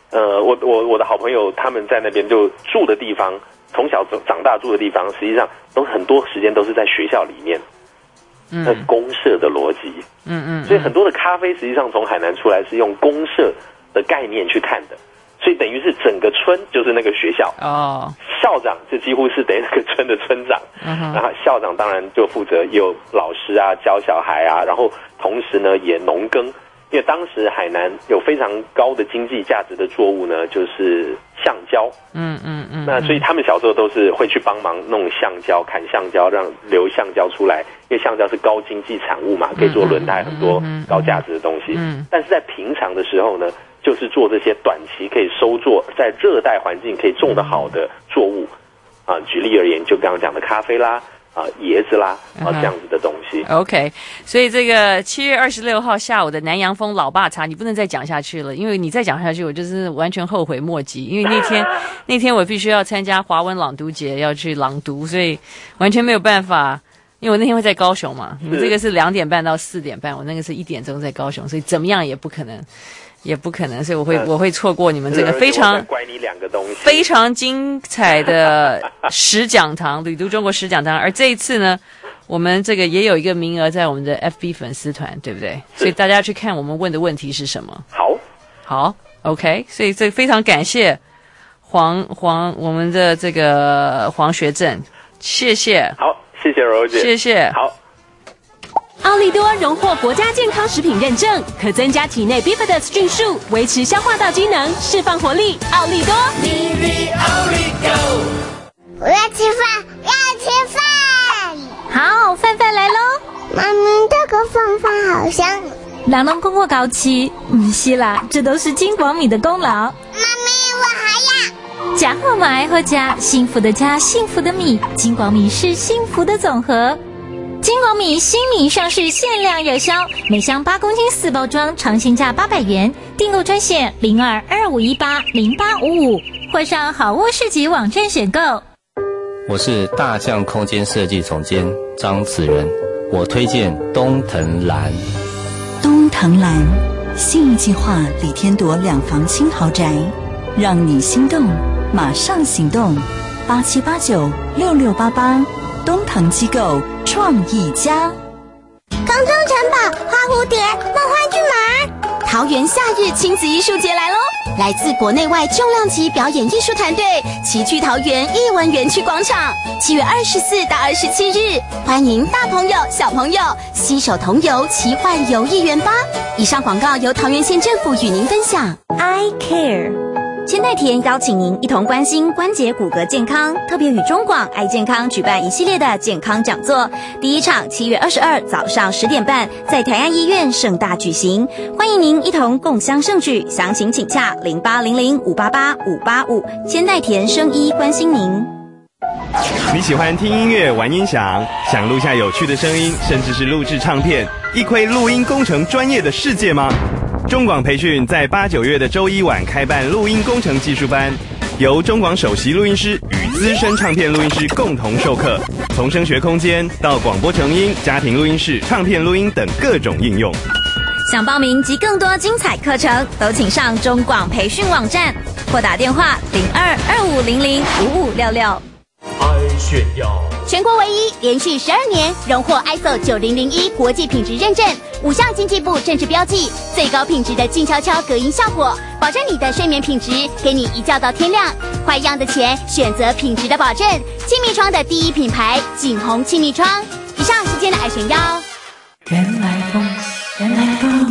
呃，我我我的好朋友他们在那边就住的地方，从小长大住的地方，实际上都很多时间都是在学校里面。 嗯， 那公社的逻辑， 嗯嗯， 所以很多的咖啡实际上从海南出来是用公社的概念去看的，所以等于是整个村就是那个学校哦， 校长就几乎是等于那个村的村长， 嗯哼， 然后校长当然就负责有老师啊教小孩啊，然后同时呢也农耕，因为当时海南有非常高的经济价值的作物呢，就是橡胶， 嗯嗯嗯， 那所以他们小时候都是会去帮忙弄橡胶、砍橡胶，让流橡胶出来，因为橡胶是高经济产物嘛，可以做轮胎很多高价值的东西。 嗯， 但是在平常的时候呢，就是做这些短期可以收作，在热带环境可以种得好的作物啊。举例而言，就刚刚讲的咖啡啦。啊，椰子啦，啊，这样子的东西。 OK， 所以这个七月二十六号下午的南洋风老爸茶，你不能再讲下去了，因为你再讲下去，我就是完全后悔莫及。因为那天那天我必须要参加华文朗读节，要去朗读，所以完全没有办法。因为我那天会在高雄嘛，你们这个是两点半到四点半，我那个是一点钟在高雄，所以怎么样也不可能。也不可能，所以我会、嗯、我会错过你们这个非常乖你两个东西非常精彩的十讲堂旅读中国十讲堂，而这一次呢，我们这个也有一个名额在我们的 F B 粉丝团，对不对？所以大家去看我们问的问题是什么。 好， 好 ，OK， 所以这非常感谢黄黄我们的这个黄学正，谢谢。 好，谢谢柔姐， 谢谢。 好。 奥利多荣获国家健康食品认证，可增加体内 bifidus 菌数，维持消化道机能，释放活力。奥利多， 咪咪奥利多。我要吃饭，要吃饭。 好，饭饭来喽。 妈咪，这个饭饭好香。 人拢讲我搞吃，不是啦，这都是金广米的功劳。妈咪，我还要。 家好嘛爱好家，幸福的家，幸福的米，金广米是幸福的总和。金广米新米上市，限量热销，每箱八公斤四包装，尝鲜价八百元。订购专线零二二五一八零八五五，或上好物市集网站选购。 我是大象空间设计总监张子仁，我推荐东藤兰。 东藤兰，信义计划李天铎两房轻豪宅，让你心动，马上行动。八七八九六六八八，东藤机构。创意家， 空中城堡、花蝴蝶、梦幻巨马，桃园夏日亲子艺术节来喽！来自国内外重量级表演艺术团队齐聚桃园艺文园区广场，七月二十四到二十七日，欢迎大朋友小朋友携手同游奇幻游艺园吧！以上广告由桃园县政府与您分享。 I care。千代田邀请您一同关心关节骨骼健康，特别与中广爱健康举办一系列的健康讲座。第一场七月二十二早上十点半，在台安医院盛大举行，欢迎您一同共襄盛举。详情请洽零八零零五八八五八五。千代田生医关心您。 你喜欢听音乐、玩音响，想录下有趣的声音，甚至是录制唱片，一窥录音工程专业的世界吗？中广培训在八九月的周一晚开办录音工程技术班，由中广首席录音师与资深唱片录音师共同授课，从声学空间到广播成音、家庭录音室、唱片录音等各种应用。 想报名及更多精彩课程，都请上中广培训网站或打电话零二二五零零五五六六。 爱炫耀， 全国唯一连续十二年荣获 I S O 九零零一国际品质认证，五项经济部正式标记，最高品质的静悄悄隔音效果，保证你的睡眠品质，给你一觉到天亮。花一样的钱，选择品质的保证。气密窗的第一品牌，景宏气密窗。以上是今天的爱炫耀。 原来风，原来风。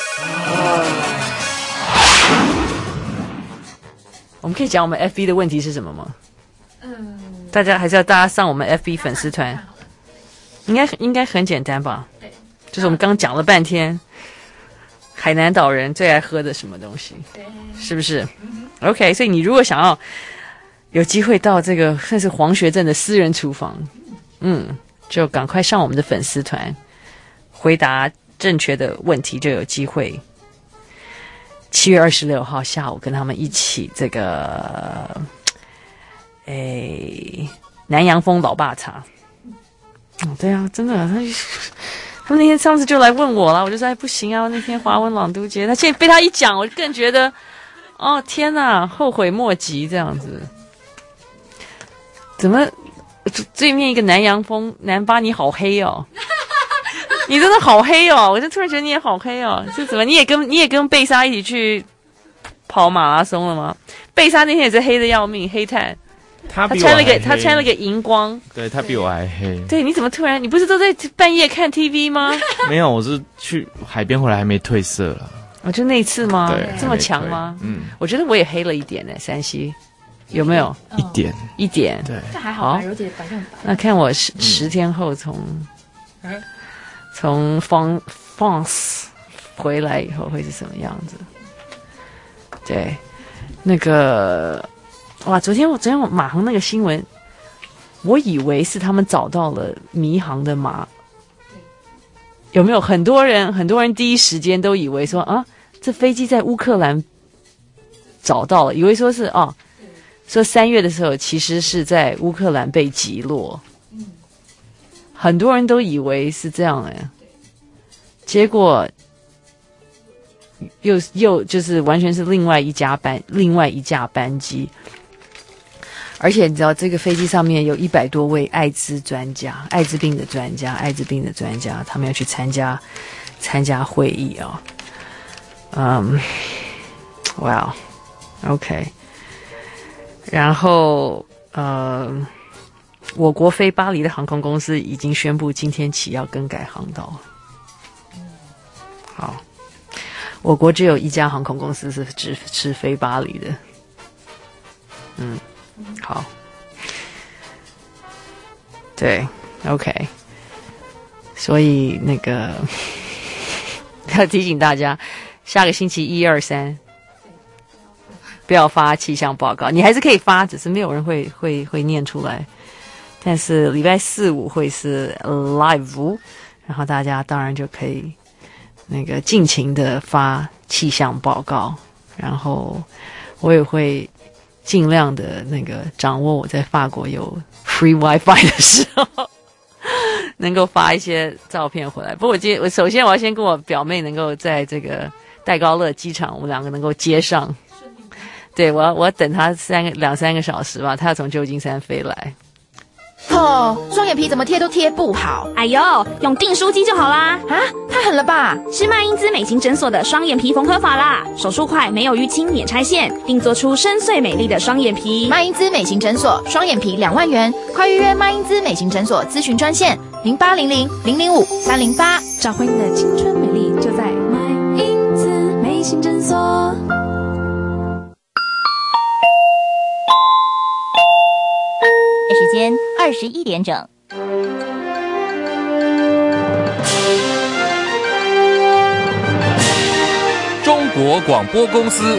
我们可以讲我们 F B 的问题是什么吗？嗯，大家还是要大家上我们 F B 粉丝团，应该应该很简单吧？对，就是我们刚讲了半天，海南岛人最爱喝的什么东西，对，是不是、嗯、？OK， 所以你如果想要有机会到这个算是黄学正的私人厨房，嗯，就赶快上我们的粉丝团，回答正确的问题就有机会。七月二十六号下午跟他们一起这个。诶，南洋风老爸茶，哦，对啊，真的，他他们那天上次就来问我了，我就说哎不行啊，那天华文朗读节，他现在被他一讲，我就更觉得， 哦天哪，后悔莫及这样子。怎么对面一个南洋风南巴你好黑哦，你真的好黑哦，我就突然觉得你也好黑哦，是怎么你也跟你也跟贝莎一起去跑马拉松了吗？贝莎那天也是黑的要命，黑炭。 他他穿了个他穿了个荧光， 对他比我还黑。 对，你怎么突然？你不是都在半夜看 T V 吗？ 没有，我是去海边回来还没褪色了。 哦，就那一次吗？ 对， 这么强吗？ 嗯， 我觉得我也黑了一点呢。山西有没有一点？ 一点， 对， 这还好，柔姐白更白。 那看我十十天后从从方 France 回来以后会是什么样子？对，那个。哇！昨天我昨天我马航那个新闻，我以为是他们找到了迷航的马，有没有？很多人很多人第一时间都以为说啊，这飞机在乌克兰找到了，以为说是哦，说三月的时候其实是在乌克兰被击落，很多人都以为是这样哎，结果。又又就是完全是另外一家班另外一架班机。而且你知道，这个飞机上面有一百多位艾滋专家、艾滋病的专家、艾滋病的专家，他们要去参加参加会议啊、哦。嗯，哇 ，OK。然后呃，我国飞巴黎的航空公司已经宣布今天起要更改航道。好，我国只有一家航空公司是只是飞巴黎的。嗯。好，对 ，OK， 所以那个要提醒大家，下个星期一二三不要发气象报告，你还是可以发，只是没有人会会会念出来。但是礼拜四五会是 live， 然后大家当然就可以那个尽情的发气象报告，然后我也会。尽量的那个掌握我在法国有 free wifi 的时候，能够发一些照片回来。不过我今我首先我要先跟我表妹能够在这个戴高乐机场，我们两个能够接上。对，我要我要等她三个两三个小时吧，她要从旧金山飞来。 哦，双眼皮怎么贴都贴不好。 哎呦，用订书机就好啦！ 啊，太狠了吧！ 是麦因兹美型诊所的双眼皮缝合法啦，手术快，没有淤青，免拆线，并做出深邃美丽的双眼皮。 麦因兹美型诊所，双眼皮两万元，快预约麦因兹美型诊所咨询专线零八零零零零五三零八，找回你的青春美丽，就在麦因兹美型诊所。 时间二十一点整。 中国广播公司。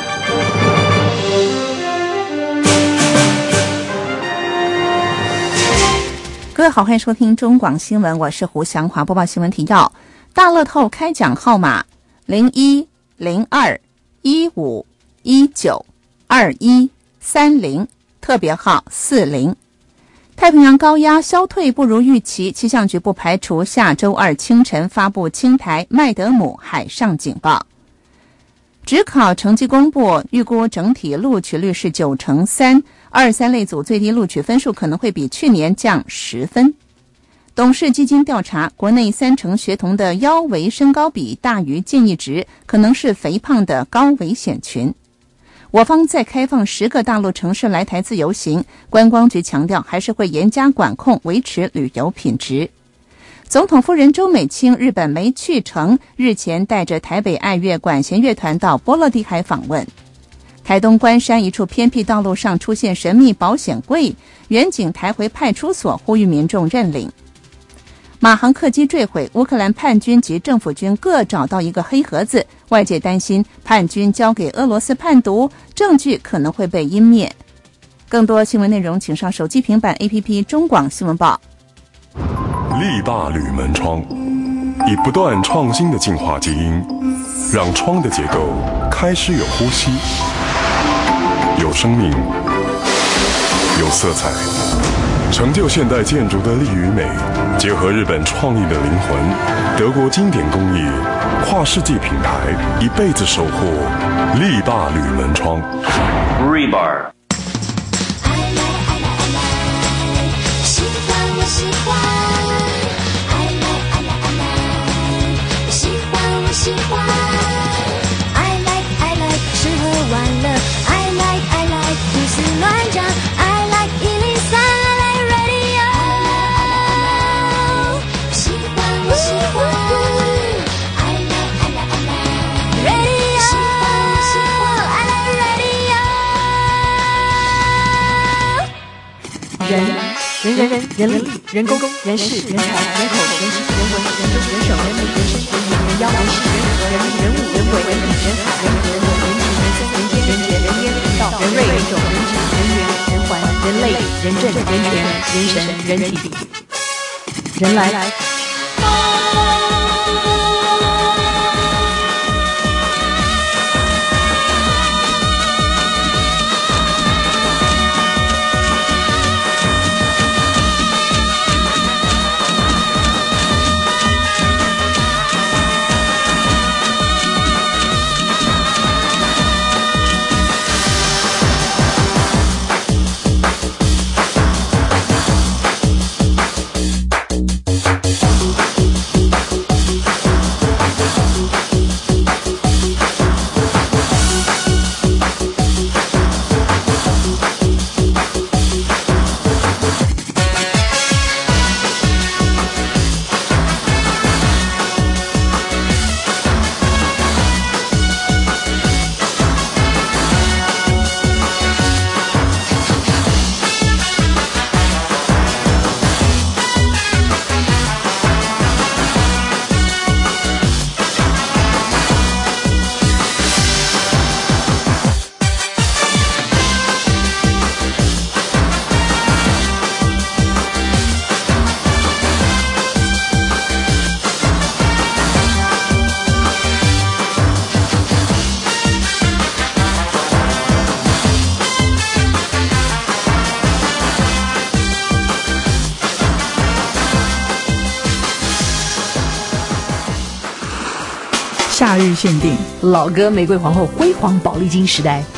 各位好，欢迎收听中广新闻，我是胡祥华，播报新闻提要。大乐透开奖号码零一零二一五一九二一三零，特别号四零。太平洋高压消退不如预期，气象局不排除下周二清晨发布青台麦德姆海上警报。指考成绩公布，预估整体录取率是九成三，二三类组最低录取分数可能会比去年降十分。董事基金调查，国内三成学童的腰围身高比大于建议值，可能是肥胖的高危险群。我方再开放十个大陆城市来台自由行，观光局强调还是会严加管控，维持旅游品质。总统夫人周美青日本没去成，日前带着台北爱乐管弦乐团到波罗的海访问。台东关山一处偏僻道路上出现神秘保险柜，远警抬回派出所，呼吁民众认领。马航客机坠毁，乌克兰叛军及政府军各找到一个黑盒子，外界担心叛军交给俄罗斯叛徒，证据可能会被湮灭。更多新闻内容请上手机平板 A P P 中广新闻报。 力霸铝门窗，以不断创新的进化基因，让窗的结构开始有呼吸，有生命，有色彩，成就现代建筑的力与美，结合日本创意的灵魂，德国经典工艺， 跨世纪品牌，一辈子守护力霸铝门窗。 Rebar。 喜欢我喜欢 I like I like I like 喜欢我喜欢 I like I like 吃喝玩乐 I like I like 胡思乱想 I like 一零三 I like radio 喜欢我喜欢 I like I like I like radio 喜欢我喜欢 I like radio 人人人人人力人工人事人才人口人情人文人中人手人美人生人言人妖人事人和人人物人为人理人海人人我人情人生人间人杰人烟人道人瑞人种人质人缘人环人类人政人权人神人体人来。 夏日限定老歌玫瑰皇后辉煌宝丽金时代。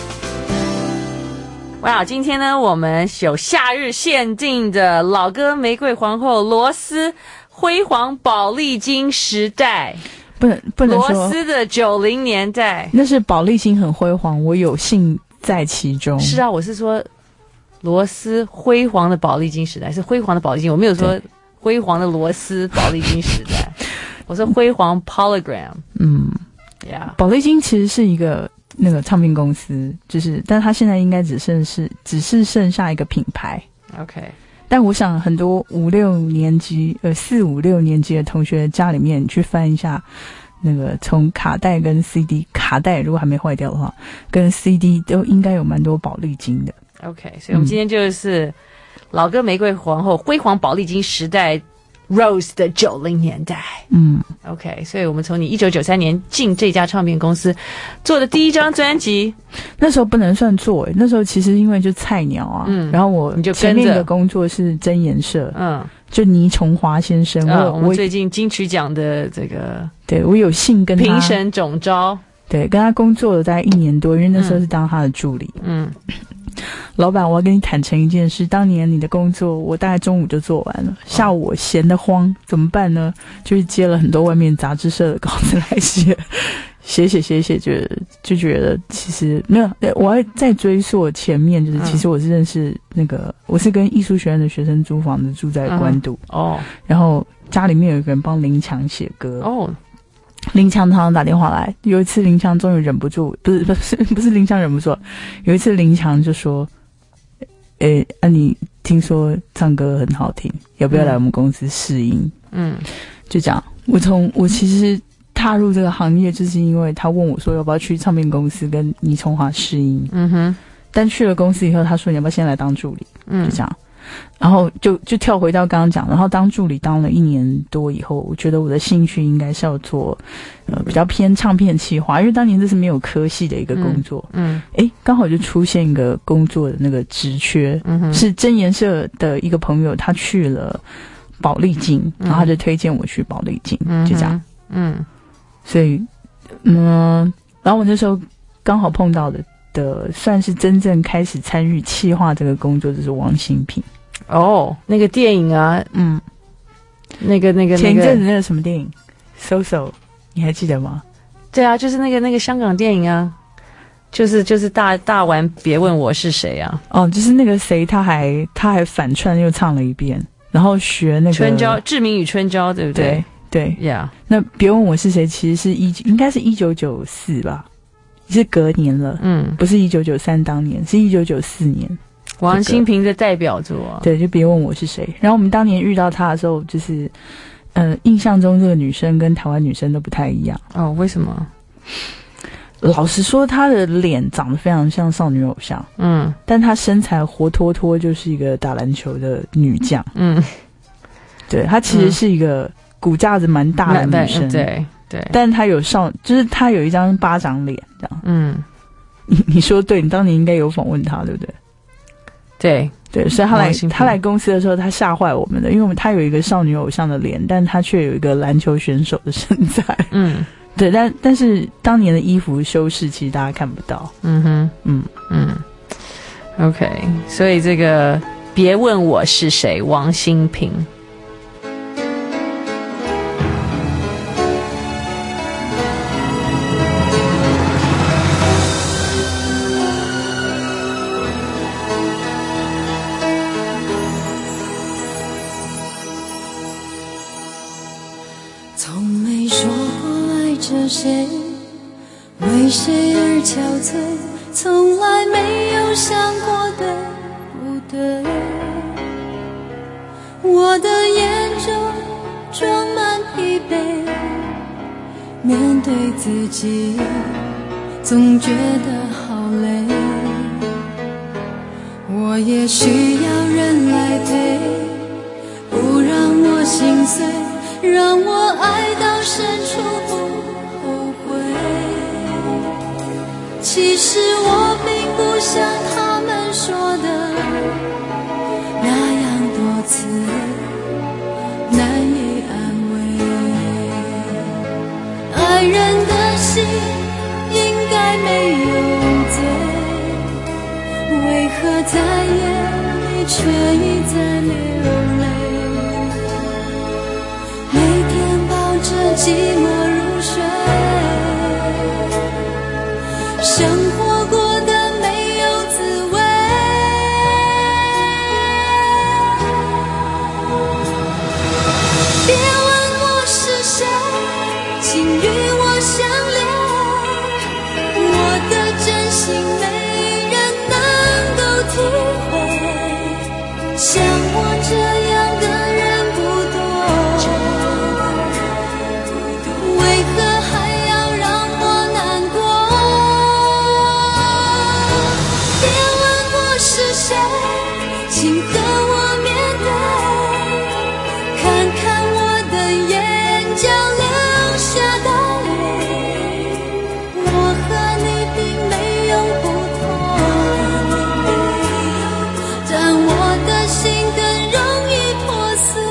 哇，今天呢我们有夏日限定的老歌玫瑰皇后罗斯辉煌宝丽金时代。 不能不能说罗斯的九零年代， 那是宝丽金很辉煌，我有幸在其中。 是啊，我是说罗斯辉煌的宝丽金时代，是辉煌的宝丽金，我没有说辉煌的罗斯宝丽金时代。我说辉煌 Polygram。 嗯 ，Yeah， 宝丽金其实是一个那个唱片公司，就是，但它现在应该只剩是只是剩下一个品牌。 OK， 但我想很多五六年级呃四五六年级的同学家里面，你去翻一下那个从卡带跟 C D， 卡带如果还没坏掉的话，跟 C D 都应该有蛮多宝丽金的。 OK， 所以我们今天就是、嗯、老歌玫瑰皇后辉煌宝丽金时代。Rose 的九零年代， 嗯 ，OK， 所以我们从你一九九三年进这家唱片公司做的第一张专辑， 那时候不能算做、欸，那时候其实因为就菜鸟啊， 嗯， 然后我前面的工作是真言社， 嗯， 就倪崇华先生， 嗯、 我我们最近金曲奖的这个， 对我有幸跟他评审总召， 对，跟他工作了大概一年多，因为那时候是当他的助理， 嗯。 老板，我要跟你坦诚一件事，当年你的工作我大概中午就做完了，下午我闲得慌，怎么办呢？就是接了很多外面杂志社的稿子来写，写写写写，就就觉得其实没有，我要再追溯前面，就是其实我是认识那个，嗯、我是跟艺术学院的学生租房子，住在关渡、 嗯、哦， 然后家里面有一个人帮林强写歌哦。 林强常常打电话来，有一次林强终于忍不住，不是不是不是林强忍不住，有一次林强就说：“诶，啊你听说唱歌很好听，要不要来我们公司试音？” 嗯， 就这样。我从我其实踏入这个行业，就是因为他问我说要不要去唱片公司跟倪崇华试音。 嗯哼， 但去了公司以后，他说你要不要先来当助理？ 嗯， 就这样。然后就就跳回到刚刚讲，然后当助理当了一年多以后，我觉得我的兴趣应该是要做呃比较偏唱片企划，因为当年这是没有科系的一个工作。 嗯， 诶，刚好就出现一个工作的那个职缺， 嗯、 是真言社的一个朋友，他去了宝丽金，然后他就推荐我去宝丽金， 嗯、 就这样。 嗯， 所以嗯，然后我那时候刚好碰到的的算是真正开始参与企划这个工作，就是王新平。 哦，那个电影啊， 嗯， 那个那个前一阵子那个什么电影 ，So So， 你还记得吗？ 对啊，就是那个那个香港电影啊。就是就是大大玩别问我是谁啊！ 哦，就是那个谁，他还他还反串又唱了一遍，然后学那个春娇，志明与春娇，对不对？ 对对呀。Yeah. 那别问我是谁，其实是一应该是一九九四吧，是隔年了，嗯，不是一九九三当年，是一九九四年。 王新平的代表作、啊， 对，就别问我是谁。然后我们当年遇到他的时候，就是，呃，印象中这个女生跟台湾女生都不太一样。 哦，为什么？ 老实说，她的脸长得非常像少女偶像， 嗯， 但她身材活脱脱就是一个打篮球的女将， 嗯， 对，她其实是一个骨架子蛮大的女生， 嗯、对对， 但她有少，就是她有一张巴掌脸，这样， 嗯， 你你说对，你当年应该有访问她，对不对？ 对对，所以她来她来公司的时候，她吓坏我们的，因为我们她有一个少女偶像的脸，但她却有一个篮球选手的身材， 嗯。 对，但但是当年的衣服修饰其实大家看不到。 嗯哼， 嗯嗯 ，OK， 所以这个别问我是谁，王新平。 从没说过爱着谁，为谁而憔悴，从来没有想过对不对。我的眼中装满疲惫，面对自己总觉得好累。我也需要人来陪，不让我心碎，让我爱到深处不后悔。其实我并不像他们说的那样多次难以安慰。爱人的心应该没有罪，为何在眼里却一再流泪？这寂寞入睡，生活过得没有滋味。别问我是谁，请与我相恋，我的真心没人能够体会，像我这样的人不多。为何还要让我难过？别问我是谁，请和我面对，看看我的眼角流下的泪，我和你并没有不同，但我的心更容易破碎。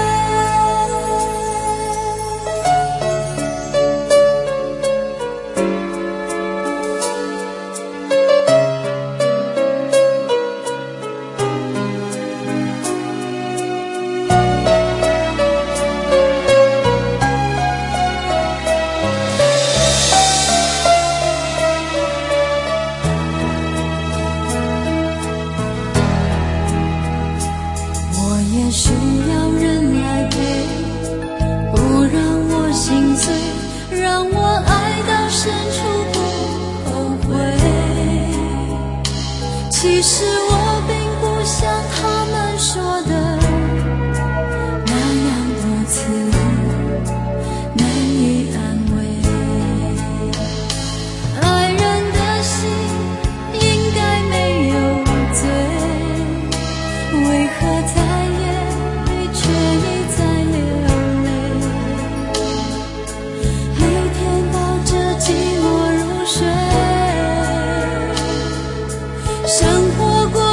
我也需要人来陪，不让我心碎，让我爱到深处不后悔。其实我并不像他们说的那样多次难以安慰。爱人的心应该没有罪，为何在眼里却一再流泪？每天抱着寂寞入睡，生活过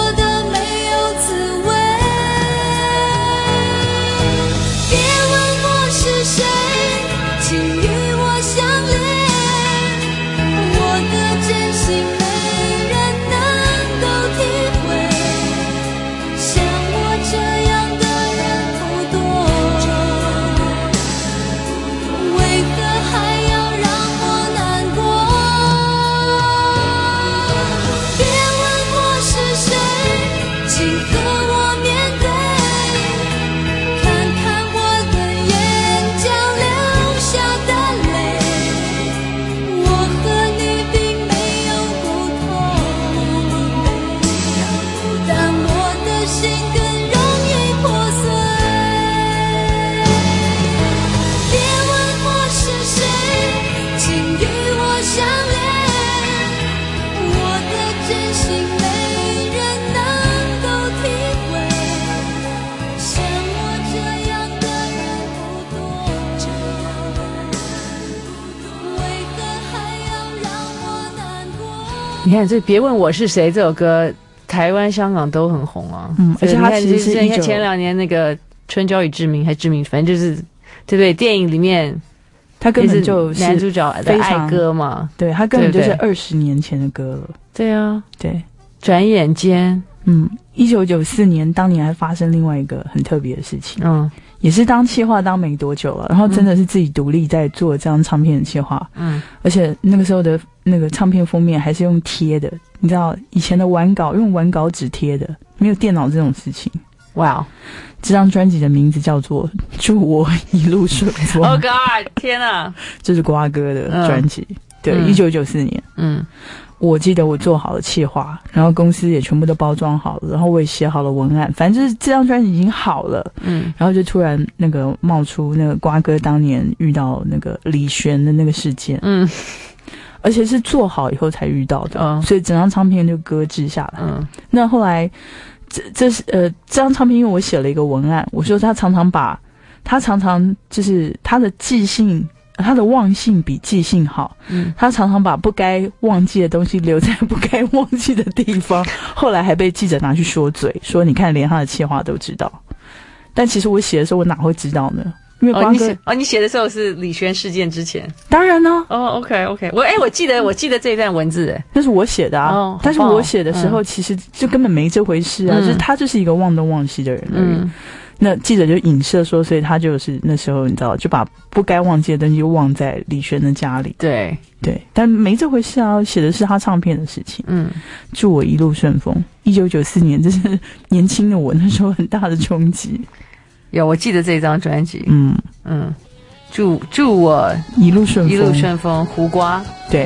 你看这别问我是谁这首歌，台湾、香港都很红啊。 嗯，而且它其实是你看前两年那个《春娇与志明》还志明，反正就是对不对？电影里面他根本就是男主角的爱歌嘛， 对他根本就是二十年前的歌了。 对啊， 对， 转眼间， 嗯，一九九四年当年还发生另外一个很特别的事情，嗯，也是当企划当没多久了，然后真的是自己独立在做这张唱片的企划，嗯，而且那个时候的那个唱片封面还是用贴的，你知道以前的完稿用完稿纸贴的，没有电脑这种事情。哇、wow ！这张专辑的名字叫做《祝我一路顺风》。 Oh God！ 天哪， 这是瓜哥的专辑，嗯、对，一九九四年。嗯，我记得我做好了企划，然后公司也全部都包装好了，然后我也写好了文案，反正就是这张专辑已经好了。嗯，然后就突然那个冒出那个瓜哥当年遇到那个李璇的那个事件。嗯。而且是做好以后才遇到的，嗯、所以整张唱片就搁置下来。嗯，那后来。这这是呃，这张唱片因为我写了一个文案，我说他常常把，他常常就是他的记性，他的忘性比记性好，嗯，他常常把不该忘记的东西留在不该忘记的地方，后来还被记者拿去说嘴，说你看连他的企划都知道，但其实我写的时候我哪会知道呢？因为瓜哥、哦、 你写哦，你写的时候是李璇事件之前， 当然呢。 哦 ，OK OK， 我哎、欸，我记得我记得这一段文字，哎， 那是我写的啊。哦，但是我写的时候其实就根本没这回事啊，嗯、就是他就是一个忘东忘西的人而已。嗯、那记者就影射说，所以他就是那时候你知道，就把不该忘记的东西忘在李璇的家里。 对对，但没这回事啊，写的是他唱片的事情。嗯，祝我一路顺风。一九九四年，这是年轻的我那时候很大的冲击。 有，我记得这张专辑。嗯嗯，祝祝我一路顺风， 一路顺风。胡瓜， 对。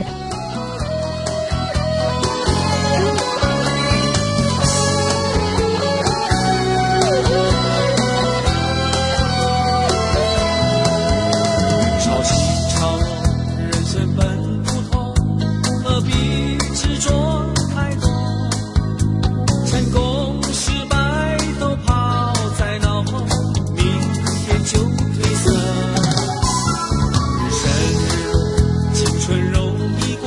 潮起潮落，人生本普通，何必执着太多？成功失败都抛在脑后。就褪色，日升日落，青春容易过。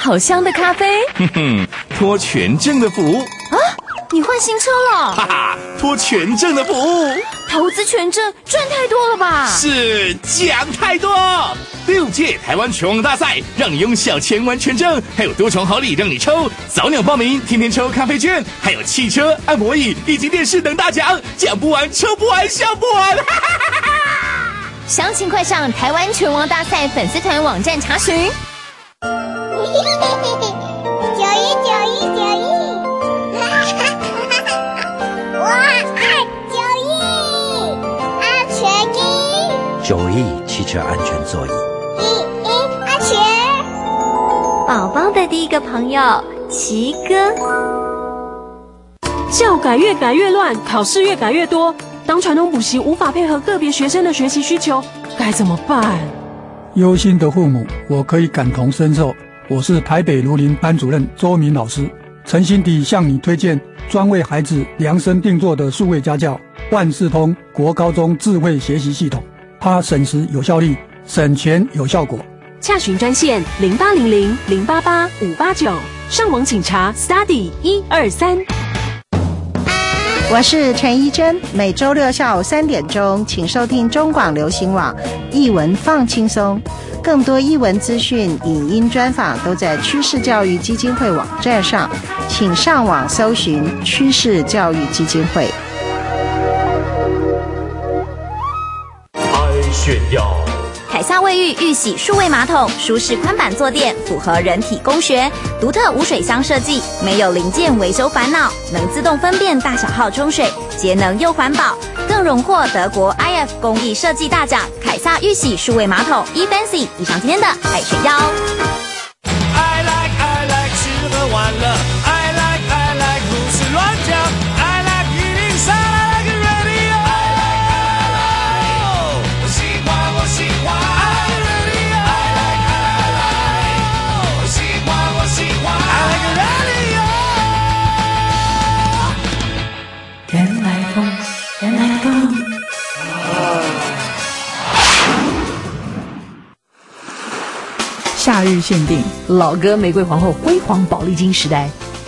好香的咖啡。 哼哼，托全正的福啊！你换新车了？ 哈哈，托全正的福， 投资全正赚太多了吧？ 是奖太多。六届台湾拳王大赛，让你用小钱玩全正，还有多重好礼让你抽。早鸟报名，天天抽咖啡券，还有汽车、按摩椅以及电视等大奖，讲不完，抽不完，笑不完。哈哈哈哈！ 详情快上台湾拳王大赛粉丝团网站查询。 九一九一九一，我爱九一安全衣， 九一汽车安全座椅， 一一安全。 宝宝的第一个朋友奇哥， 教改越改越乱，考试越改越多，当传统补习无法配合个别学生的学习需求，该怎么办？ 忧心的父母，我可以感同身受。我是台北如林班主任周明老师，诚心地向你推荐专为孩子量身定做的数位家教万事通国高中智慧学习系统，它省时有效率，省钱有效果。 洽询专线零八零零零八八五八九，上网请查 study 一二三。 我是陈怡珍，每周六下午三点钟，请收听中广流行网艺文放轻松。更多艺文资讯、影音专访都在趋势教育基金会网站上，请上网搜寻趋势教育基金会。 爱炫耀。 凯撒卫浴浴洗数位马桶，舒适宽板坐垫，符合人体工学，独特无水箱设计，没有零件维修烦恼，能自动分辨大小号冲水，节能又环保，更荣获德国 I F 工艺设计大奖。凯撒浴洗数位马桶 eFancy。以上今天的爱炫耀。 I like I like 吃喝玩乐 ，I like I like 胡思乱想 ，I like 一零三 I like radio。我喜欢我喜欢 I like radio。I like I like 我喜欢我喜欢 I like radio。 原来风，原来风。夏日限定老歌玫瑰皇后辉煌宝丽金时代。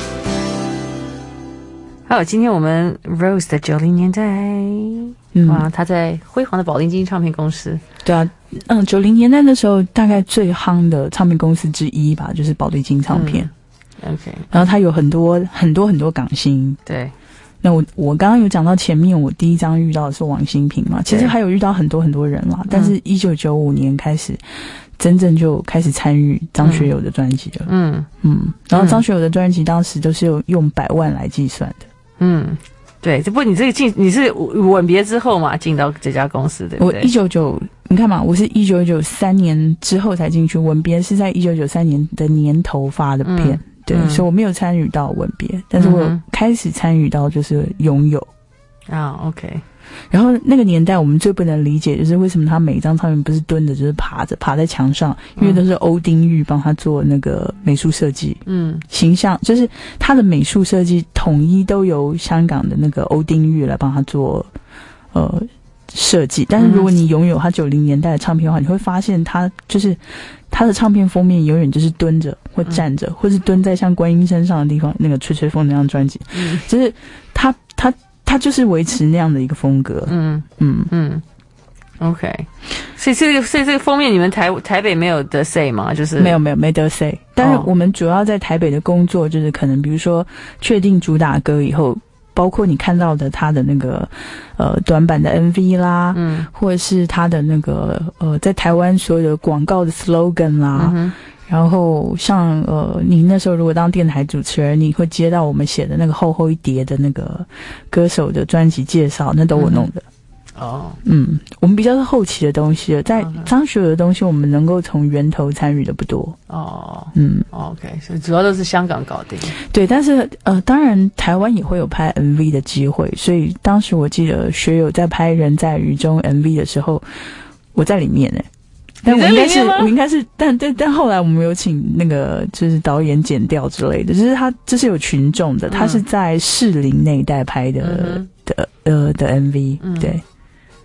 好，今天我们 Rose 的九零年代，嗯，哇，她在辉煌的宝丽金唱片公司。 对啊，嗯，九零年代的时候，大概最夯的唱片公司之一吧，就是宝丽金唱片。 嗯、OK， 然后它有很多很多很多港星。 对。 那我我刚刚有讲到前面，我第一张遇到的是王新平嘛，其实还有遇到很多很多人啦，但是一九九五年开始，真正就开始参与张学友的专辑了。嗯嗯，然后张学友的专辑当时都是有用百万来计算的。 嗯，对，这不你这个进你是吻别之后嘛进到这家公司对不对？ 我一九九你看嘛，我是一九九三年之后才进去，吻别是在一九九三年的年头发的片。嗯对、嗯，所以我没有参与到吻别，但是我有开始参与到就是拥有啊、嗯、，OK。 然后那个年代我们最不能理解就是为什么他每一张唱片不是蹲着就是爬着爬在墙上，因为都是欧丁玉帮他做那个美术设计，嗯，形象就是他的美术设计统一都由香港的那个欧丁玉来帮他做呃设计，但是如果你拥有他九零年代的唱片的话，你会发现他就是他的唱片封面永远就是蹲着或站着、嗯，或是蹲在像观音山上的地方，那个吹吹风那张专辑，嗯，就是他他他就是维持那样的一个风格，嗯嗯嗯 ，OK， 所以这个所以这个封面你们台台北没有得 say 吗？就是没有没有没得 say， 但是我们主要在台北的工作就是可能比如说确定主打歌以后。包括你看到的他的那个呃短版的 M V 啦，嗯，或者是他的那个呃在台湾所有的广告的 slogan 啦，嗯、然后像呃你那时候如果当电台主持人，你会接到我们写的那个厚厚一叠的那个歌手的专辑介绍，那都我弄的。哦，嗯，我们比较是后期的东西了，在张学友的东西，我们能够从源头参与的不多。 哦，嗯 ，OK， 所以主要都是香港搞定。 对，但是呃，当然台湾也会有拍 M V 的机会，所以当时我记得学友在拍《人在雨中》M V 的时候，我在里面哎、欸。但我应该是，我应该是，但但但后来我们有请那个就是导演剪掉之类的，就是他这是有群众的，他是在士林那一带拍的、嗯、的呃的 M V，、嗯、对。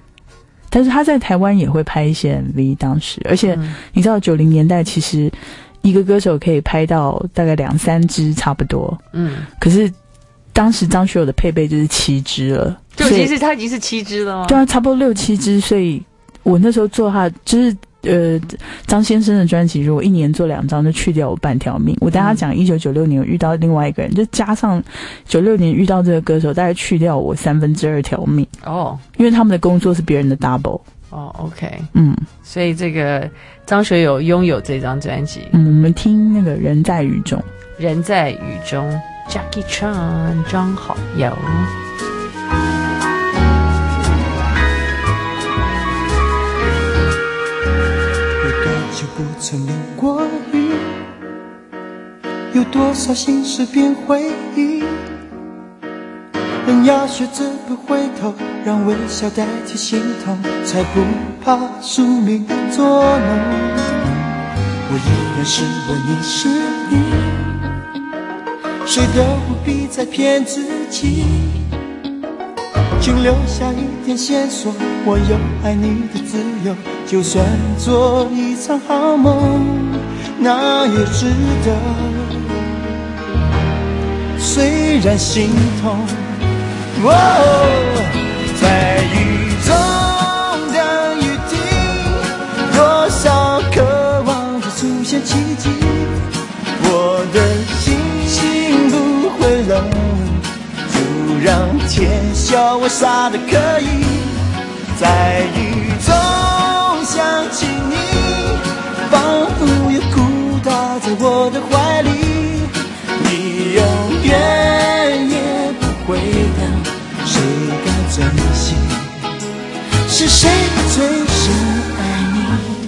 但是他在台湾也会拍一些 M V， 当时，而且你知道九零年代其实一个歌手可以拍到大概两三支差不多。嗯，可是当时张学友的配备就是七支了， 就已经是他已经是七支了吗？ 对啊，差不多六七支，所以我那时候做他就是呃张先生的专辑，如果一年做两张，就去掉我半条命。我大家讲一九九六年我遇到另外一个人，就加上九六年遇到这个歌手，大概去掉我三分之二条命哦，因为他们的工作是别人的 double。 哦 ，OK， 嗯， 所以这个张学友拥有这张专辑。 嗯，我们听那个人在雨中， 人在雨中 ，Jackie Chan 张好友。 有多久不曾淋过雨？有多少心事变回忆？人要学着不回头，让微笑代替心痛，才不怕宿命捉弄。我依然是我，你是你，谁都不必再骗自己，请留下一点线索，我有爱你的自由，就算做一场好梦，那也值得。虽然心痛，哦，在雨中等雨停，多少渴望着出现奇迹，我的心心不会冷，就让天笑我傻得可以，在雨中想起你，仿佛有哭倒在我的怀里，你永远也不会的，谁该珍惜？是谁最深爱你？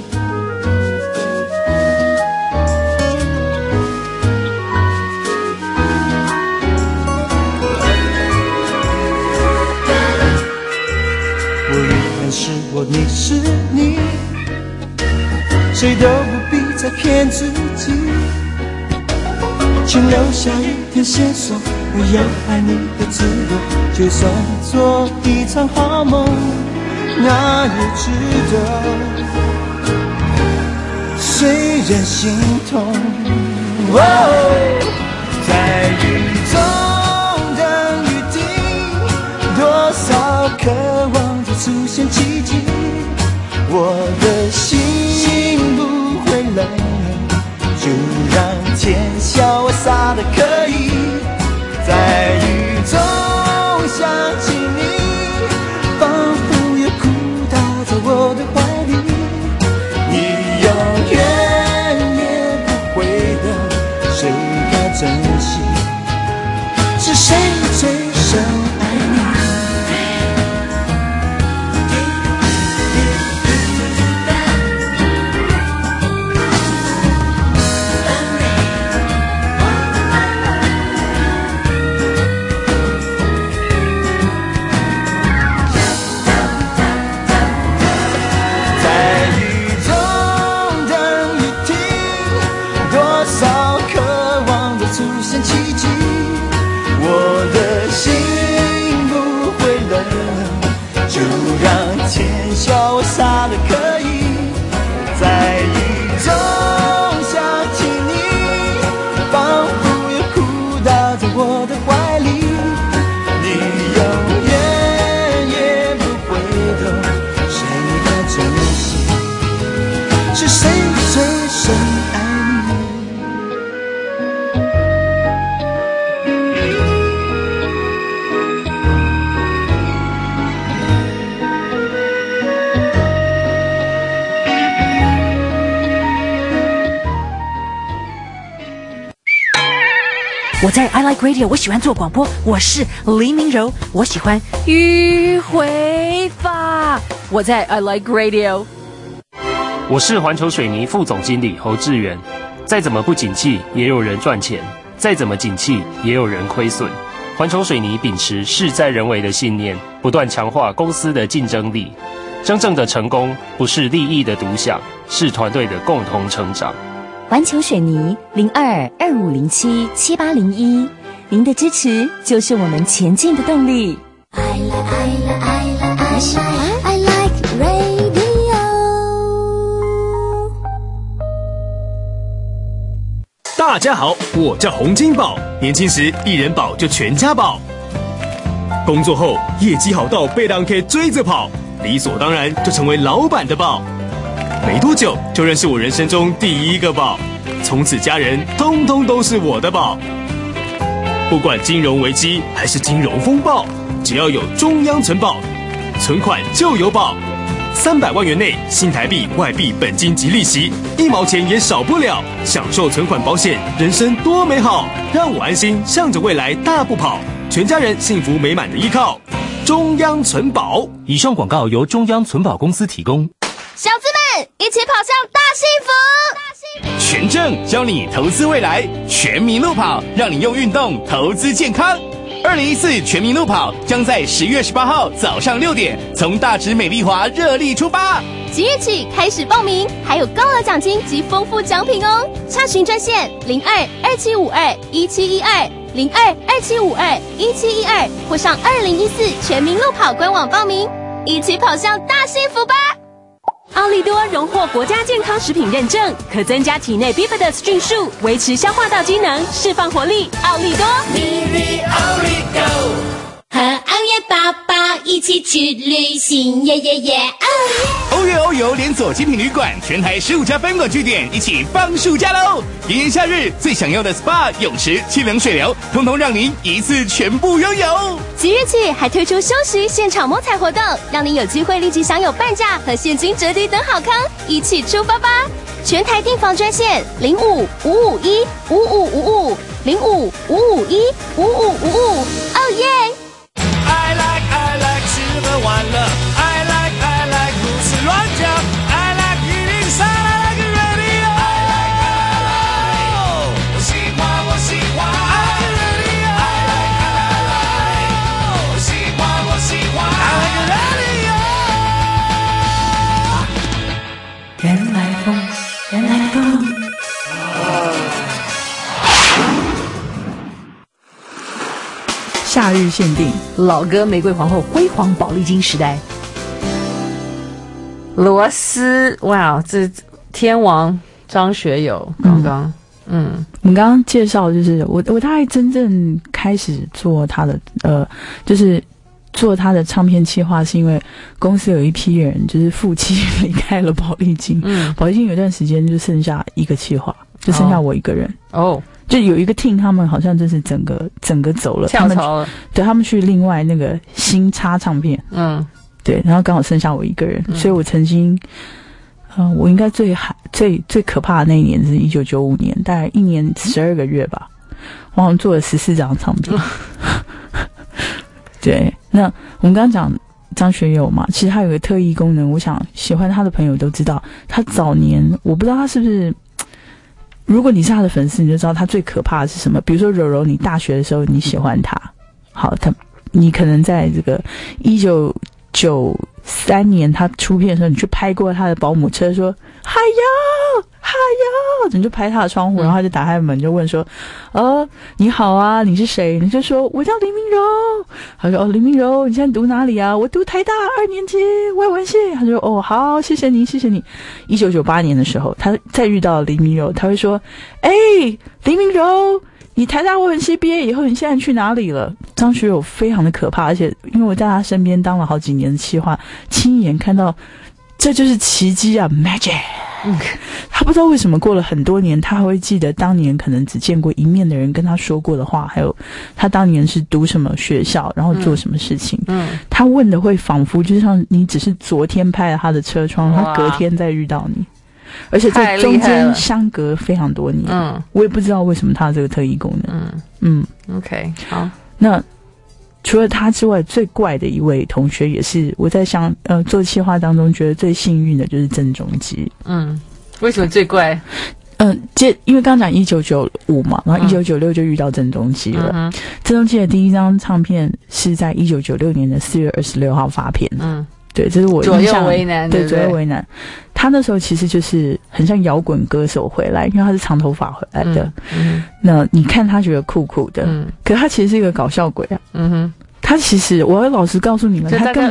我依然是我，你是你，谁都不必再骗自己，请留下一点线索，我有爱你的自由，就算做一场好梦，那也值得。虽然心痛，哦，在雨中等雨停，多少渴望着出现奇迹，我的心不会冷，就让天笑我傻得可以，在雨中想起你，仿佛有哭倒在我的怀里，你永远也不会的，谁该珍惜？是谁最深爱你？笑我傻得可以，在雨中想起你，仿佛又哭倒在我的怀里，你永远也不会懂，谁该珍惜？是谁最深爱你？ 我在 I Like Radio， 我喜欢做广播，我是黎明柔，我喜欢迂回法。 我在 I Like Radio， 我是环球水泥副总经理侯志源。再怎么不景气，也有人赚钱；再怎么景气，也有人亏损。环球水泥秉持事在人为的信念，不断强化公司的竞争力。真正的成功不是利益的独享，是团队的共同成长。 环球水泥零二二五零七七八零一，您的支持就是我们前进的动力。 I like, I like, I like, I like, I like radio。 家好，我叫洪金宝，年轻时一人保就全家保，工作后业绩好到被人 K 追着跑，理所当然就成为老板的宝。没多久就认识我人生中第一个宝，从此家人通通都是我的宝。不管金融危机还是金融风暴，只要有中央存保，存款就有保。三百万元内新台币、外币本金及利息，一毛钱也少不了。享受存款保险，人生多美好！让我安心向着未来大步跑，全家人幸福美满的依靠。中央存保。 以上广告由中央存保公司提供。 小子们，一起跑向大幸福！ 全正教你投资未来，全民路跑，让你用运动投资健康。二零一四全民路跑将在十月十八号早上六点从大直美丽华热力出发， 即日起开始报名，还有高额奖金及丰富奖品哦！洽询专线零二二七五二一七一二零二二七五二一七一二，或上二零一四全民路跑官网报名，一起跑向大幸福吧！奥利多荣获国家健康食品认证，可增加体内 bifidus 菌数，维持消化道机能，释放活力。奥利多， 哩哩奥利多，和熬夜宝宝一起去旅行，耶耶耶！ 欧月欧游连锁精品旅馆，全台十五家分馆据点，一起放暑假喽！炎炎夏日，最想要的 S P A、泳池、清凉水疗，通通让您一次全部拥有。 即日起还推出休息现场摸彩活动，让您有机会立即享有半价和现金折抵等好康，一起出发吧！全台订房专线零五五五一五五五五零五五五一五五五五，哦耶！ I like I like 吃喝玩乐 I like I like 胡思乱想 I like 一零三 I like radio I like I like 我喜欢我喜欢 I like radio I like I like 我喜欢我喜欢 I like radio 原来风原来风夏日限定老歌玫瑰皇后辉煌宝丽金时代， 罗斯，哇，这天王张学友刚刚，嗯， 嗯我们刚刚介绍就是我我大概真正开始做他的呃，就是做他的唱片企划，是因为公司有一批人就是负气离开了宝丽金，嗯，宝丽金有段时间就剩下一个企划，就剩下我一个人哦。 就有一个 team， 他们好像就是整个整个走了， 跳槽了， 对他们去另外那个新插唱片， 嗯， 对，然后刚好剩下我一个人，嗯、所以我曾经，嗯、呃，我应该最最最可怕的那一年是一九九五年，大概一年十二个月吧，我好像做了十四张唱片。对，那我们刚刚讲张学友嘛，其实他有个特异功能，我想喜欢他的朋友都知道，他早年我不知道他是不是。如果你是他的粉丝，你就知道他最可怕的是什么。比如说柔柔，你大学的时候你喜欢他，好，他你可能在这个一九九三年他出片的时候，你去拍过他的保姆车，说嗨哟嗨哟，你就拍他的窗户，然后他就打开门就问说，哦你好啊，你是谁？你就说我叫林明柔。他说哦林明柔，你现在读哪里啊？我读台大二年级外文系。他说哦好，谢谢你谢谢你。一九九八年的时候，他再遇到林明柔，他会说，哎林明柔，你台大外文系毕业以后，你现在去哪里了？张学友非常的可怕，而且因为我在他身边当了好几年的企划，亲眼看到这就是奇迹啊 ，magic。嗯，他不知道为什么过了很多年，他还会记得当年可能只见过一面的人跟他说过的话，还有他当年是读什么学校，然后做什么事情。嗯，他问的会仿佛就像你只是昨天拍了他的车窗，他隔天再遇到你。而且这中间相隔非常多年，嗯，我也不知道为什么他有这个特异功能，嗯嗯 ，OK， 好。 那除了他之外，最怪的一位同学也是我在想，呃，做企划当中觉得最幸运的就是郑中基， 嗯，为什么最怪？ 嗯，接因为刚讲一九九五嘛，然后一九九六就遇到郑中基了。嗯、郑中基的第一张唱片是在一九九六年的四月二十六号发片，嗯。对，这是我左右为难， 对， 对左右为难。他那时候其实就是很像摇滚歌手回来，因为他是长头发回来的。嗯嗯、那你看他觉得酷酷的，嗯、可他其实是一个搞笑鬼啊。嗯哼，他其实我要老实告诉你们，他根本他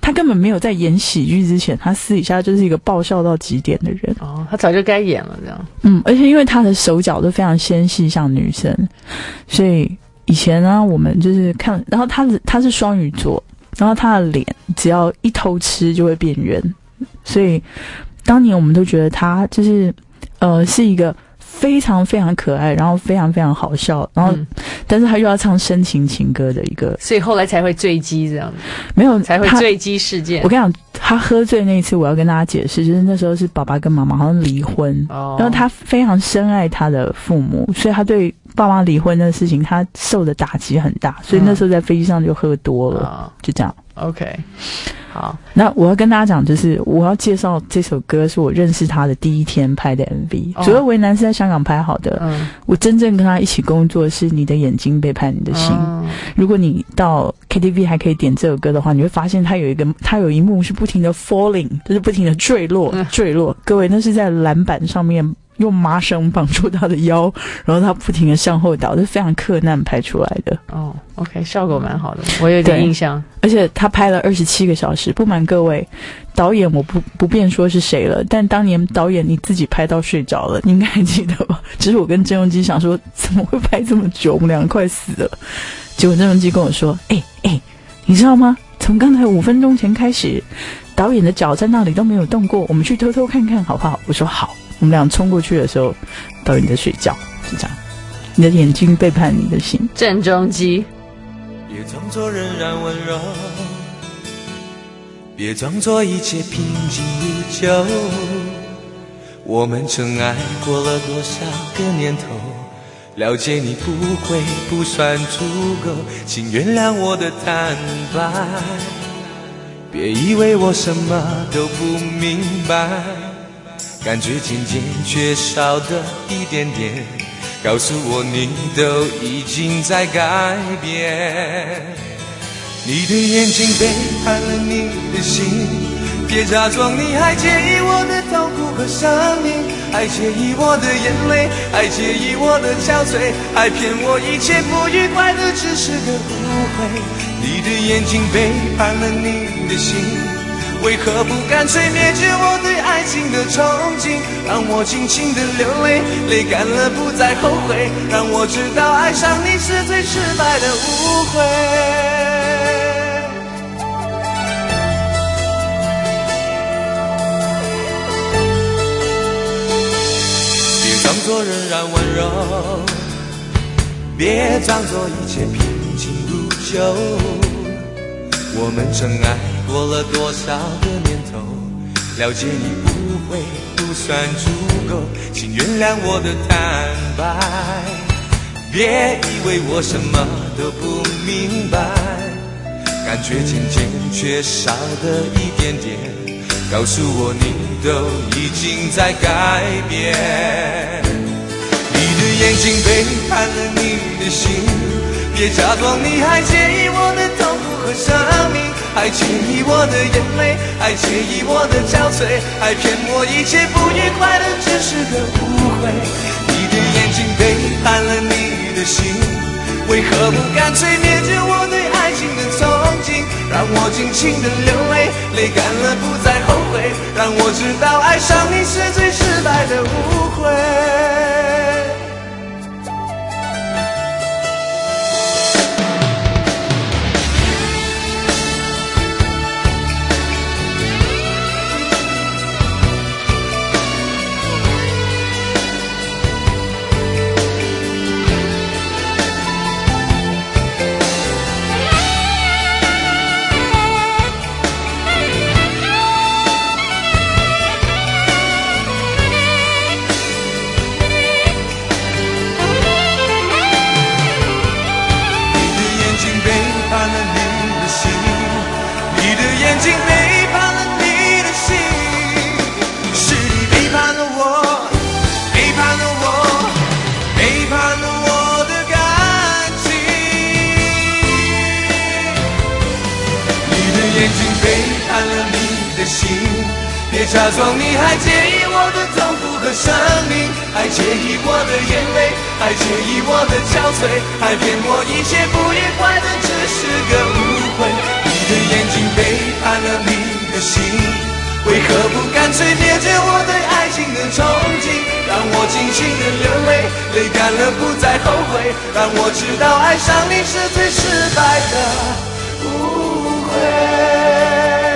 他根本没有在演喜剧之前，他私底下就是一个爆笑到极点的人。 哦，他早就该演了这样。 嗯，而且因为他的手脚都非常纤细，像女生，所以以前呢，我们就是看，然后他的他是双鱼座，然后他的脸只要一偷吃就会变圆，所以当年我们都觉得他就是呃是一个非常非常可爱，然后非常非常好笑，然后、嗯、但是他又要唱深情情歌的一个， 所以后来才会坠机这样子。 没有才会坠机事件。 我跟你讲，他喝醉那一次，我要跟大家解释，就是那时候是爸爸跟妈妈好像离婚，哦、然后他非常深爱他的父母，所以他对爸妈离婚的事情，他受的打击很大，所以那时候在飞机上就喝多了，嗯、就这样。 OK， 好， 那我要跟大家讲，就是我要介绍这首歌是我认识他的第一天拍的 M V，哦、左右为难是在香港拍好的。嗯，我真正跟他一起工作是你的眼睛背叛你的心。嗯、如果你到 K T V 还可以点这首歌的话，你会发现他有一个，他有一幕是不停的 falling， 就是不停的坠落，嗯、坠落。各位，那是在篮板上面用麻绳绑住他的腰，然后他不停的向后倒，是非常克难拍出来的。 哦 ，OK， 效果蛮好的，我有点印象。 而且他拍了二十七个小时，不瞒各位，导演我不不便说是谁了，但当年导演你自己拍到睡着了，你应该还记得吧？只是我跟郑中基想说，怎么会拍这么久？我们两个快死了。结果郑中基跟我说：“哎、欸、哎、欸，你知道吗？从刚才五分钟前开始，导演的脚在那里都没有动过，我们去偷偷看看好不好？”我说好。我们俩冲过去的时候，导演在睡觉，就这样。你的眼睛背叛你的心。 郑中基。 别装作仍然温柔，别装作一切平静如旧。我们曾爱过了多少个年头，了解你不会不算足够，请原谅我的坦白。别以为我什么都不明白，感觉渐渐缺少的一点点，告诉我你都已经在改变。你的眼睛背叛了你的心，别假装你还介意我的痛苦和生命，还介意我的眼泪，还介意我的憔悴，还骗我一切不愉快的只是个误会。你的眼睛背叛了你的心，为何不干脆灭绝我对爱情的憧憬，让我尽情的流泪，泪干了不再后悔，让我知道爱上你是最失败的误会。别装作仍然温柔，别装作一切平静如旧，我们曾爱过了多少个年头，了解你不会不算足够，请原谅我的坦白。别以为我什么都不明白，感觉渐渐缺少的一点点，告诉我你都已经在改变。你的眼睛背叛了你的心，别假装你还介意我的痛苦和生命，还介意我的眼泪，还介意我的憔悴，还骗我一切不愉快的只是个误会。你的眼睛背叛了你的心，为何不干脆灭绝我对爱情的憧憬，让我尽情的流泪，泪干了不再后悔，让我知道爱上你是最失败的误会。别假装你还介意我的痛苦和生命，还介意我的眼泪，还介意我的憔悴，还骗我一切不愉快的只是个误会。你的的眼睛背叛了你的心，为何不干脆灭绝我对爱情的憧憬？让我尽情的流泪，泪干了不再后悔，让我知道爱上你是最失败的误会。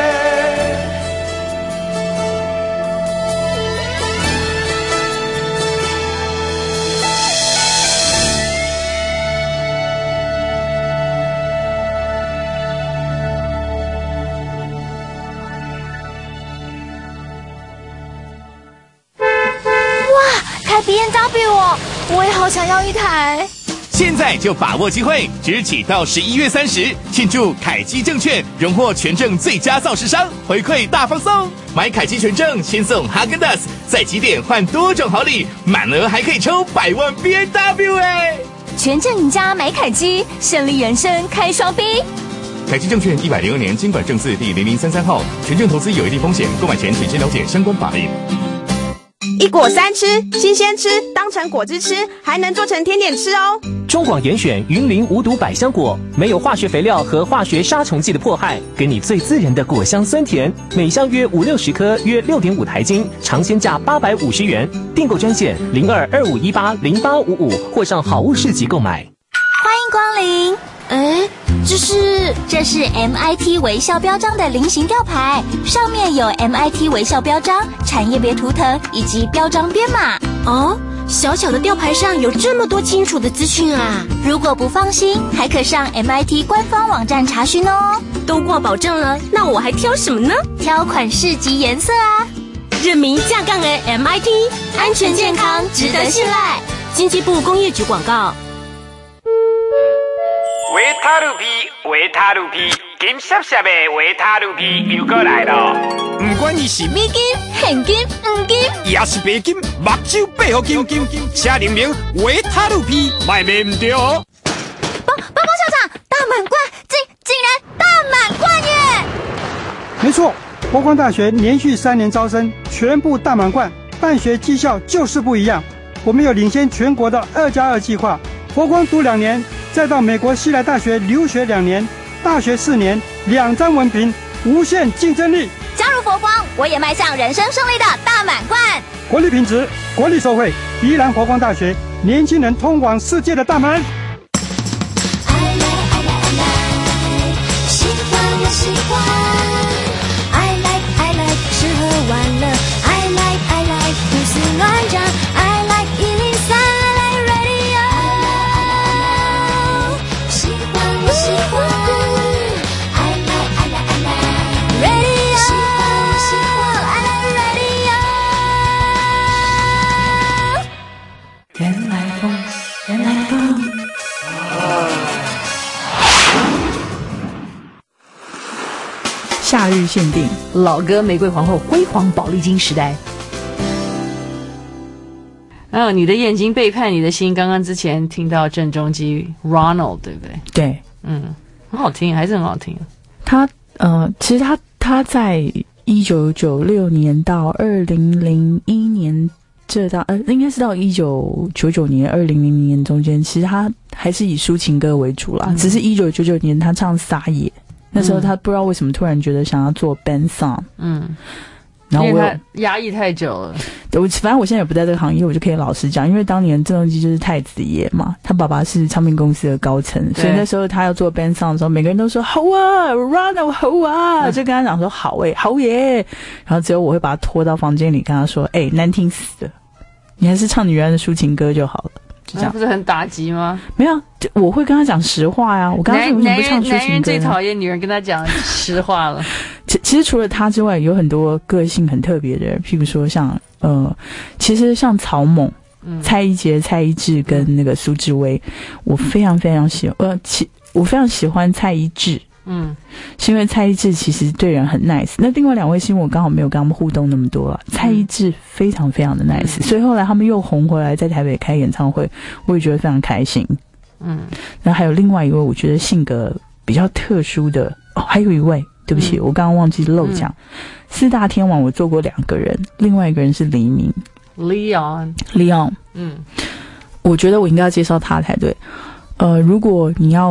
B M W 哦，我也好想要一台。 现在就把握机会，即日起到十一月三十，庆祝凯基证券荣获全证最佳造市商，回馈大放送。买凯基全证先送哈根达斯，在几点换多种好礼，满额还可以抽百万 B M W 哎！ 全证赢家买凯基，胜利人生开双 B。 凯基证券一百零二年金管证字第零零三三号，全证投资有一定风险，购买前请先了解相关法令。 一果三吃，新鲜吃，当成果汁吃，还能做成甜点吃哦。 中广严选云林无毒百香果，没有化学肥料和化学杀虫剂的迫害，给你最自然的果香酸甜。每箱约五六十颗，约六点五台斤，尝鲜价八百五十元。订购专线零二二五一八零八五五，或上好物市集购买。 欢迎光临。哎，这是这是 M I T 微笑标章的菱形吊牌，上面有 M I T 微笑标章、产业别图腾以及标章编码。 哦，小小的吊牌上有这么多清楚的资讯啊！ 如果不放心，还可上 M I T 官方网站查询哦。 都挂保证了，那我还挑什么呢？ 挑款式及颜色啊！ 认明架杠的 M I T， 安全健康值得信赖。经济部工业局广告。 维他露 P， 维他露 P， 金闪闪的维他露 P 又过来了。不管你是美金、现金、黄金， 也是白金、目睭白虎金，写明明维他露 P， 卖卖唔对哦。 报报告校长，大满贯竟竟然大满贯耶！ 没错，佛光大学连续三年招生，全部大满贯，办学绩效就是不一样。我们有领先全国的二加二计划，佛光读两年。再到美国西来大学留学两年，大学四年，两张文凭，无限竞争力。 加入佛光，我也迈向人生胜利的大满贯。 国力品质，国力受惠，宜兰佛光大学，年轻人通往世界的大门。 爱来爱来爱来，喜欢我喜欢。I like I like 吃喝玩乐 ，I like I like 胡思乱想 ，I like 一零三。喜欢I like I like I like radio， 喜欢我喜欢 I like radio。 原来风，原来风。 夏日限定， 老歌玫瑰皇后辉煌宝丽金时代。 哦，你的眼睛背叛你的心。刚刚之前听到郑中基 Ronald， 对不对？ 对， 嗯，很好听，还是很好听。 他呃，其实他他在一九九六年到二零零一年，这到呃，应该是到一九九九年、二零零零年中间，其实他还是以抒情歌为主啦。嗯、只是一九九九年他唱《撒野》，那时候他不知道为什么突然觉得想要做 band song， 嗯。 然后我因为他压抑太久了， 对，我反正我现在也不在这个行业，我就可以老实讲，因为当年郑中基就是太子爷嘛，他爸爸是唱片公司的高层，所以那时候他要做 band song 的时候，每个人都说好啊 ，Ronald 好啊，就跟他讲说好诶、欸，好耶，然后只有我会把他拖到房间里，跟他说，哎、欸，难听死了，你还是唱你原来的抒情歌就好了。就这样， 不是很打击吗？ 没有，我会跟他讲实话呀。我跟他说为什么不唱抒情歌呢？ 男人最讨厌女人跟他讲实话了。 其其实除了他之外，有很多个性很特别的人，譬如说像呃，其实像曹猛、嗯、蔡一杰、蔡一智跟那个苏志威，我非常非常喜欢，呃，其我非常喜欢蔡一智。嗯，是因为蔡一智其实对人很 nice， 那另外两位是因为我刚好没有跟他们互动那么多了。蔡一智非常非常的 nice，、嗯、所以后来他们又红回来，在台北开演唱会，我也觉得非常开心。嗯，然后还有另外一位我觉得性格比较特殊的哦，还有一位，对不起，嗯、我刚刚忘记漏讲、嗯，四大天王我做过两个人，另外一个人是黎明 ，Leon Leon， 嗯，我觉得我应该要介绍他才对。呃，如果你要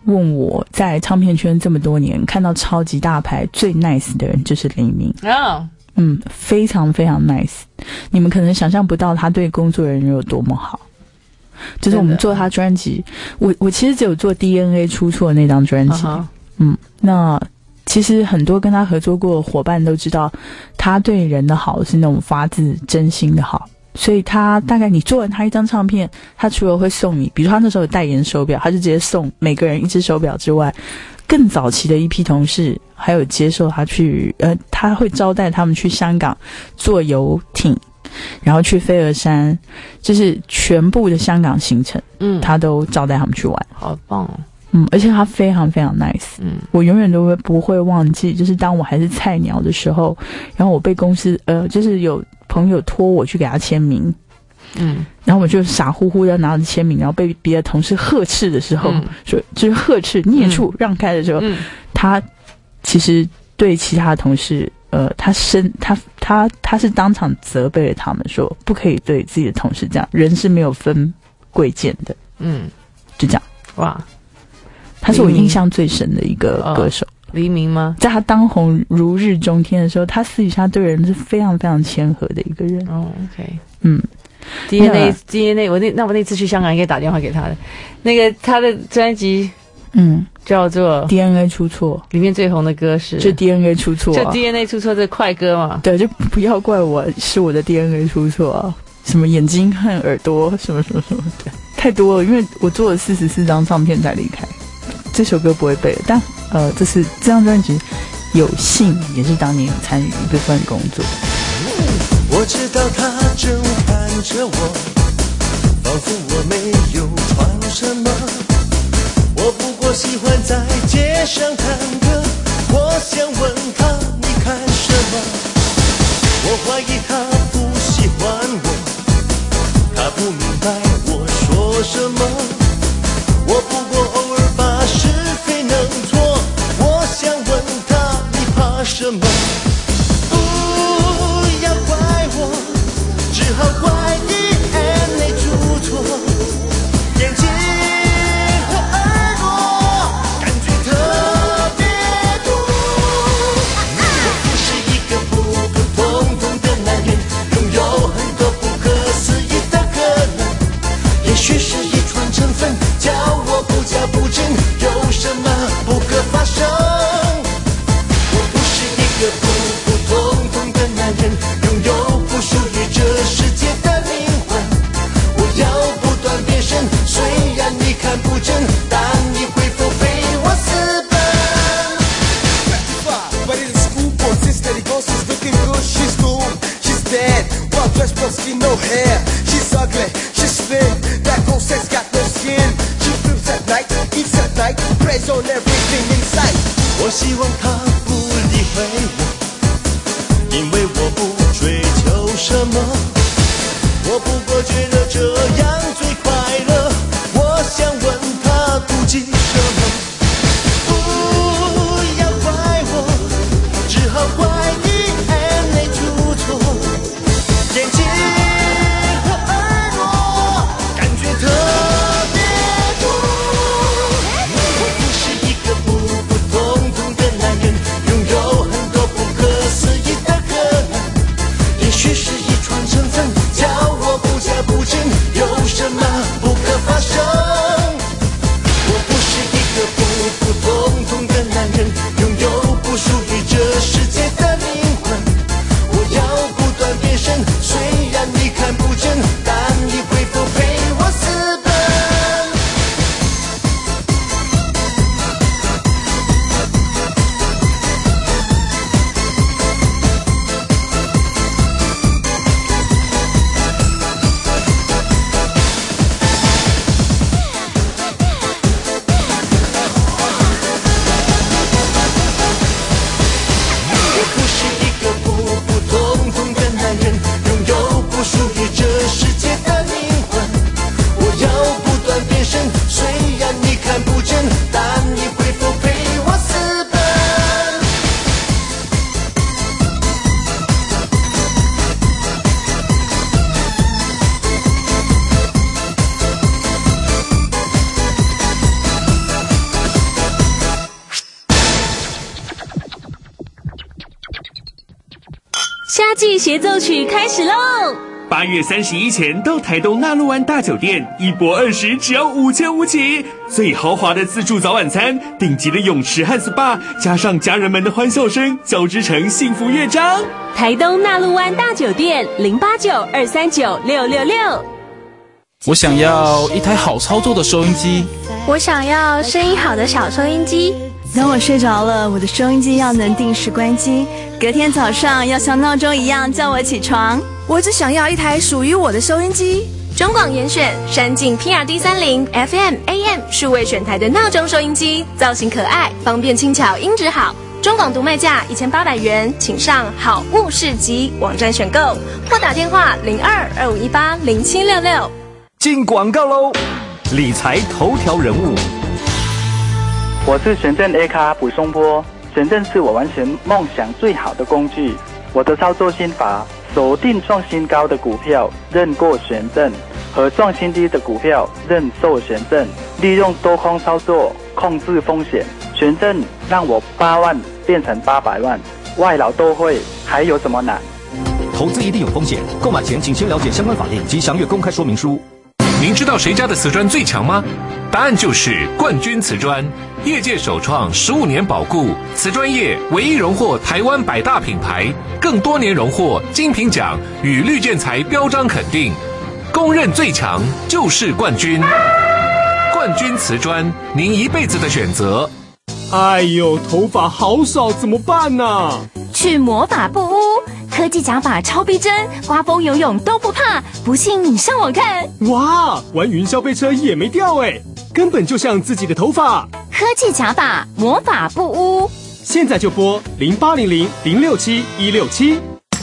问我在唱片圈这么多年看到超级大牌最 nice 的人就是黎明。 哦， 嗯，非常非常 nice。你们可能想象不到他对工作人员有多么好。就是我们做他专辑，我我其实只有做 D N A 出错的那张专辑。Uh-huh. 嗯，那其实很多跟他合作过的伙伴都知道，他对人的好是那种发自真心的好。所以他大概你做完他一张唱片，他除了会送你，比如他那时候有代言手表，他就直接送每个人一只手表之外，更早期的一批同事还有接受他去，呃，他会招待他们去香港坐游艇，然后去飞鹅山，就是全部的香港行程，嗯，他都招待他们去玩， 好棒哦。 嗯，而且他非常非常 nice， 嗯，我永远都会不会忘记，就是当我还是菜鸟的时候，然后我被公司呃，就是有朋友托我去给他签名，嗯，然后我就傻乎乎的拿着签名，然后被别的同事呵斥的时候，嗯、说就是呵斥孽畜、嗯、让开的时候，嗯、他其实对其他同事，呃，他生他他他是当场责备了他们说，不可以对自己的同事这样，人是没有分贵贱的，嗯，就这样，哇。他是我印象最深的一个歌手， 黎明吗？ 在他当红如日中天的时候，他私底下对人是非常非常谦和的一个人。 哦 ，OK， 嗯 ，D N A D N A， 我那那我那次去香港应该打电话给他的，那个他的专辑， 嗯， 叫做 D N A 出错， 里面最红的歌是就 D N A 出错、啊， 就 D N A 出错这快歌嘛。 对，就不要怪我是我的 D N A 出错啊，什么眼睛和耳朵什么什么什么的，太多了，因为我做了四十四张唱片才离开。这首歌不会背了，但呃，这是这张专辑有幸也是当年有参与一部分工作。 我知道他正看着我，仿佛我没有闯什么。我不过喜欢在街上探戈，我想问他你看什么？我怀疑他不喜欢我，他不明白我说什么。我不过偶尔把是非弄错，我想问他你怕什么？不要怪我，只好怪你 D N A 出错，眼睛和耳朵感觉特别多。我不是一个普普通通的男人，拥有很多不可思议的可能，也许是遗传成分叫我不骄不振，有什么不可发生？我不是一个普普通通的男人，拥有不属于这世界的灵魂。我要不断变身，虽然你看不真，但你会否非我私奔 But in the school board, since that he goes, she's looking good, she's cool, she's dead, well dressed but skin no hair, she's ugly, she's thin, that girl says got no skin, she sleeps at night, eats at night, preys on everything in sight. 我希望他不理会我，因为我不追求什么，我不过觉得这样最快乐。我想问他妒忌什么？不要怪我，只好怪你 D N A 出错，眼睛和耳朵感觉特别多。我不是一个普普通通的男人，拥夏季协奏曲开始喽！ 八月三十一前到台东纳鹿湾大酒店，一泊二十只要五千五起，最豪华的自助早晚餐，顶级的泳池和 S P A， 加上家人们的欢笑声，交织成幸福乐章。 台东纳鹿湾大酒店零八九二三九六六六。 我想要一台好操作的收音机。 我想要声音好的小收音机。当我睡着了，我的收音机要能定时关机，隔天早上要像闹钟一样叫我起床。 我只想要一台属于我的收音机。 中广严选山境 P R D 三零 F M、A M 数位选台的闹钟收音机，造型可爱，方便轻巧，音质好。中广独卖价一千八百元，请上好物市集网站选购，或打电话零二二五一八零七六六。 进广告喽！理财头条人物。 我是玄正 A 卡卜松波，玄正是我完成梦想最好的工具。我的操作心法：锁定创新高的股票，认过玄正；和创新低的股票，认售玄正。利用多空操作，控制风险。玄正让我八万变成八百万，外劳都会，还有什么难？ 投资一定有风险，购买前请先了解相关法令及详阅公开说明书。 您知道谁家的瓷砖最强吗？答案就是冠军瓷砖，业界首创十五年保固，瓷砖业唯一荣获台湾百大品牌，更多年荣获金品奖与绿建材标章肯定，公认最强就是冠军。冠军瓷砖，您一辈子的选择。 哎呦，头发好少怎么办啊？ 去魔法布屋，科技假发超逼真，刮风游泳都不怕。不信你上网看。 哇，玩云霄飞车也没掉哎，根本就像自己的头发。 科技假发魔法布屋， 现在就拨零八零零零六七一六七。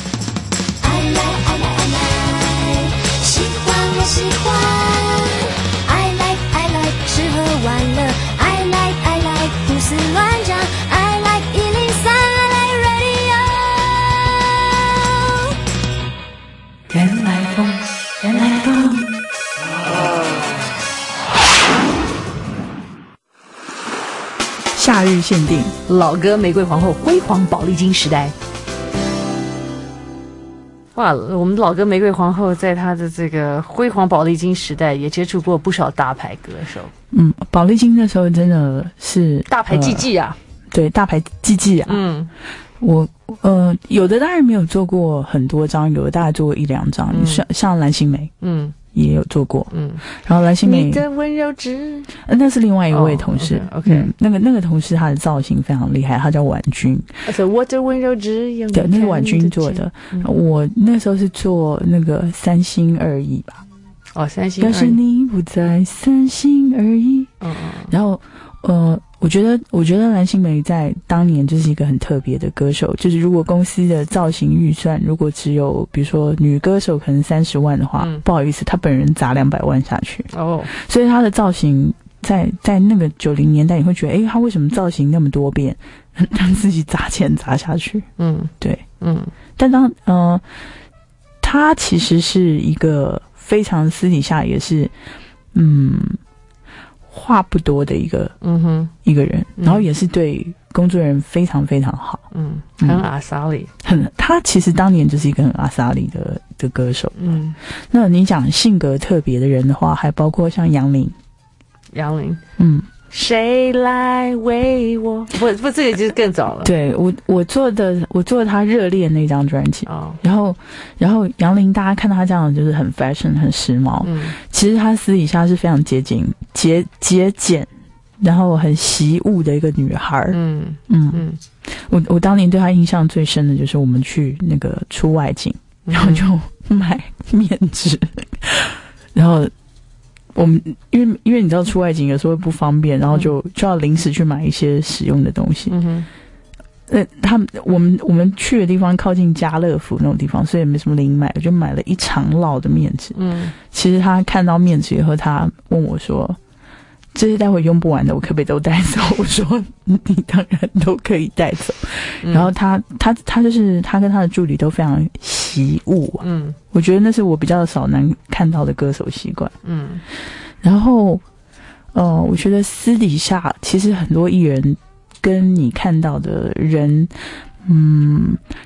喜欢我喜欢 I like I like 吃喝玩乐 I like I like 胡思乱想 I like 一零三 I like radio 原来风原来风夏日限定老歌玫瑰皇后辉煌宝丽金时代。 哇，我们老歌玫瑰皇后在她的这个辉煌宝丽金时代也接触过不少大牌歌手。 嗯，宝丽金那时候真的是大牌技技啊、 呃，对，大牌技技啊。嗯，我呃有的当然没有做过很多张，有的大概做过一两张，嗯、像像蓝心湄，嗯。也有做过，嗯，然后蓝心湄， 你的温柔之， 呃，那是另外一位同事 ，OK，, okay. 嗯、那个那个同事他的造型非常厉害，他叫婉君， 而且我的温柔只有对，那是婉君做的、嗯，我那时候是做那个三心二意吧， 哦，三心二意， 要是你不在，三心二意，嗯嗯，然后呃。我觉得，我觉得蓝心湄在当年就是一个很特别的歌手。就是如果公司的造型预算如果只有，比如说女歌手可能三十万的话、嗯，不好意思，她本人砸两百万下去。哦，所以她的造型在在那个九零年代，你会觉得，哎，她为什么造型那么多变，让自己砸钱砸下去？嗯，对，嗯。但当呃，她其实是一个非常私底下也是，嗯。话不多的一个，嗯哼，一个人，然后也是对工作人员非常非常好， 嗯，很阿莎莉， 很，他其实当年就是一个很阿莎莉的的歌手，嗯，那你讲性格特别的人的话，还包括像杨林， 杨林，嗯。谁来为我？不不，这个就是更早了。 对我，我做的，我做的他热恋那张专辑，哦，然后，然后杨林，大家看到他这样就是很 fashion， 很时髦。嗯，其实他私底下是非常节俭、节节俭，然后很习物的一个女孩。嗯嗯嗯，我我当年对他印象最深的就是我们去那个出外景，然后就买面纸，然后。我们因为因为你知道出外景有时候会不方便，然后就就要临时去买一些使用的东西。嗯哼，呃，他们我们我们去的地方靠近家乐福那种地方，所以也没什么零买，我就买了一长烙的面纸。嗯，其实他看到面纸以后，他问我说：“这些待会用不完的，我可不可以都带走？”我说：“你当然都可以带走。嗯”然后他他他就是他跟他的助理都非常习物啊。嗯。我觉得那是我比较少能看到的歌手习惯。嗯，然后，呃，我觉得私底下其实很多艺人跟你看到的人，嗯，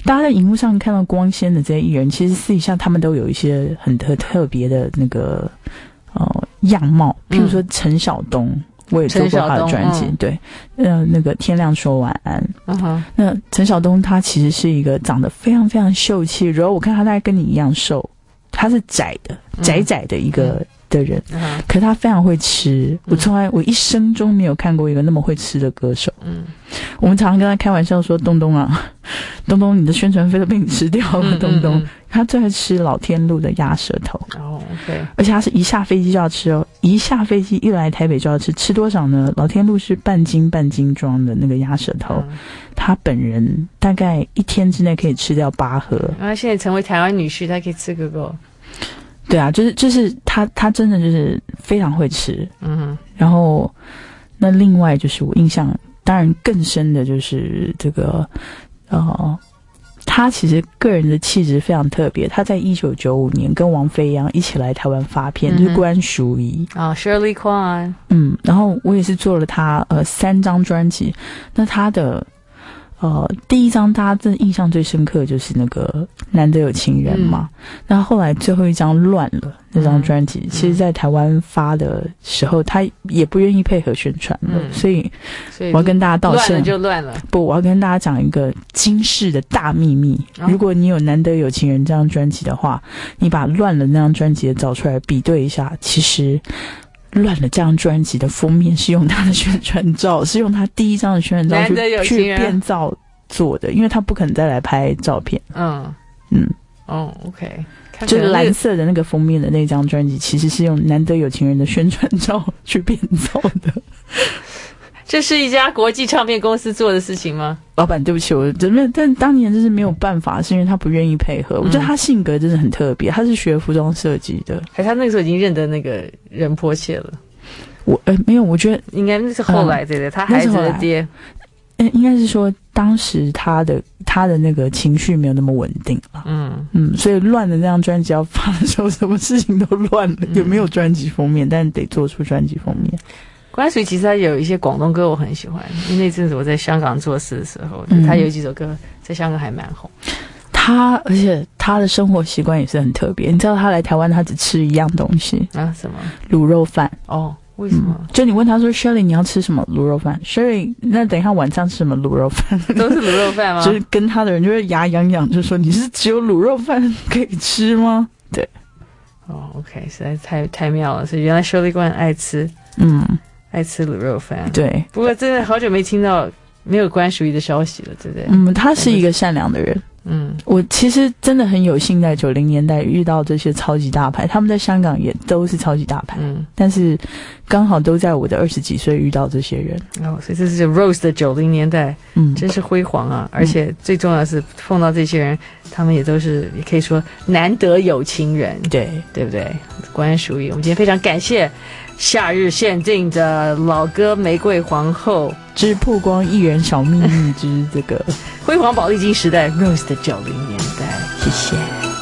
大家在荧幕上看到光鲜的这些艺人，其实私底下他们都有一些很特特别的那个呃样貌，譬如说陈晓东。嗯，我也做过他的专辑，嗯、对，呃，那个天亮说晚安。嗯哼，那陈晓东他其实是一个长得非常非常秀气，然后我看他大概跟你一样瘦，他是窄的，窄窄的一个、嗯、的人，嗯、可是他非常会吃。嗯、我从来我一生中没有看过一个那么会吃的歌手。嗯，我们常常跟他开玩笑说：“东东啊，东东，你的宣传费都被你吃掉了。嗯”东东，嗯嗯、他最爱吃老天路的鸭舌头。 哦 ，OK， 而且他是一下飞机就要吃哦。一下飞机一来台北就要吃，吃多少呢？老天路是半斤半斤装的那个鸭舌头，嗯、他本人大概一天之内可以吃掉八盒。 他现在成为台湾女婿，他可以吃个够。 对啊，就是就是他他真的就是非常会吃。嗯哼，然后那另外就是我印象当然更深的就是这个呃。他其实个人的气质非常特别，他在一九九五年跟王菲一样一起来台湾发片，嗯、就是关淑怡啊、哦、，Shirley Kwan， 嗯，然后我也是做了他呃三张专辑，那他的呃第一张大家真的印象最深刻的就是那个难得有情人嘛，那、嗯、后来最后一张乱了那张专辑，嗯、其实在台湾发的时候，他也不愿意配合宣传了，嗯、所以我要跟大家道歉， 乱了就乱了。 不，我要跟大家讲一个惊世的大秘密。哦、如果你有难得有情人这张专辑的话，你把乱了那张专辑找出来比对一下，其实乱了这张专辑的封面是用他的宣传照，是用他第一张的宣传照去去变造做的，因为他不可能再来拍照片。嗯嗯哦 ，OK。 就是蓝色的那个封面的那张专辑，其实是用难得有情人的宣传照去变造的。 这是一家国际唱片公司做的事情吗？ 老板，对不起，我真的，但当年真是没有办法，是因为他不愿意配合。嗯、我觉得他性格真的很特别，他是学服装设计的， 还他那个时候已经认得那个人迫切了。 我呃没有，我觉得应该那是后来对对，嗯、他孩子的爹。 嗯，应该是说当时他的他的那个情绪没有那么稳定了，嗯嗯，所以乱的那张专辑要发的时候，什么事情都乱了，也、嗯、没有专辑封面，但得做出专辑封面。 关淑怡其实他有一些广东歌我很喜欢，因为那阵子我在香港做事的时候，嗯、他有几首歌在香港还蛮红。 他而且他的生活习惯也是很特别，你知道他来台湾他只吃一样东西啊，什么卤肉饭哦。为什么、 嗯？就你问他说 ，Shirley 你要吃什么卤肉饭 ？Shirley 那等一下晚上吃什么卤肉饭？ 都是卤肉饭吗？ 就是跟他的人就会牙痒痒，就说你是只有卤肉饭可以吃吗？对。 哦 ，OK， 实在是太太妙了，所以原来 Shirley Kwan爱吃，嗯，爱吃卤肉饭。 对。 不过真的好久没听到没有关淑怡的消息了，对不对？ 嗯，他是一个善良的人。嗯，我其实真的很有幸在九零年代遇到这些超级大牌，他们在香港也都是超级大牌，嗯，但是刚好都在我的二十几岁遇到这些人。 哦，所以这是 Rose 的九零年代，嗯，真是辉煌啊！而且最重要的是碰到这些人，他们也都是也可以说难得有情人， 对对不对？关淑怡，我们今天非常感谢夏日限定的老歌《玫瑰皇后》 之曝光艺人小秘密之这个辉煌宝丽金时代 Rose 的九零年代，谢谢。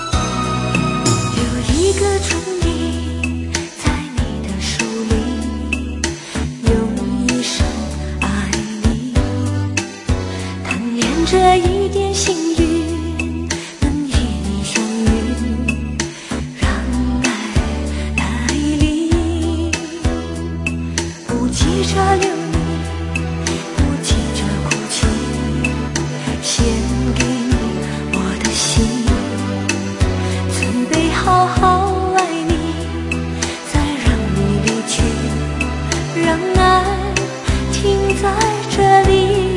有一个春天，在你的树林，用一生爱你，贪恋着一点幸运，能与你相遇，让爱来临，不急着流泪，不急着哭泣，献给你我的心，准备好好爱你，再让你离去，让爱停在这里。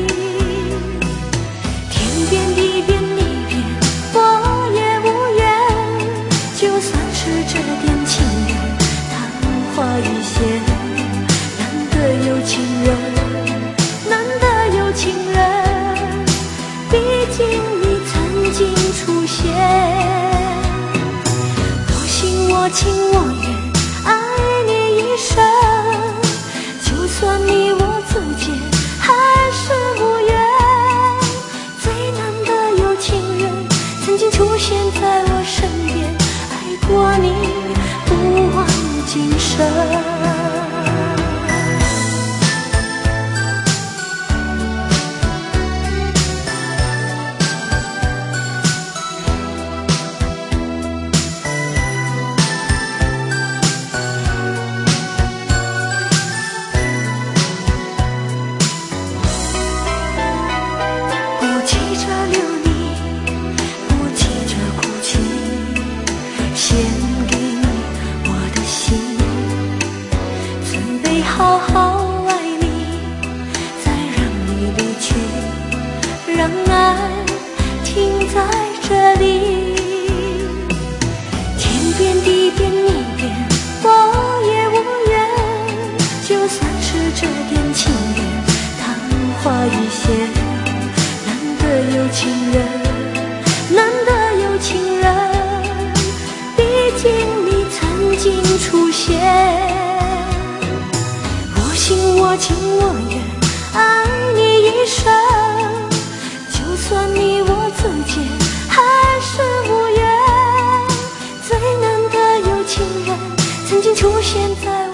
天边地边你边，我也无缘，就算是这点情缘，昙花一现，难得有情人，难得有情人，毕竟你曾经出现。多幸我情我愿，爱你一生，就算你我之间还是无缘，最难得有情人曾经出现在我身边，爱过你不忘今生。 让爱停在这里。天边地边你边我也无缘，就算是这点情缘昙花一现，难得有情人，难得有情人，毕竟你曾经出现。我心我情我愿爱你一生，就算你我之间还是无缘，最难得有情人曾经出现在